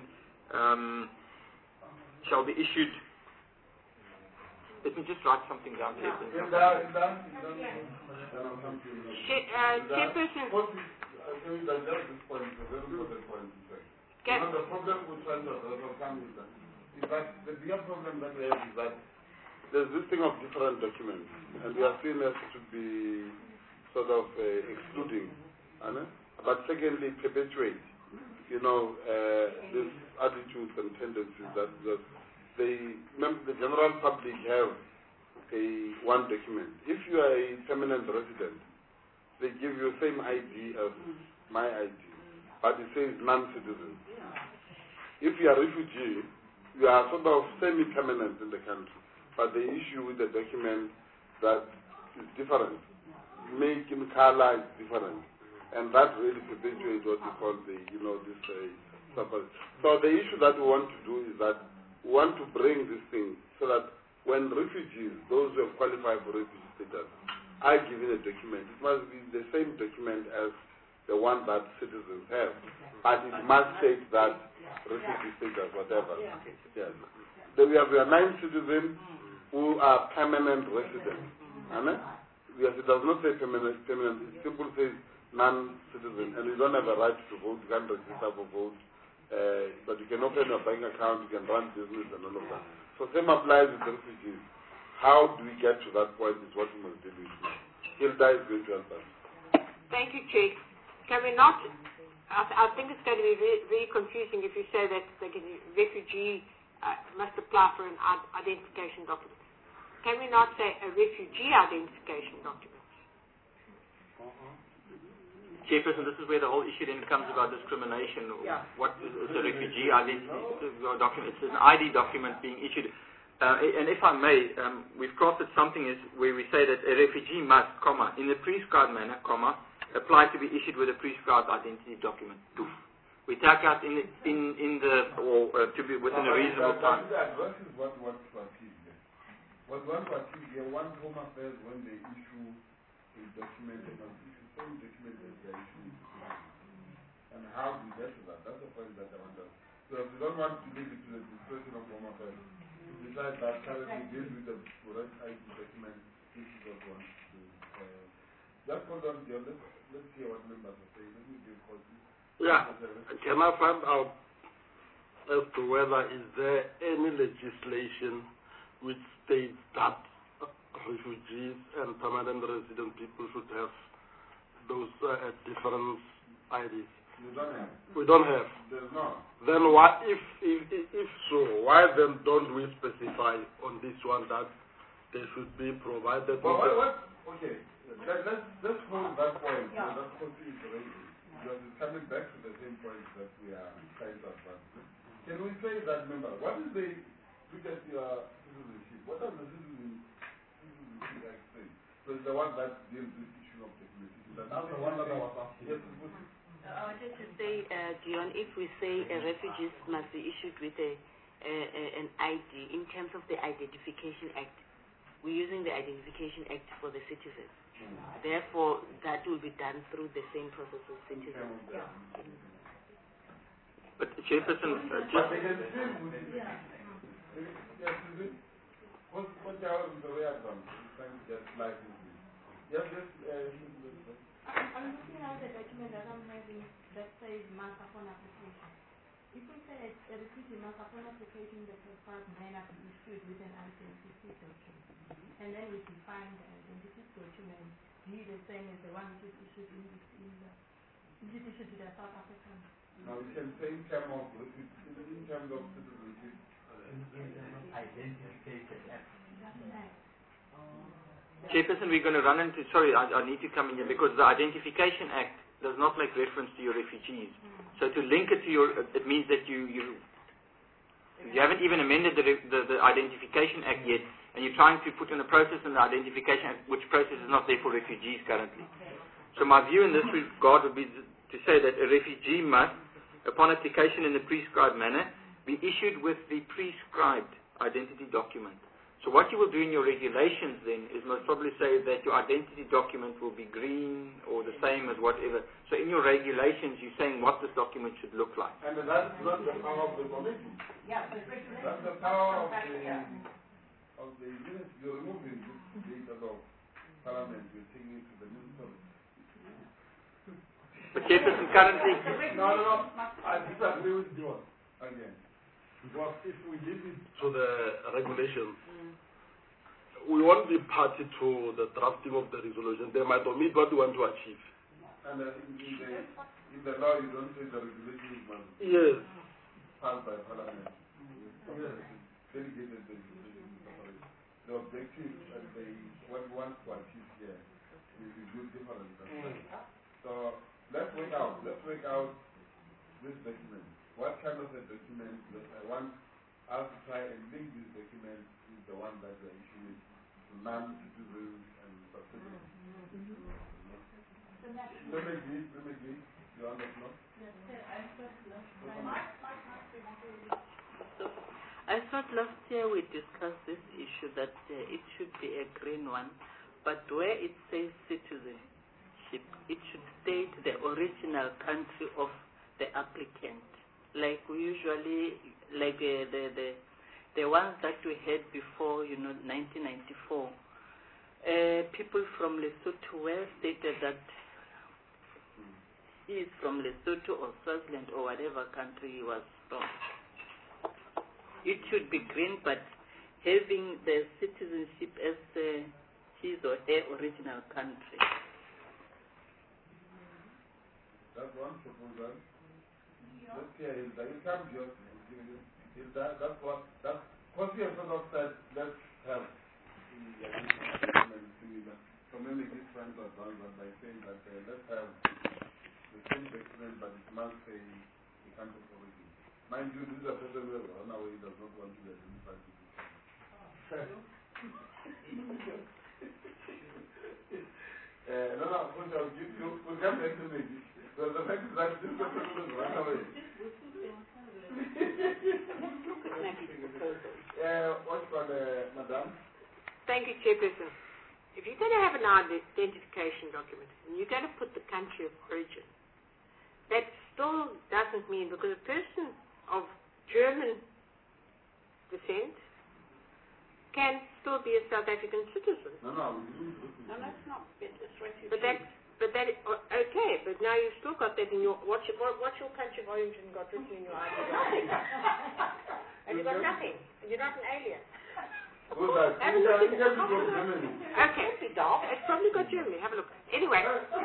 shall be issued. Let me just write something down here. Chairperson. Can we digest this point? It's a very important point to say. The problem we're trying to overcome is that the bigger problem that we have is that there's this thing of different documents, and we are seen as to be sort of excluding, but secondly perpetuate, these attitudes and tendencies that the general public have one document. If you are a permanent resident, they give you the same ID as my ID, but it says non-citizen. If you are a refugee, you are sort of semi-permanent in the country, but the issue with the document that is different, make in color is different, and that really perpetuates what we call this support. So the issue that we want to do is that we want to bring this thing so that when refugees, those who have qualified for refugee status, are given a document, it must be the same document as the one that citizens have, but it must state that refugee status, whatever. Yes. Then we have 9 citizens who are permanent residents. Yes, it does not say permanent, it simply says non-citizen, and you don't have a right to vote, you can't register for vote, but you can open a bank account, you can run business and all of that. So same applies with refugees. How do we get to that point is what we must deal with now. Hilda is going to help us. Thank you, Chief. Can we not, I think it's going to be very, very confusing if you say that the refugee must apply for an identification document. Can we not say a refugee identification document? Chairperson, this is where the whole issue then comes about discrimination. What is a refugee identity document? It's an ID document being issued. And if I may, we've crafted something where we say that a refugee must, in a prescribed manner, apply to be issued with a prescribed identity document. We take out to be within a reasonable time. The address is what to achieve here. What we want to achieve here, one Home Affairs, when they issue a document, they must issue the same document as they are issuing. And how do we get to that? That's the point that I want to. So if you don't want to leave it to the discretion of Home Affairs, besides that, currently deal with the correct ID document, this is what we want to do. Just hold on, John. Let's hear what members are saying. Let me give copies. Yeah. Can I find out as to whether is there any legislation which states that refugees and permanent resident people should have those different IDs? You don't have. We don't have. There's not. Then what if so, why then don't we specify on this one that they should be provided Well, with okay, let's hold that point. Yeah. That's consideration. Because it's coming back to the same point that we are trying to advance. Can we say that, remember, what is the, look at your citizenship, what does the Citizenship Act say? So it's the one that deals with the issue of ethnicity. That's the one that I was asking. Yes, just to say, Dion, if we say refugees must be issued with an ID, in terms of the Identification Act, we're using the Identification Act for the citizens. Therefore, that will be done through the same process as citizens. But Chairperson, but they can still yes, is it? What the way I've done? Trying to get life in this. Yes, I'm looking at the document that I'm having that says mass upon application. If we say a refugee mass upon application, the first may not be issued with an identity document. And then we define the identity document be the same as the one which is issued to the South African. Now we can say in terms of citizenship. Identification Act. Chairperson, we're going to run into, sorry, I need to come in here because the Identification Act does not make reference to your refugees. So to link it to it means that you haven't even amended the Identification Act yet, and you're trying to put in a process in the Identification Act, which process is not there for refugees currently. So my view in this regard would be to say that a refugee must, upon application in the prescribed manner, be issued with the prescribed identity document. So what you will do in your regulations then is most probably say that your identity document will be green or the same as whatever. So in your regulations you're saying what this document should look like. And that's not the power of the committee. Yeah, that's the power of the unit. You're removing this data of Parliament, you're taking it to the municipality. But Chairperson currently... No. I disagree with you again. Because if we leave it to the regulations, we won't be party to the drafting of the resolution. They might omit what we want to achieve. And in the law, you don't say the regulations must yes. passed by Parliament. Yes. Delegated the regulations. The objective and what we want to achieve here is do different. So let's work out this document. What kind of a document that I want us to try and link this document is the one that we are issuing to non-citizens and subsidiaries. Let me agree. You understand? I thought last year we discussed this issue that it should be a green one, but where it says citizenship, it should state the original country of the applicant. Like we usually, like the ones that we had before, 1994, people from Lesotho were stated that he is from Lesotho or Swaziland or whatever country he was from. It should be green, but having the citizenship as his or her original country. That's one proposal. Let's hear it. You can't just that's what you have sort of said, let's have so maybe this trying to advance that by saying that let's have the same document, but it must say the country of origin. Mind you, this is a person who has run away, does not want to be identified with this. No, we'll come back to me. So the fact is that this person who has run away. What's for Madam? Thank you, Chairperson. If you're going to have an identification document and you're going to put the country of origin, that still doesn't mean, because a person of German descent can still be a South African citizen. No, that's not. It's refugee. But that, okay, but now you've still got that in your, what's your country of origin got written in your ID? Nothing. And you've got nothing. And you're not an alien. Okay. It's probably got Germany. Have a look. Anyway.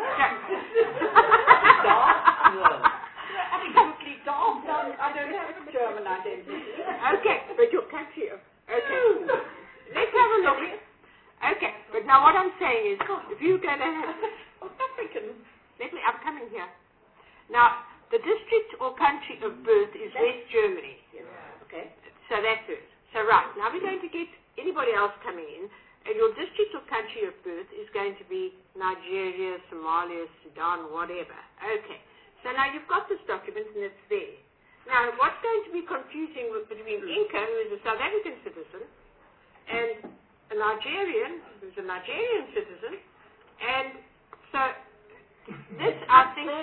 Absolutely daft. I don't have a German identity. Okay, but your country. Okay. Let's have a look. Okay, but now what I'm saying is, if you're going to have African, I'm coming here. Now, the district or country of birth is West Germany. Okay. So that's it. So right, now we're going to get anybody else coming in, and your district or country of birth is going to be Nigeria, Somalia, Sudan, whatever. Okay. So now you've got this document and it's there. Now, what's going to be confusing between Inca, who is a South African citizen, and a Nigerian, who's a Nigerian citizen, and so this, I think,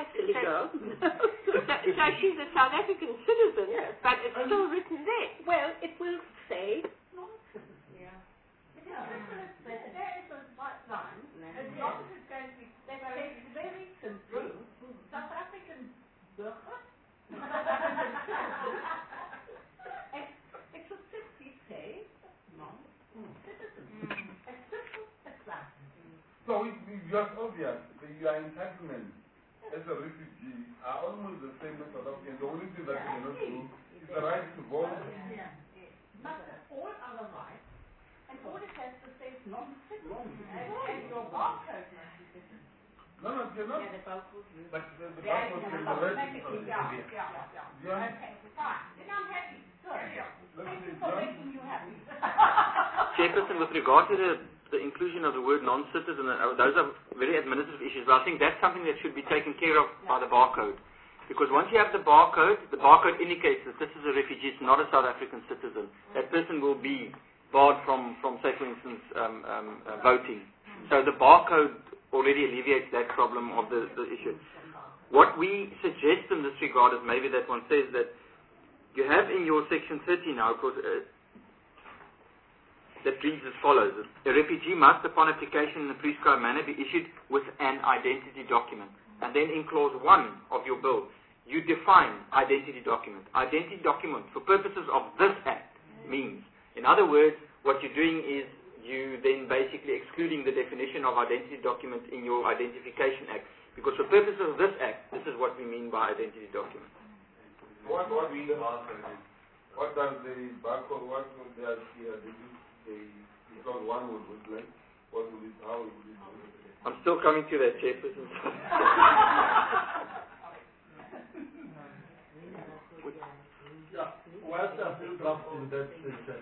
so she's a South African citizen, but it's still written there. Well, it will say nonsense. Yeah. There is a white line, as long as it's going to be very simple, South African burger. It should simply say non-citizen. As simple as that. So it's just obvious that your entitlement as a refugee are almost the same as South African. The only thing that you cannot do is the right to vote. But all other rights, and all it has to say is non-citizen. And your barcode must be different. No, you're not. Yeah, the barcode. But the barcode can be registered. Yeah. Okay, fine. Then I'm happy. Good. Thank you for making you happy. Chairperson, with regard to the inclusion of the word non-citizen, those are very administrative issues, but I think that's something that should be taken care of by the barcode. Because once you have the barcode indicates that this is a refugee, it's not a South African citizen. That person will be barred from say, for instance, voting. So the barcode already alleviates that problem of the issue. What we suggest in this regard is maybe that one says that you have in your section 30 now, of course, that reads as follows. A refugee must, upon application in a prescribed manner, be issued with an identity document. And then in clause 1 of your bill, you define identity document. Identity document, for purposes of this Act, means, in other words, what you're doing is you then basically excluding the definition of identity document in your Identification Act. Because for purposes of this Act, this is what we mean by identity document. What means the barcode? What does the barcode, what would they because one would look like, what would it, how would it look? I'm still coming to that, Chairperson. Why does it drop in that section?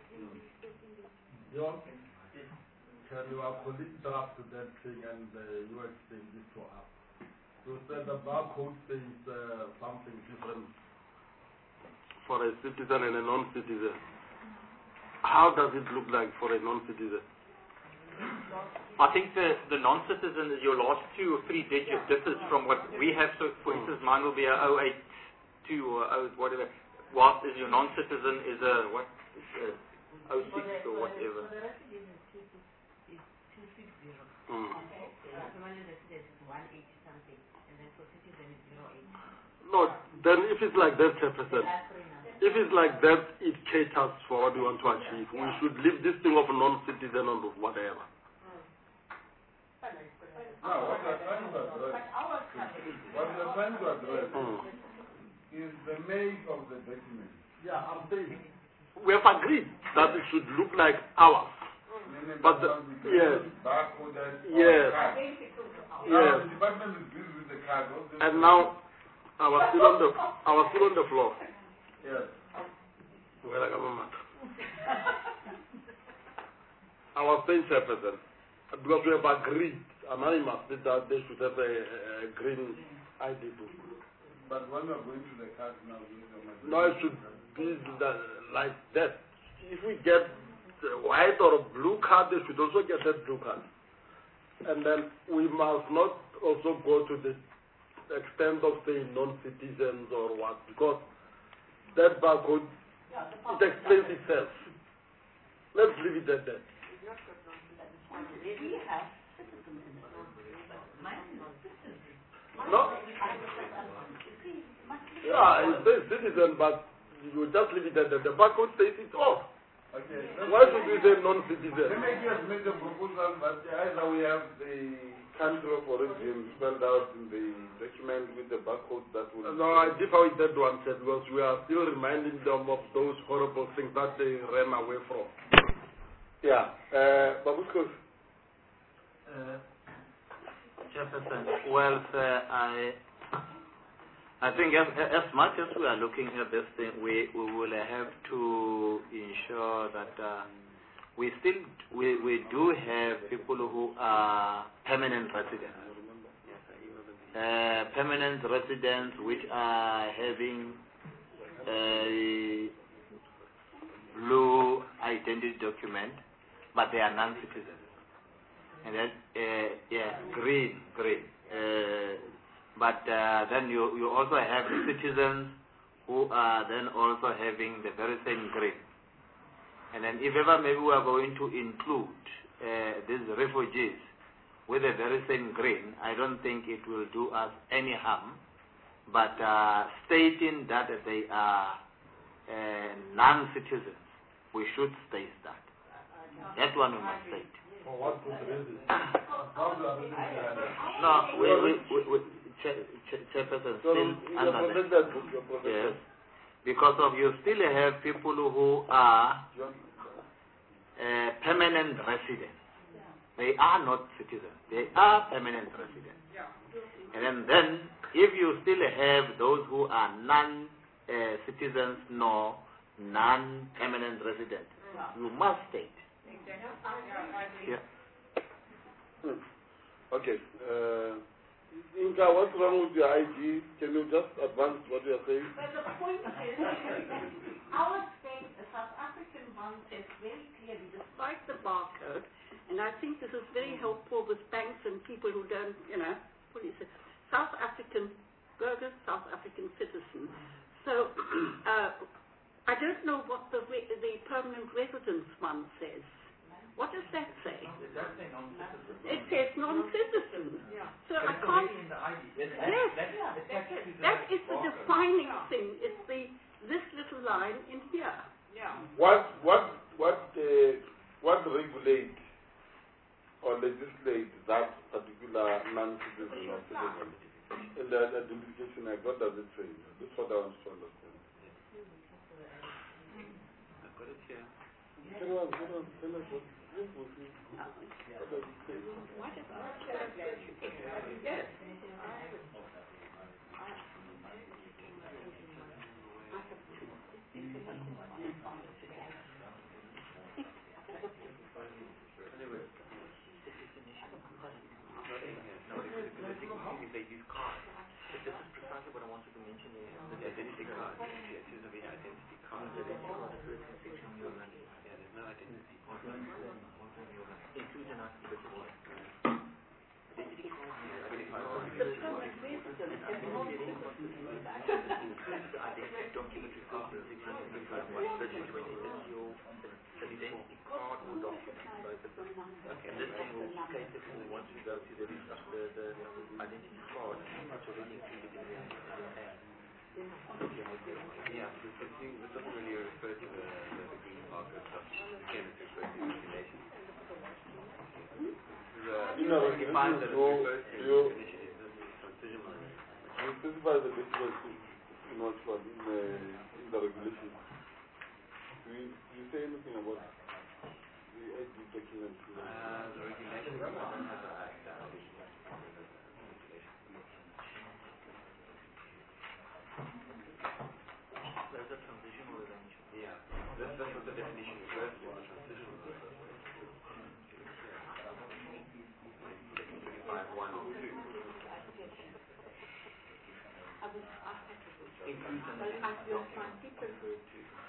John, can your colleague draft that thing and you explain this to us? You said the barcode says something different for a citizen and a non-citizen. How does it look like for a non-citizen? I think the non-citizen is your last 2 or 3 digit differs from what we have. So, for instance, mine will be a 082 or 0 whatever. Whilst is your non-citizen is a what? It's a 06 or whatever. For the resident is 260. Mm. Okay. Permanent resident is 180 something, and then for citizen is 080. No, then if it's like that, Chairperson, if it's like that, it caters for what we want to achieve. We should leave this thing of non-citizen or whatever. Now, what we are trying to address is the make of the document. Yeah, I'm saying. We have agreed that it should look like ours. But yes. Yes. Now, the department is busy with the card. And now, I was still on the floor. Yes. I was saying, Chairperson, because we have agreed anonymously that they should have a green ID book. But when we are going to the card now, no, it should be like that. If we get a white or a blue card, they should also get that blue card. And then we must not also go to the extent of saying non-citizens or what, because that barcode, it explains itself. Let's leave it at that. We have citizens in it. No? Yeah, it says citizen, but you just leave it at that. The barcode says it's off. Okay. Why should we say non-citizen? Let me just make a proposal that either we have the country of origin spelled out in the document with the barcode that will... No, I differ with that one said, because we are still reminding them of those horrible things that they ran away from. Yeah. Babuskos. Chairperson, well, sir, I think as much as we are looking at this thing, we will have to ensure that we do have people who are permanent residents. Permanent residents which are having a blue identity document, but they are non-citizens. And then, green. But then you also have the citizens who are then also having the very same green. And then if ever maybe we are going to include these refugees with the very same green, I don't think it will do us any harm. But stating that they are non-citizens, we should state that. That one we must state. For what good reason? No, Chairperson, still under that. Yes, because of you still have people who are permanent residents. They are not citizens. They are permanent residents. And then if you still have those who are non-citizens nor non-permanent residents, you must state. Yeah. Okay. Inka, what's wrong with your ID? Can you just advance what you are saying? But the point is, our state, the South African one, says very clearly, despite the barcode, and I think this is very helpful with banks and people who don't, fully say, South African burgers, South African citizens. So, I don't know what the permanent residence one says. What does that say? It says non-citizen. So I can't. Yes, that is the defining thing. It's this little line in here. What regulate or legislate that particular non-citizen or citizen? In the identification act, what does it say? This is what I want to understand. I've got it here. Tell us what. What is yes. They use cards. But this is precisely what I wanted to mention here. The identity card. Yes, this is the identity card. The identity card is very section of your money. Yeah, there's no identity card. Includes an aspect of what? Identity card includes the identity document referred to section 1, section 20. That's your identity card or document. Okay, and this thing will cater for once we go to the identity card, which already included in the act. Yeah, this doesn't really refer to the green marker stuff. Again, it refers to regulation. You specify the difference in what in the regulation. Do you say anything about the ID document? The regulation doesn't have the act. There's a transitional arrangement. Yeah, that's what the definition refers to, the transitional arrangement. 5, 1 or 2. Includes an transitional arrangement.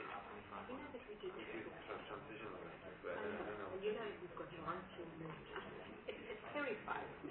It terrifies me.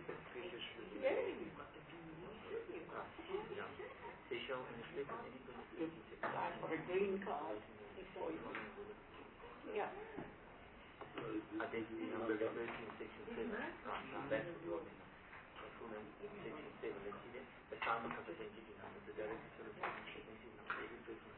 For a green card. Yeah. Identity number referred to in section 7. Right, now that's the ordinance. Section 7, let's see that. Assignment of identity number. The director shall assign identity number to every person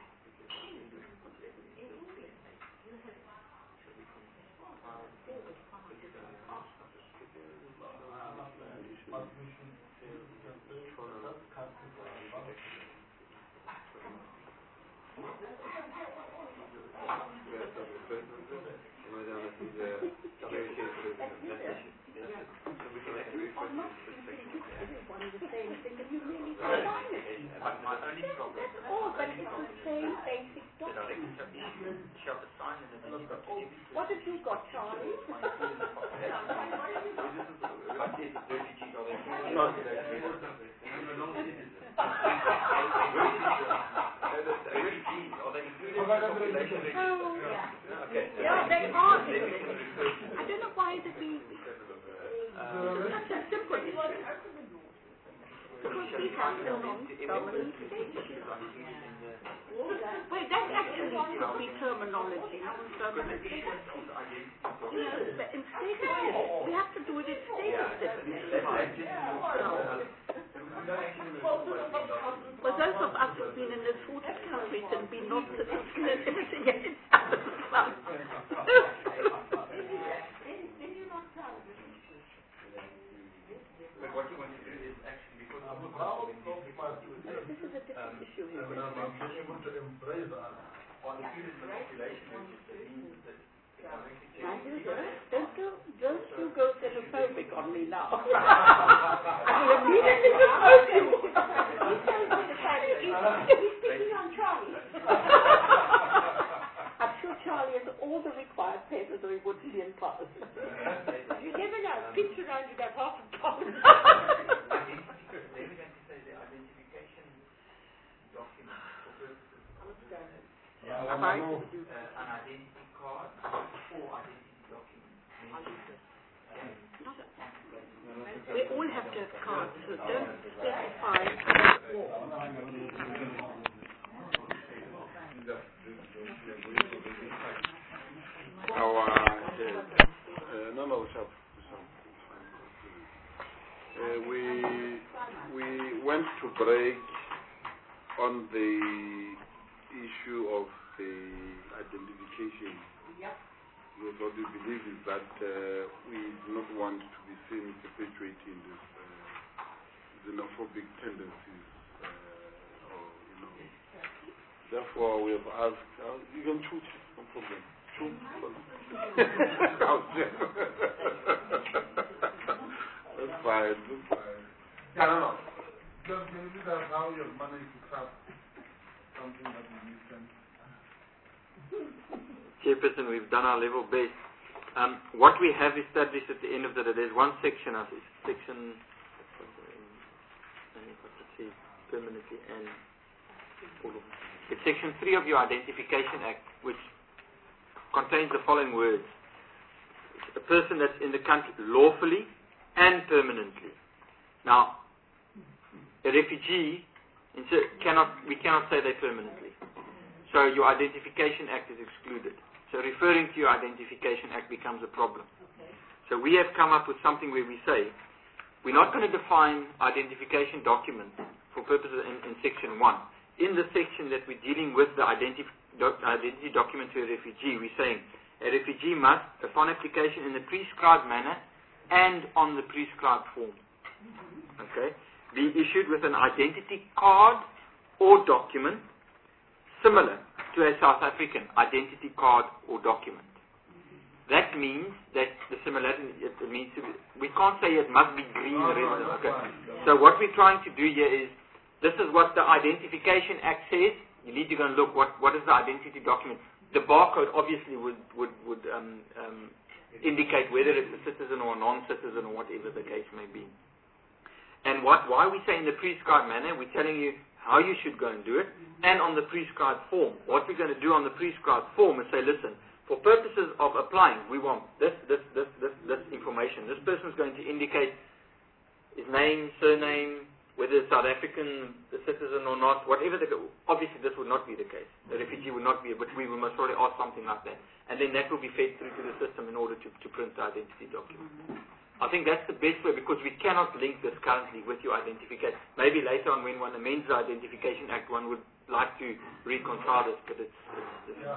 What have you got, Charlie? Yeah, they are. I don't know why they've been such a simple issue. Because we have no non-permanent status. Wait, that actually should be terminology, non-permanent status. You know, but in status, we have to do it in status definition. For those of us who've been in the 40 countries and been not citizen and everything else, it's happened as well. But what you want to do is actually, because this is a different issue here. Being able to embrace that. on the student population register means that Don't you go xenophobic on me now. I will immediately depose you. He's speaking on Charlie. I'm sure Charlie has all the required papers or he wouldn't be in class. You never know. Pinch around, you got half a pound. an identity card or identity document. We all have to have cards, so don't specify we went to break on the issue of the identification. Because what we believe is that we do not want to be seen perpetuating this xenophobic tendencies. Therefore, we have asked, you can choose, no problem. Choose. That's fine. Yeah, no. Just can you see that how you have managed to craft something that is decent? Chairperson, we've done our level best. What we have established at the end of the day, there's one section of section permanently and it's section 3 of your Identification Act, which contains the following words: a person that's in the country lawfully and permanently. Now, a refugee we cannot say they permanently. So your Identification Act is excluded. So referring to your Identification Act becomes a problem. So we have come up with something where we say, we're not going to define identification document for purposes in section 1. In the section that we're dealing with the identity document to a refugee, we're saying a refugee must, upon application in the prescribed manner and on the prescribed form, okay, be issued with an identity card or document similar to a South African identity card or document. That means that the similarity, it means to be, we can't say it must be green or red. Okay. So what we're trying to do here is, this is what the Identification Act says. You need to go and look what is the identity document. The barcode obviously would indicate whether it's a citizen or a non-citizen or whatever the case may be. And why we say in the prescribed manner, we're telling you how you should go and do it, and on the prescribed form. What we're going to do on the prescribed form is say, listen, for purposes of applying, we want this information. This person is going to indicate his name, surname, whether it's South African citizen or not, whatever obviously this would not be the case. The refugee would not be, but we must probably ask something like that. And then that will be fed through to the system in order to print the identity document. I think that's the best way, because we cannot link this currently with your identification. Maybe later on when one amends the Identification Act, one would like to reconcile this, but it's Yeah.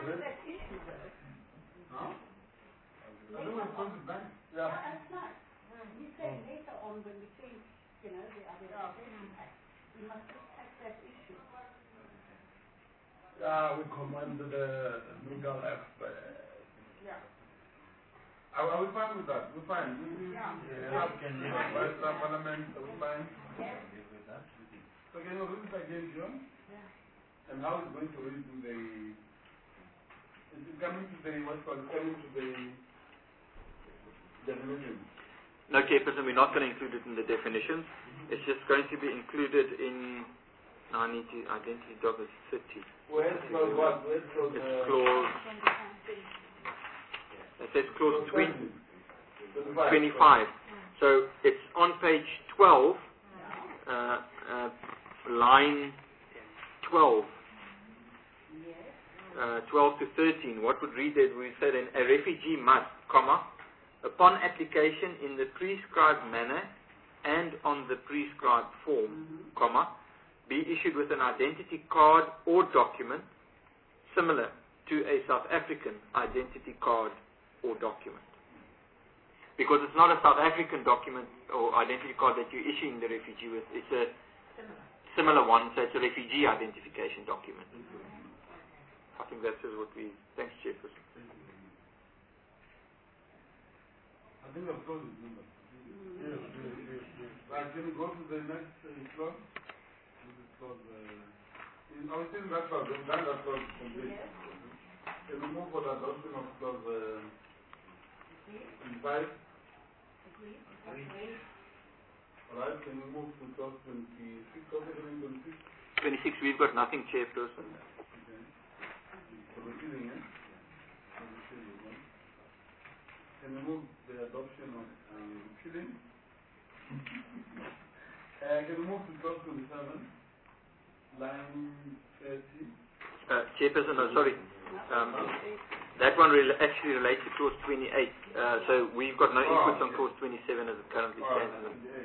Huh? I don't know what's the bank. Yeah. That's nice. We say later on when we change, the Identification Act, we must protect that issue. Yeah, we command the legal expert. Yeah. Are we fine with that? We're fine. Parliament, are we fine? Yes. So can you read it again, John? Yeah. And how is it going to read in the... Is it coming to the... What's called? Coming to the definition? No, Chairperson, we're not going to include it in the definitions. It's just going to be included in... No, I need to... Identity document 30. Where's clause what? Where's clause... It's clause... It says clause 25. So it's on page 12, line 12. 12 to 13. What would read it? We said a refugee must, upon application in the prescribed manner and on the prescribed form, be issued with an identity card or document similar to a South African identity card or document. Because it's not a South African document or identity card that you're issuing the refugee with, it's a similar one, so it's a refugee identification document. I think that is what we... Thanks, Chairperson. I think I've closed it, remember? Yes. Right, can we go to the next clause? This is clause... I was saying that clause, we've done that clause complete. Can we move for the adoption of clause 25? Alright, can we move to clause 26? 26, we've got nothing, Chairperson. Okay. For the killing, eh? For the killing, eh? Can we move the adoption of killing? Can we move to clause 27? Line 30. Chairperson, no, sorry. That one actually relates to clause 28. So we've got no inputs on clause 27 as it currently stands.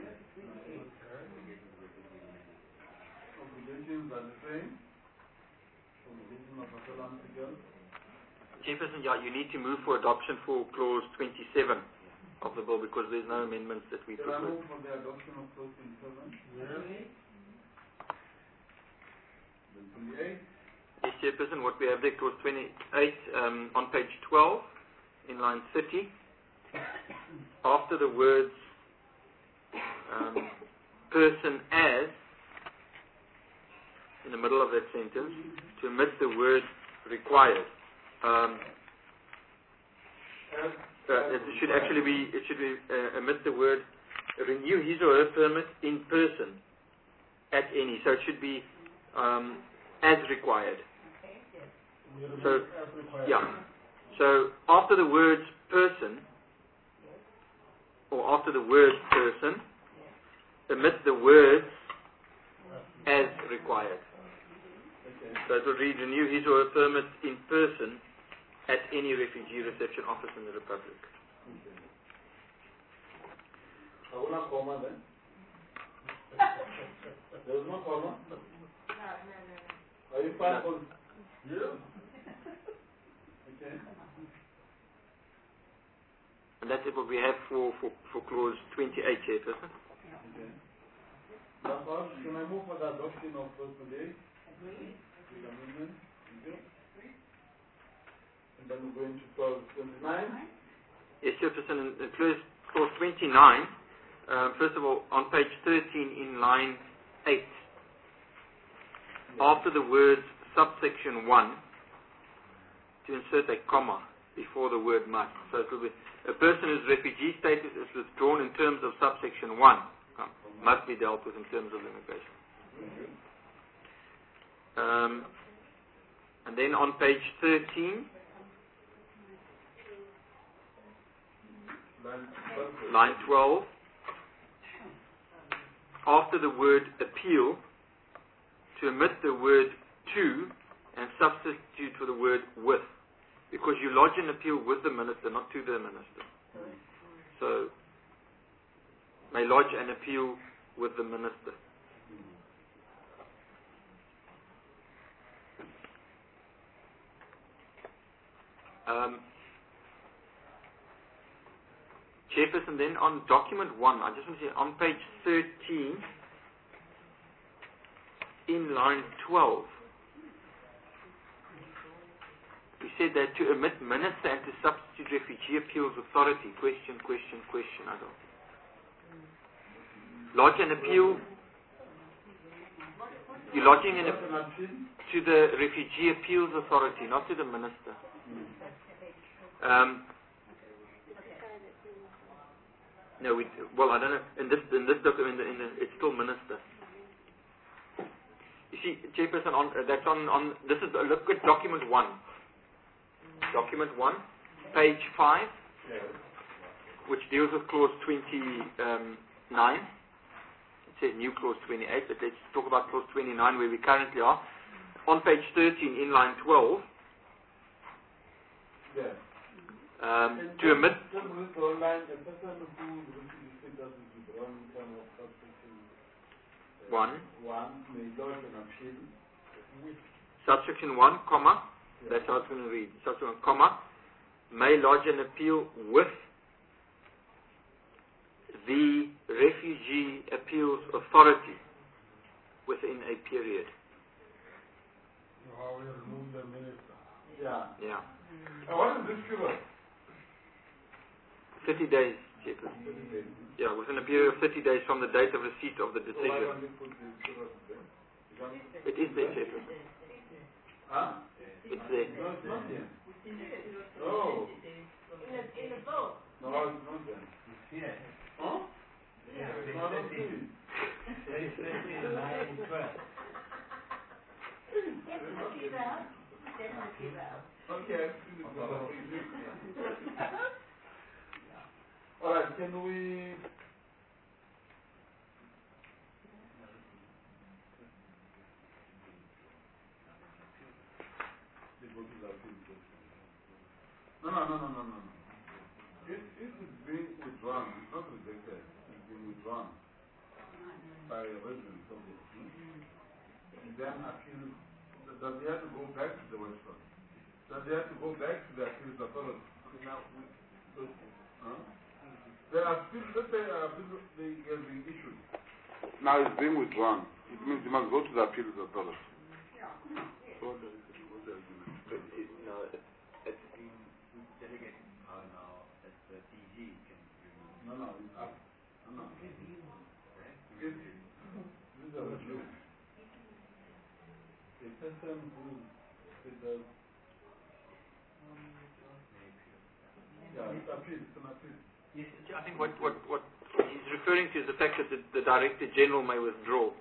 Obligations are the same. Obligation of asylum seekers. Chairperson, yeah, you need to move for adoption for clause 27 of the bill because there's no amendments that we Can I propose. move for the adoption of clause 27? Yes. Then 28. Yes, Chairperson, what we have there, clause 28, on page 12, in line 30, after the words person as, in the middle of that sentence, to omit the word required. It should actually be, omit the word renew his or her permit in person at any. So it should be as required. So, yeah. So after the words person, or after the word person, omit the words as required. So it will read renew his or her permit in person at any refugee reception office in the Republic. I will not comma then. There is no comma? No. Are you fine for... Yeah. Okay. And that's what we have for clause 28, Chairperson. Okay. Now, can I move for the adoption of clause 28? Agree. With amendment. Okay. And then we're going to clause 29. Yes, Chairperson, in clause 29, first of all, on page 13 in line 8, after the words subsection 1, to insert a comma before the word must. So it will be, a person whose refugee status is withdrawn in terms of subsection 1 must be dealt with in terms of immigration. And then on page 13, line 12, after the word appeal to omit the word to and substitute for the word with. Because you lodge an appeal with the minister, not to the minister. So, may lodge an appeal with the minister. Chairperson, then on document 1, I just want to say on page 13, in line 12, we said that to omit minister and to substitute refugee appeals authority. Question. I don't. Lodge an appeal. You're lodging an appeal to the refugee appeals authority, not to the minister. No, I don't know. In this document, it's still minister. You see, Chairperson, that's on. This is look at document 1. Document 1, page 5, which deals with clause 29. It says new clause 28, but let's talk about clause 29 where we currently are. On page 13, in line 12, to omit. Subsection 1, comma. That's how it's going to read. Subsection 1, comma. May lodge an appeal with the Refugee Appeals Authority within a period. How we remove the minister. Yeah. What is this period? 30 days, Chairperson. 30 days. Yeah, within a period of 30 days from the date of receipt of the decision. It is there, Chairperson. Huh? It's there. No, it's not there. No. In the vote. No, it's not there. It's here. Huh? Yeah. It's not on TV. Okay. All right, can we... No. If it's being withdrawn, it's not rejected, it's being withdrawn by residents of the team. And then appeal, does he have to go back to the website? Does he have to go back to the appeals authority? There are still, let's say, they have been issued. Now it's being withdrawn. It means you must go to the appeals authority. What does it mean? No, it's been delegated now. It's the DG can remove. No, it's up. No. This is a review. A person who does. Yeah, it's appeal. It's an appeal. Yes, I think what he's referring to is the fact that the Director General may withdraw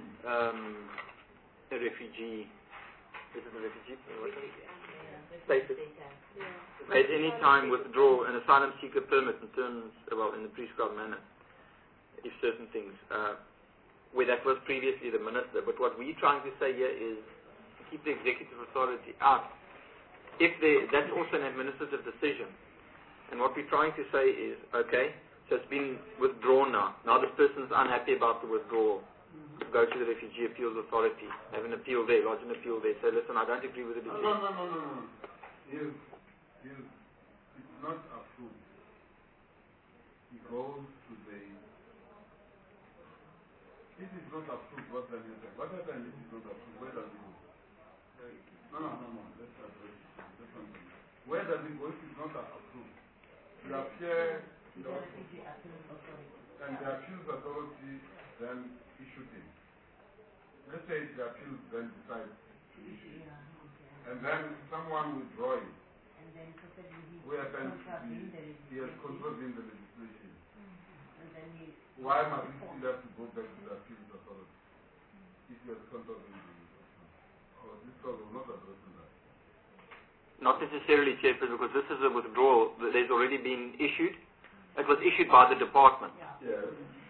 a refugee. Is it a refugee? Status. At any time withdraw an asylum seeker permit in terms, in the prescribed manner, if certain things, where that was previously the minister. But what we're trying to say here is to keep the executive authority out. That's also an administrative decision. And what we're trying to say is, okay, so it's been withdrawn now. Now this person's unhappy about the withdrawal. Go to the Refugee Appeals Authority, have an appeal there, lodge an appeal there. Say, listen, I don't agree with the decision. No. It's not approved. He goes to the... If it's not approved, what does it say? What happens if it's not approved? Where does it go? No. Let's address it. Where does it go if it's not approved? You appear and the appeals authority then issue it. Let's say the appeals then decides to issue it. And then someone withdraw it. Who happens to be, he has contravened the legislation. Why must he still have to go back to the appeals authority if he has contravened the legislation? Or this clause will not address that. Not necessarily, Chairperson, because this is a withdrawal that has already been issued. It was issued by the department. Yes.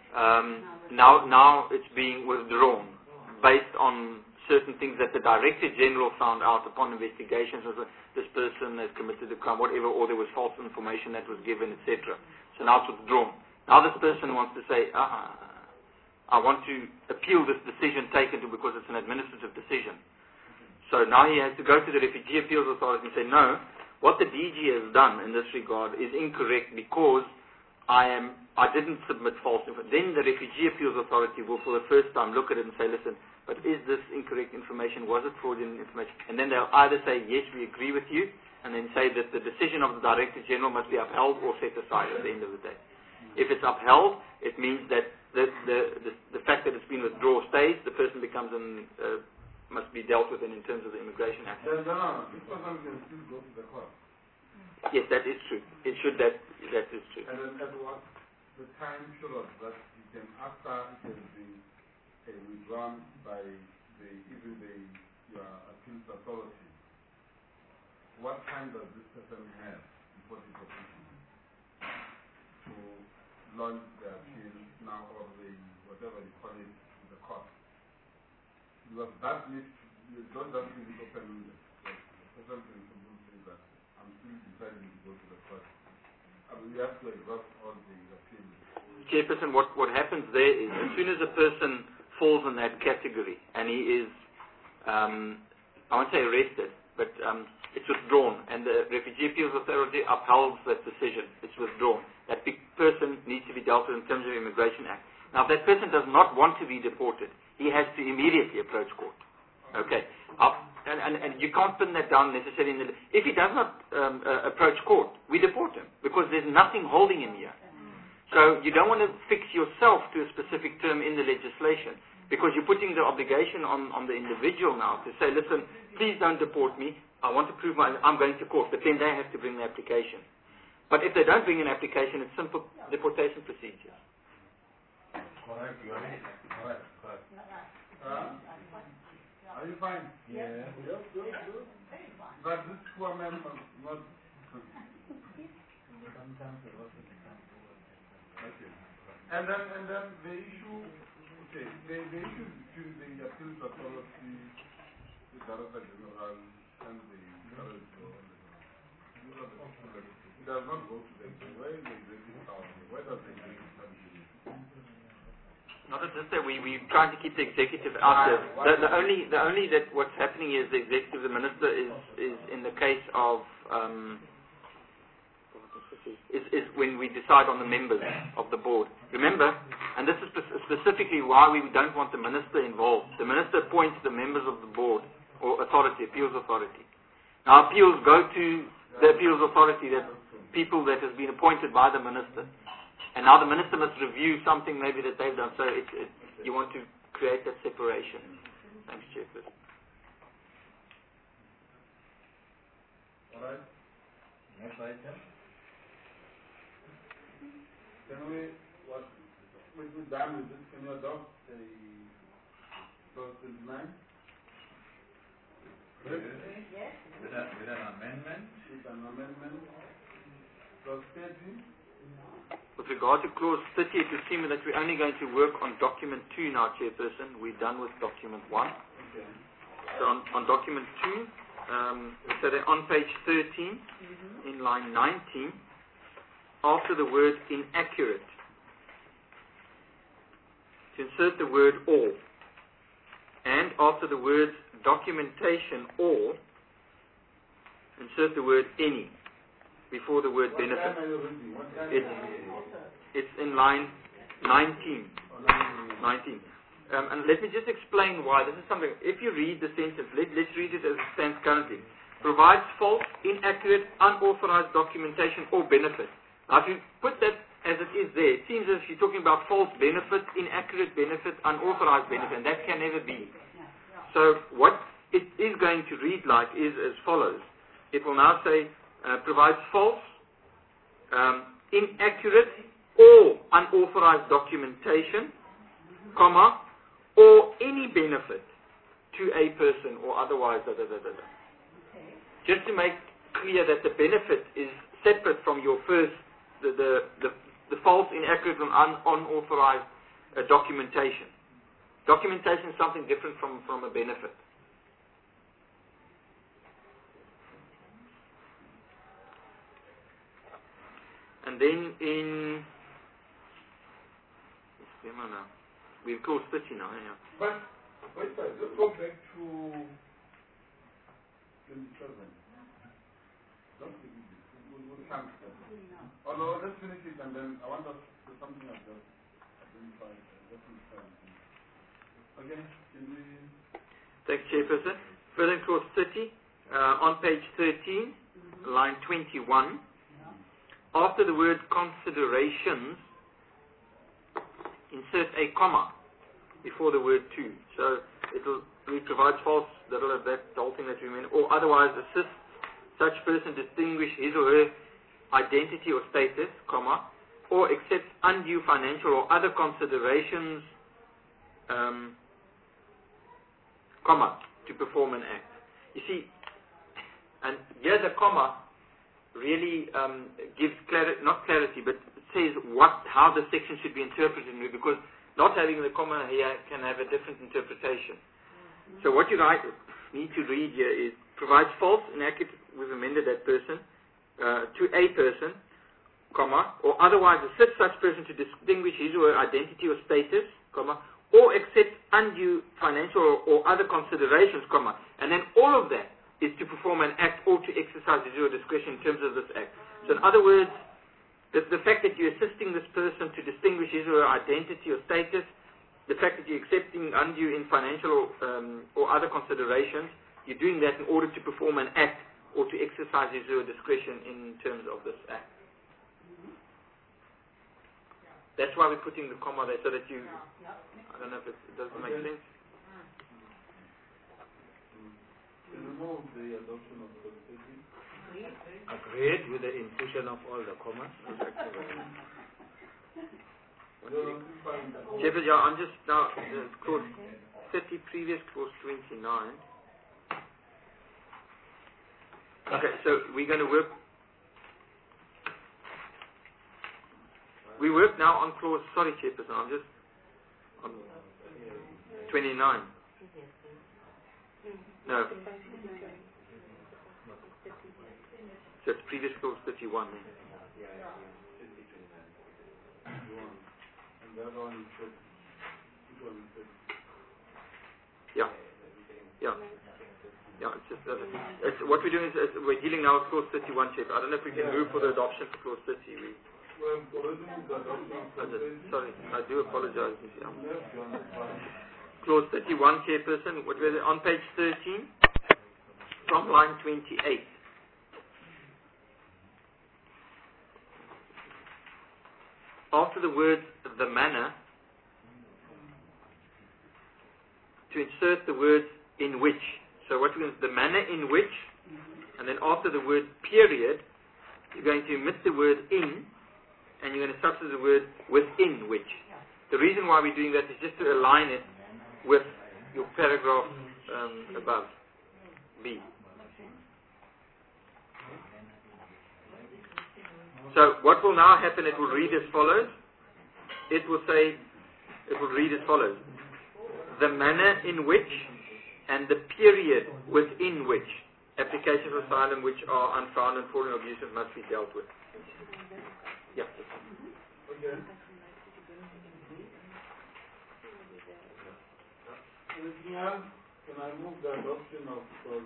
Now it's being withdrawn based on certain things that the Director General found out upon investigations of this person has committed a crime, whatever, or there was false information that was given, etc. So now it's withdrawn. Now this person wants to say, I want to appeal this decision taken because it's an administrative decision. So now he has to go to the Refugee Appeals Authority and say, no, what the DG has done in this regard is incorrect because I didn't submit false information. Then the Refugee Appeals Authority will for the first time look at it and say, listen, but is this incorrect information? Was it fraudulent information? And then they'll either say, yes, we agree with you, and then say that the decision of the Director General must be upheld or set aside at the end of the day. If it's upheld, it means that the fact that it's been withdrawn stays, the person becomes must be dealt with in terms of the Immigration Act. No, this person can still go to the court. Yes, that is true. It should that is true. And then at what the time period that you can, after it has been withdrawn by your appeals authority, what time does this person have before the petition to launch the appeal now, or whatever you call it, to the court? Because that needs, you don't just leave it open-ended. The person can simply say that I'm still deciding to go to the court. I mean, you have to exhaust all the appeals. Chairperson, what happens there is, as soon as a person falls in that category and he is, I won't say arrested, but it's withdrawn, and the Refugee Appeals Authority upholds that decision. It's withdrawn. That big person needs to be dealt with in terms of the Immigration Act. Now, if that person does not want to be deported, he has to immediately approach court. Okay. And you can't pin that down necessarily. If he does not approach court, we deport him because there's nothing holding him here. So you don't want to fix yourself to a specific term in the legislation because you're putting the obligation on the individual now to say, listen, please don't deport me. I want to prove I'm going to court. But then they have to bring the application. But if they don't bring an application, it's simple deportation procedure. Correct, you are right. Correct. Are you fine? Yeah. But this poor man was not. Okay. And then the issue, okay, the issue between the appeals authority, the Director General, and the Director it does not go to the where is the executive council? Where does the executive council? Not at this stage. We're trying to keep the executive out there. The only that what's happening is the executive, the minister is in the case of is when we decide on the members of the board. Remember, and this is specifically why we don't want the minister involved. The minister appoints the members of the board or authority, appeals authority. Now appeals go to the appeals authority, that people that has been appointed by the minister. And now the minister must review something maybe that they've done. So you want to create that separation. Thanks, Chairperson. All right. Next item. Can we, we're done with this. Can you adopt the clause 29? Yes. With an amendment. With an amendment. Clause 30. With regard to clause 30, it would seem that we're only going to work on document 2 now, Chairperson. We're done with document 1. Okay. So on document 2, so then on page 13, in line 19, after the word inaccurate, to insert the word or, and after the words documentation or, insert the word any before the word benefit. It's in line 19. And let me just explain why. This is something, if you read the sentence, let's read it as it stands currently. Provides false, inaccurate, unauthorized documentation or benefit. Now if you put that as it is there, it seems as if you're talking about false benefit, inaccurate benefit, unauthorized benefit, and that can never be. So what it is going to read like is as follows. It will now say, provides false, inaccurate, or unauthorized documentation, comma, or any benefit to a person or otherwise, Just to make clear that the benefit is separate from your first, the false, inaccurate, and unauthorized a documentation. Documentation is something different from a benefit. And then in we've closed 30 now. Yeah. But wait, let's go back to 27. We'll come to that. Although let's finish it and then I want us to something like that. Okay, can we... Thanks, Chairperson. Further in clause 30, on page 13, line 21, after the word considerations, insert a comma before the word to. So it provides false, that'll have that whole thing that we mean, or otherwise assists such person distinguish his or her identity or status, comma, or accepts undue financial or other considerations, comma, to perform an act. You see, and here the comma really gives not clarity, but it says how the section should be interpreted, because not having the comma here can have a different interpretation. So what you need to read here is, provides false, inaccurate, we've amended that person, to a person, comma, or otherwise assists such person to distinguish his or her identity or status, comma, or accept undue financial or other considerations, comma, and then all of that is to perform an act or to exercise his or her discretion in terms of this act. So in other words, the fact that you're assisting this person to distinguish his or her identity or status, the fact that you're accepting undue in financial or other considerations, you're doing that in order to perform an act or to exercise his or her discretion in terms of this act. That's why we're putting the comma there, so that you, I don't know if it doesn't make sense. Remove the adoption of the Agreed with the inclusion of all the commas. Jeffrey, yeah, I'm just now, clause 30, previous clause 29. Okay, so we're going to work. We work now on clause, sorry, Chairperson, I'm just on 29. No. So it's previous clause 31. Yeah. Yeah. Yeah, it's just what we're doing is we're dealing now with clause 31, Chair. I don't know if we can move for the adoption for clause 30. Sorry, I do apologize. Clause 31, Chairperson, on page 13, from line 28. After the word the manner, to insert the word in which. So what we're going to, the manner in which, and then after the word period, you're going to omit the word in, and you're going to substitute the word within which. The reason why we're doing that is just to align it with your paragraph above, B. So what will now happen, it will read as follows. It will read as follows. The manner in which and the period within which applications of asylum which are unfound and falling abusive must be dealt with. Yeah. Okay. Anything else? Can I move the adoption of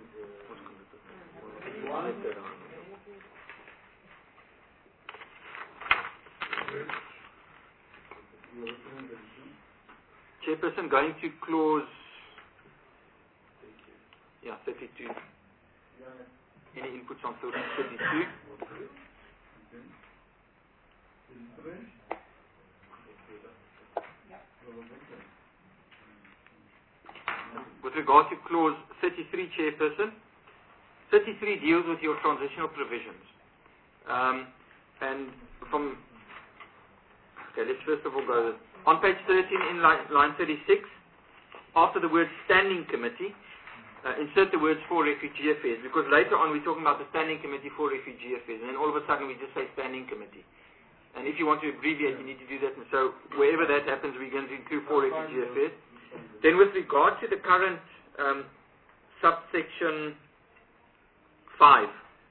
Chairperson, going to clause 32. Any inputs on clause 32? With regard to clause 33, Chairperson, 33 deals with your transitional provisions. And from, let's first of all go on page 13 in line 36, after the word standing committee, insert the words for refugee affairs, because later on we're talking about the standing committee for refugee affairs, and then all of a sudden we just say standing committee. And if you want to abbreviate, you need to do that. And so wherever that happens, we're going to include 4 refugee affairs. Then with regard to the current subsection 5,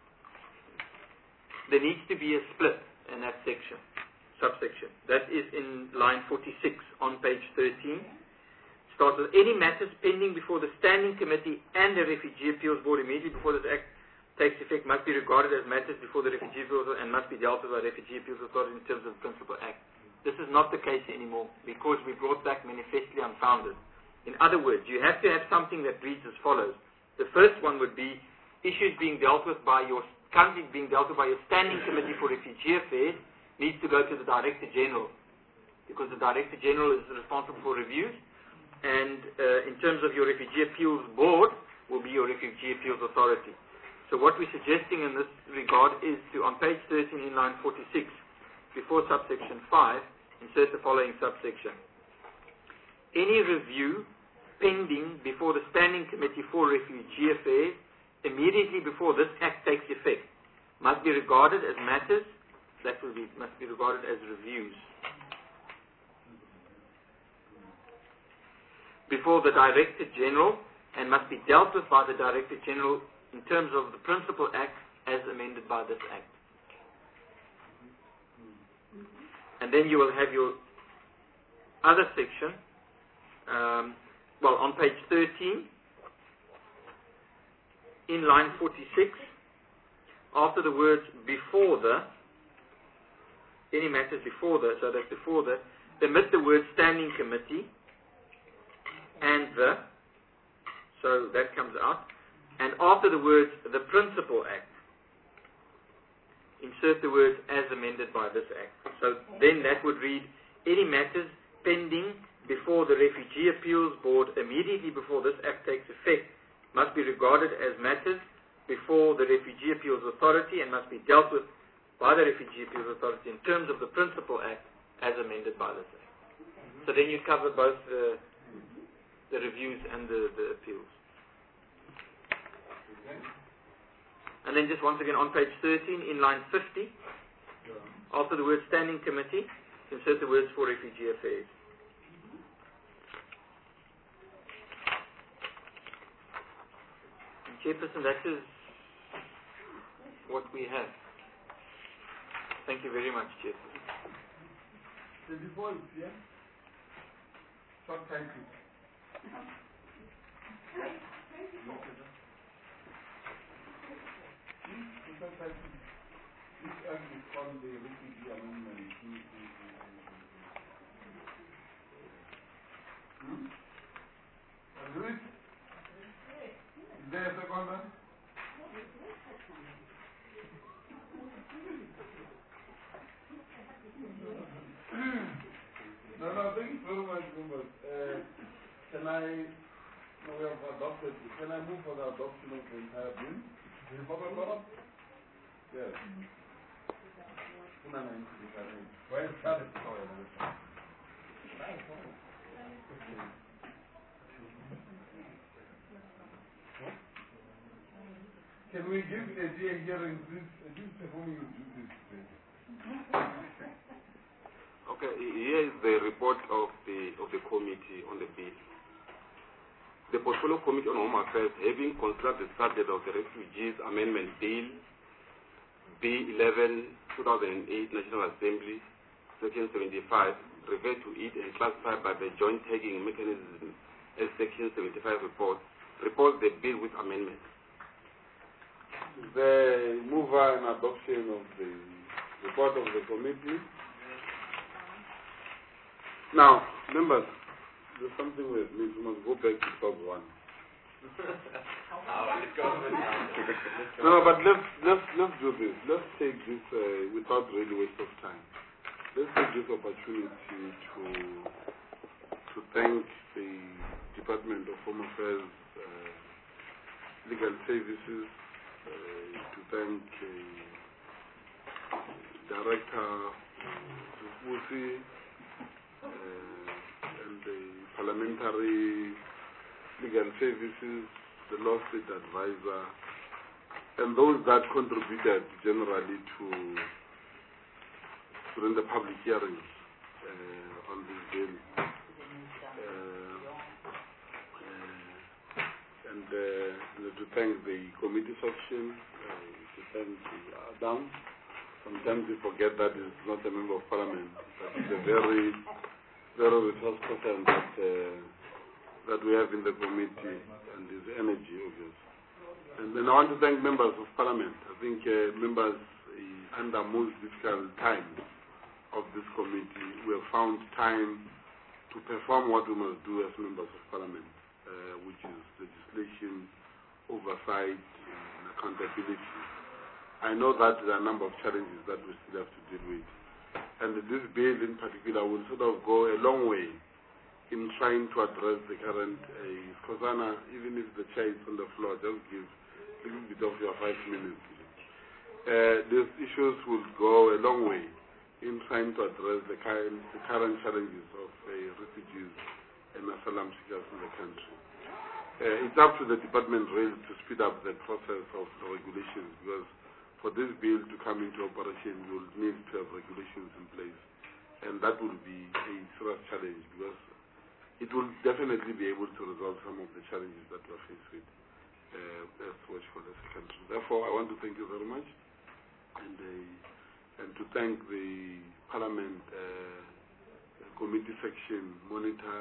there needs to be a split in that subsection. That is in line 46 on page 13. Starts with any matters pending before the Standing Committee and the Refugee Appeals Board immediately before this Act takes effect must be regarded as matters before the Refugee Appeals Board and must be dealt with by Refugee Appeals Authority in terms of the Principal Act. This is not the case anymore because we brought back manifestly unfounded. In other words, you have to have something that reads as follows. The first one would be issues being dealt with by your currently being dealt with by your Standing Committee for Refugee Affairs needs to go to the Director General because the Director General is responsible for reviews. And in terms of your Refugee Appeals Board, will be your Refugee Appeals Authority. So what we're suggesting in this regard is to, on page 13 in line 46, before subsection 5, insert the following subsection. Any review pending before the Standing Committee for Refugee Affairs immediately before this Act takes effect must be regarded as matters, must be regarded as reviews. Before the Director General and must be dealt with by the Director General in terms of the Principal Act as amended by this Act. And then you will have your other section, on page 13, in line 46, after the words before the, any matters before the, so that's before the, omit the word Standing Committee and the, so that comes out, and after the words the Principal Act, insert the words as amended by this Act. So then that would read, any matters pending before the Refugee Appeals Board immediately before this Act takes effect must be regarded as matters before the Refugee Appeals Authority and must be dealt with by the Refugee Appeals Authority in terms of the Principal Act as amended by this Act. So then you cover both the reviews and the appeals. And then just once again on page 13 in line 50, after the word Standing Committee, insert the words for Refugee Affairs. And Chairperson, that is what we have. Thank you very much, Chairperson. The default, yeah? Short time. This act is called the Refugee Amendment. Is there a second one? No, thank you very much, members. Can I, we have adopted, can I move for the adoption of the entire bill? Yes. Where is that? Can we give a hearing this? Whom you do this? Okay, here is the report of the committee on the bill. The Portfolio Committee on Home Affairs, having considered the subject of the Refugees Amendment Bill B11 2008 National Assembly, Section 75, referred to it and classified by the Joint Tagging Mechanism as Section 75 report, reports the bill with amendments. The mover and adoption of the report of the committee. Now, members, there's something we must go back to clause 1. No, but let's do this. Let's take this without really waste of time. Let's take this opportunity to thank the Department of Home Affairs, Legal Services, to thank Director Zufusi, and the Parliamentary Legal Services, the Law State Advisor, and those that contributed generally to during the public hearings on this bill. And to thank the committee section, to thank the Adam. Sometimes we forget that he's not a member of parliament, but he's a very, very resource person that we have in the committee, and his energy, obviously. And then I want to thank members of parliament. I think members under most difficult times of this committee, we have found time to perform what we must do as members of parliament, which is legislation, oversight, and accountability. I know that there are a number of challenges that we still have to deal with. And this bill in particular will sort of go a long way in trying to address the current, Kosana, even if the chair is on the floor, just give a little bit of your 5 minutes. These issues will go a long way in trying to address the current challenges of refugees and asylum seekers in the country. It's up to the department really to speed up the process of the regulations, because for this bill to come into operation, you will need to have regulations in place. And that will be a serious challenge, because it will definitely be able to resolve some of the challenges that we are faced with as Watchful as a country. Therefore, I want to thank you very much, and to thank the Parliament Committee Section Monitor,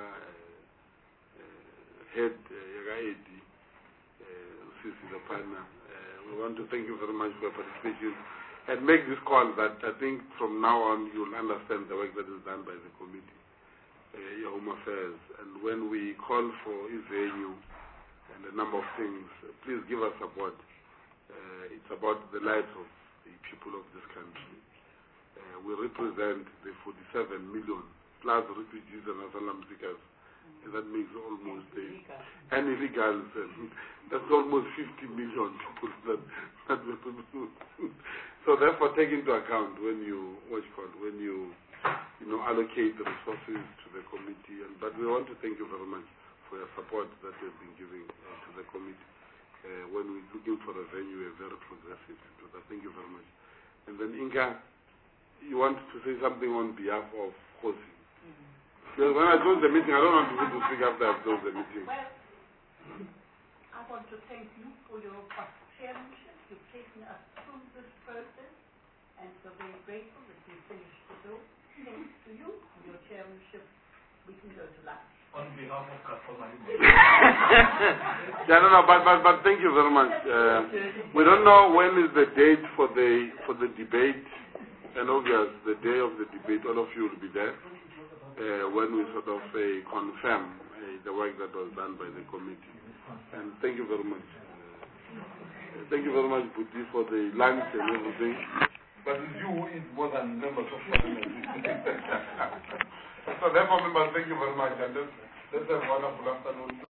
Head Yagaedi, Sisi the partner. We want to thank you very much for your participation and make this call that I think from now on you'll understand the work that is done by the committee, your Home Affairs. And when we call for ISANU and a number of things, please give us support. It's about the lives of the people of this country. We represent the 47 million plus refugees and asylum seekers. And that makes almost and illegals, and that's almost 50 million people that we produce. So therefore, take into account when you allocate the resources to the committee. But we want to thank you very much for your support that you have been giving to the committee. When we're looking for a venue, we're very progressive. So thank you very much. And then Inga, you want to say something on behalf of Khosi? Because when I close the meeting, I don't want people to speak after I've closed the meeting. Well, I want to thank you for your chairmanship. You've taken us through this process, and we're very grateful that you finished the bill. Thanks to you and your chairmanship, we can go to lunch. On behalf of Kasomali. Yeah, no, but thank you very much. We don't know when is the date for the debate, and obviously the day of the debate, all of you will be there. When we sort of confirm the work that was done by the committee. And thank you very much. Thank you very much, Buti, for the lunch and everything. But it's you who eat more than members of parliament. So therefore, members, thank you very much. And let's have a wonderful afternoon.